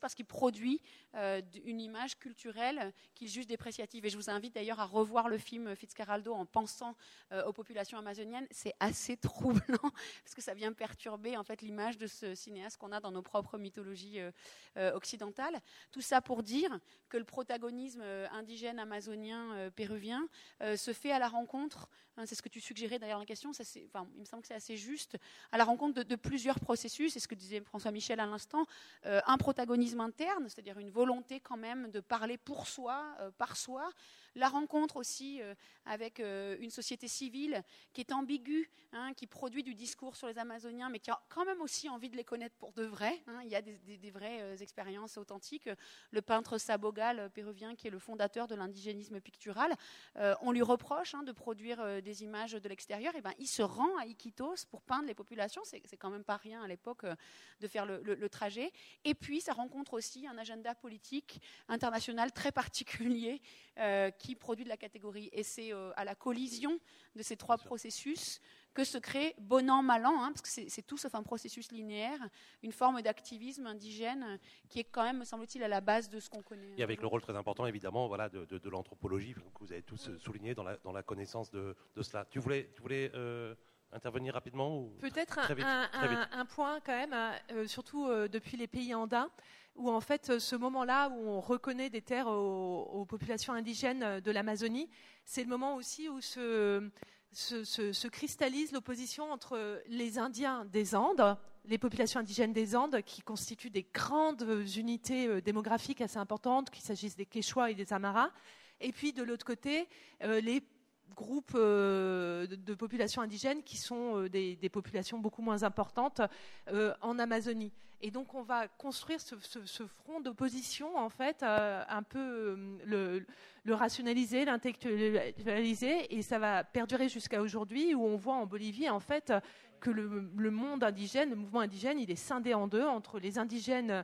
Speaker 5: parce qu'il produit euh, une image culturelle qu'il juge dépréciative. Et je vous invite d'ailleurs à revoir le film Fitzcarraldo en pensant euh, aux populations amazoniennes. C'est assez troublant parce que ça vient perturber en fait l'image de ce cinéaste qu'on a dans nos propres mythologies euh, euh, occidentales. Tout ça pour dire que le protagonisme euh, indigène amazonien euh, péruvien euh, se fait à la rencontre, hein, c'est ce que tu suggérais d'ailleurs dans la question, ça, c'est, enfin, il me semble que c'est assez juste, à la rencontre de, de plusieurs processus, c'est ce que disait François Michel à l'instant, euh, un protagonisme interne, c'est-à-dire une volonté quand même de parler pour soi, euh, par soi, la rencontre aussi euh, avec euh, une société civile qui est ambiguë, hein, qui produit du discours sur les Amazoniens, mais qui a quand même aussi envie de les connaître pour de vrai. Hein. Il y a des, des, des vraies euh, expériences authentiques. Le peintre Sabogal, euh, péruvien, qui est le fondateur de l'indigénisme pictural, euh, on lui reproche hein, de produire euh, des images de l'extérieur. Et ben, il se rend à Iquitos pour peindre les populations. C'est, c'est quand même pas rien à l'époque euh, de faire le, le, le trajet. Et puis, ça rencontre aussi un agenda politique international très particulier euh, qui produit de la catégorie. Et c'est euh, à la collision de ces trois processus que se crée, bon an, mal an, hein, parce que c'est, c'est tout sauf un processus linéaire, une forme d'activisme indigène qui est quand même, me semble-t-il, à la base de ce qu'on connaît.
Speaker 2: Et avec le rôle très important, évidemment, voilà, de, de, de l'anthropologie, que vous avez tous souligné dans la, dans la connaissance de, de cela. Tu voulais, tu voulais euh, intervenir rapidement ou...
Speaker 4: Peut-être
Speaker 2: très
Speaker 4: un,
Speaker 2: vite,
Speaker 4: un,
Speaker 2: très vite.
Speaker 4: un, un point quand même, euh, surtout euh, depuis les pays andins, où en fait ce moment-là où on reconnaît des terres aux, aux populations indigènes de l'Amazonie, c'est le moment aussi où se, se, se, se cristallise l'opposition entre les Indiens des Andes, les populations indigènes des Andes, qui constituent des grandes unités démographiques assez importantes, qu'il s'agisse des Quechua et des Amaras, et puis de l'autre côté, euh, les groupes euh, de, de populations indigènes qui sont euh, des, des populations beaucoup moins importantes euh, en Amazonie. Et donc on va construire ce, ce, ce front d'opposition, en fait, euh, un peu euh, le, le rationaliser, l'intellectualiser, et ça va perdurer jusqu'à aujourd'hui, où on voit en Bolivie, en fait, que le, le monde indigène, le mouvement indigène, il est scindé en deux, entre les indigènes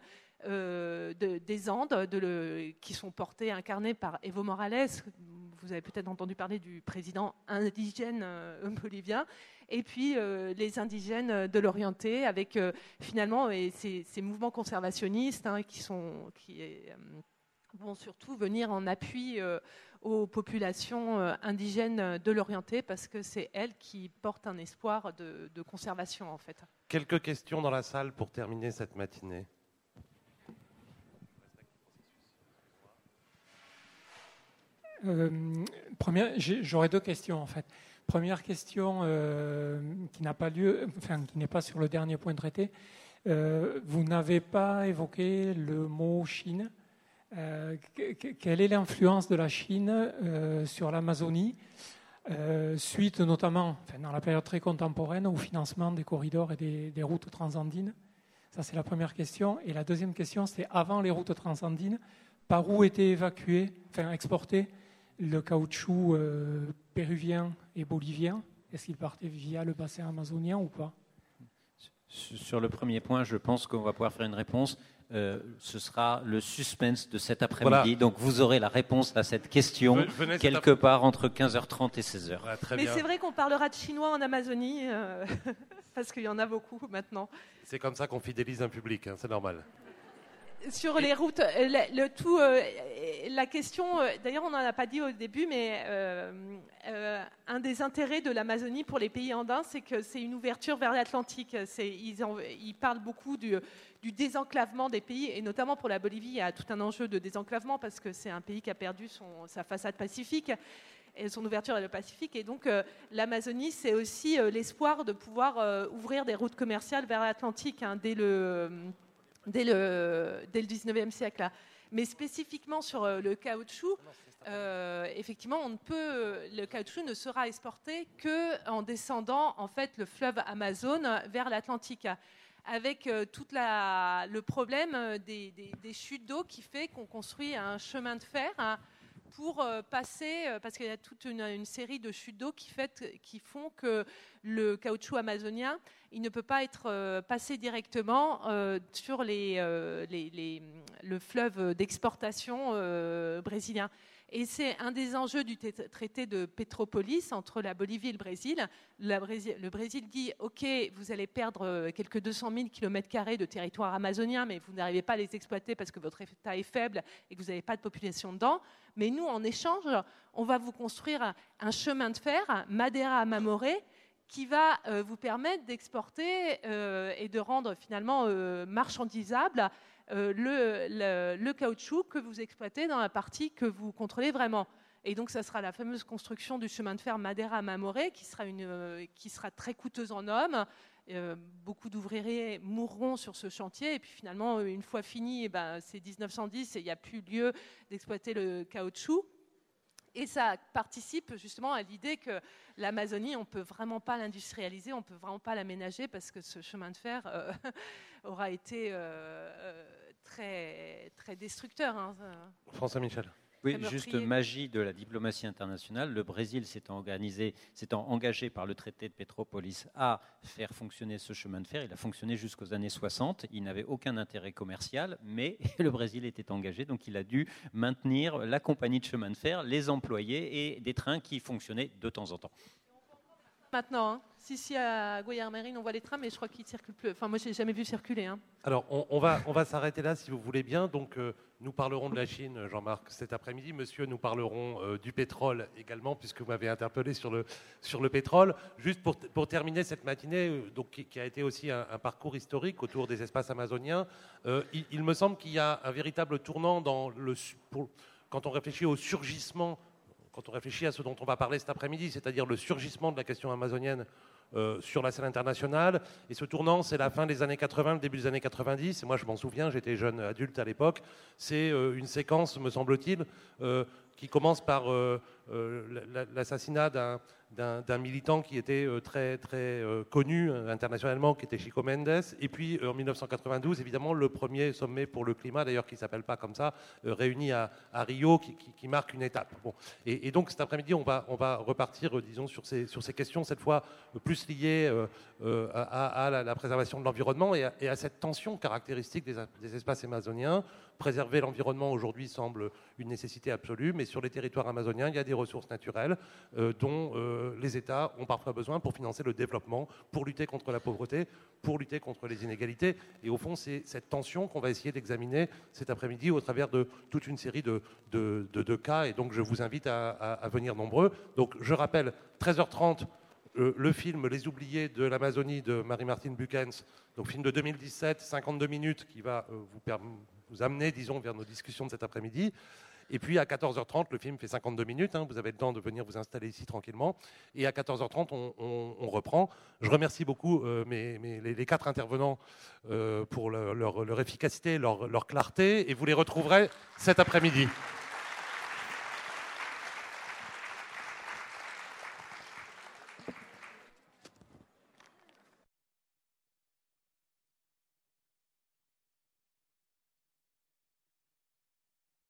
Speaker 4: euh, de, des Andes, de le, qui sont portés, incarnés par Evo Morales. Vous avez peut-être entendu parler du président indigène euh, bolivien, et puis euh, les indigènes de l'Orienté, avec euh, finalement et ces, ces mouvements conservationnistes hein, qui, sont, qui euh, vont surtout venir en appui euh, aux populations euh, indigènes de l'Orienté, parce que c'est elles qui portent un espoir de, de conservation en fait.
Speaker 2: Quelques questions dans la salle pour terminer cette matinée.
Speaker 8: Euh, première, j'aurais deux questions en fait. Première question euh, qui n'a pas lieu, enfin qui n'est pas sur le dernier point traité. Euh, vous n'avez pas évoqué le mot Chine. Euh, que, quelle est l'influence de la Chine euh, sur l'Amazonie, euh, suite notamment, enfin, dans la période très contemporaine, au financement des corridors et des, des routes transandines? Ça, c'est la première question. Et la deuxième question, c'est avant les routes transandines, par où était évacué, enfin exporté le caoutchouc euh, péruvien et bolivien? Est-ce qu'il partait via le bassin amazonien ou pas?
Speaker 3: Sur le premier point, je pense qu'on va pouvoir faire une réponse. Euh, ce sera le suspense de cet après-midi. Voilà. Donc vous aurez la réponse à cette question Venez quelque part entre quinze heures trente et seize heures.
Speaker 2: Ouais, très
Speaker 4: Mais
Speaker 2: bien.
Speaker 4: C'est vrai qu'on parlera de chinois en Amazonie, euh, parce qu'il y en a beaucoup maintenant.
Speaker 2: C'est comme ça qu'on fidélise un public, hein, c'est normal.
Speaker 4: Sur les routes, le, le tout, euh, la question, euh, d'ailleurs on n'en a pas dit au début, mais euh, euh, un des intérêts de l'Amazonie pour les pays andins, c'est que c'est une ouverture vers l'Atlantique. C'est, ils, en, ils parlent beaucoup du, du désenclavement des pays, et notamment pour la Bolivie, il y a tout un enjeu de désenclavement, parce que c'est un pays qui a perdu son, sa façade pacifique, et son ouverture vers le Pacifique. Et donc euh, l'Amazonie, c'est aussi euh, l'espoir de pouvoir euh, ouvrir des routes commerciales vers l'Atlantique hein, dès le... Euh, Dès le, dès le dix-neuvième siècle. Là. Mais spécifiquement sur euh, le caoutchouc, euh, effectivement, on ne peut, le caoutchouc ne sera exporté qu'en descendant en fait, le fleuve Amazone vers l'Atlantique, avec euh, tout le problème des, des, des chutes d'eau qui fait qu'on construit un chemin de fer hein, pour euh, passer, euh, parce qu'il y a toute une, une série de chutes d'eau qui, fait, qui font que le caoutchouc amazonien, il ne peut pas être euh, passé directement euh, sur les, euh, les, les, le fleuve d'exportation euh, brésilien. Et c'est un des enjeux du traité de Petropolis entre la Bolivie et le Brésil. La Brésil le Brésil dit « Ok, vous allez perdre quelques deux cent mille kilomètres carrés de territoire amazonien, mais vous n'arrivez pas à les exploiter parce que votre État est faible et que vous n'avez pas de population dedans. Mais nous, en échange, on va vous construire un chemin de fer, Madeira à Mamoré, qui va euh, vous permettre d'exporter euh, et de rendre finalement euh, marchandisable euh, le, le, le caoutchouc que vous exploitez dans la partie que vous contrôlez vraiment. Et donc, ça sera la fameuse construction du chemin de fer Madeira à Mamoré, qui sera, une, euh, qui sera très coûteuse en hommes. Euh, beaucoup d'ouvriers mourront sur ce chantier. Et puis finalement, une fois fini, eh ben, c'est mille neuf cent dix et il n'y a plus lieu d'exploiter le caoutchouc. Et ça participe justement à l'idée que l'Amazonie, on ne peut vraiment pas l'industrialiser, on ne peut vraiment pas l'aménager parce que ce chemin de fer euh, aura été euh, très, très destructeur. Hein.
Speaker 2: François Michel.
Speaker 3: Oui, juste magie de la diplomatie internationale. Le Brésil s'étant organisé, s'étant engagé par le traité de Petropolis à faire fonctionner ce chemin de fer. Il a fonctionné jusqu'aux années soixante. Il n'avait aucun intérêt commercial, mais le Brésil était engagé, donc il a dû maintenir la compagnie de chemin de fer, les employés et des trains qui fonctionnaient de temps en temps.
Speaker 4: Maintenant, hein. si, si, à Guayarmerine, on voit les trains, mais je crois qu'ils circulent plus. Enfin, moi, je n'ai jamais vu circuler. Hein.
Speaker 2: Alors, on, on va, on va s'arrêter là, si vous voulez bien. Donc, euh, nous parlerons de la Chine, Jean-Marc, cet après-midi. Monsieur, nous parlerons euh, du pétrole également, puisque vous m'avez interpellé sur le, sur le pétrole. Juste pour, pour terminer cette matinée, euh, donc, qui, qui a été aussi un, un parcours historique autour des espaces amazoniens, euh, il, il me semble qu'il y a un véritable tournant dans le, pour, quand on réfléchit au surgissement, quand on réfléchit à ce dont on va parler cet après-midi, c'est-à-dire le surgissement de la question amazonienne euh, sur la scène internationale. Et ce tournant, c'est la fin des années quatre-vingts, le début des années quatre-vingt-dix. Et moi, je m'en souviens, j'étais jeune adulte à l'époque. C'est euh, une séquence, me semble-t-il, euh, qui commence par euh, euh, l'assassinat d'un d'un militant qui était euh, très, très euh, connu euh, internationalement, qui était Chico Mendes. Et puis, euh, en mille neuf cent quatre-vingt-douze, évidemment, le premier sommet pour le climat, d'ailleurs, qui ne s'appelle pas comme ça, euh, réuni à, à Rio, qui, qui, qui marque une étape. Bon. Et, et donc, cet après-midi, on va, on va repartir, euh, disons, sur ces, sur ces questions, cette fois, euh, plus liées euh, euh, à, à la, la préservation de l'environnement et, et à cette tension caractéristique des, des espaces amazoniens. Préserver l'environnement, aujourd'hui, semble une nécessité absolue, mais sur les territoires amazoniens, il y a des ressources naturelles euh, dont euh, les États ont parfois besoin pour financer le développement, pour lutter contre la pauvreté, pour lutter contre les inégalités. Et au fond, c'est cette tension qu'on va essayer d'examiner cet après-midi au travers de toute une série de, de, de, de cas. Et donc, je vous invite à, à, à venir nombreux. Donc, je rappelle, treize heures trente, euh, le film Les Oubliés de l'Amazonie de Marie-Martine Buchens, donc film de deux mille dix-sept, cinquante-deux minutes, qui va euh, vous, vous amener, disons, vers nos discussions de cet après-midi. Et puis à quatorze heures trente, le film fait cinquante-deux minutes, hein, vous avez le temps de venir vous installer ici tranquillement. Et à quatorze heures trente, on, on, on reprend. Je remercie beaucoup euh, mes, mes, les, les quatre intervenants euh, pour le, leur, leur efficacité, leur, leur clarté. Et vous les retrouverez cet après-midi.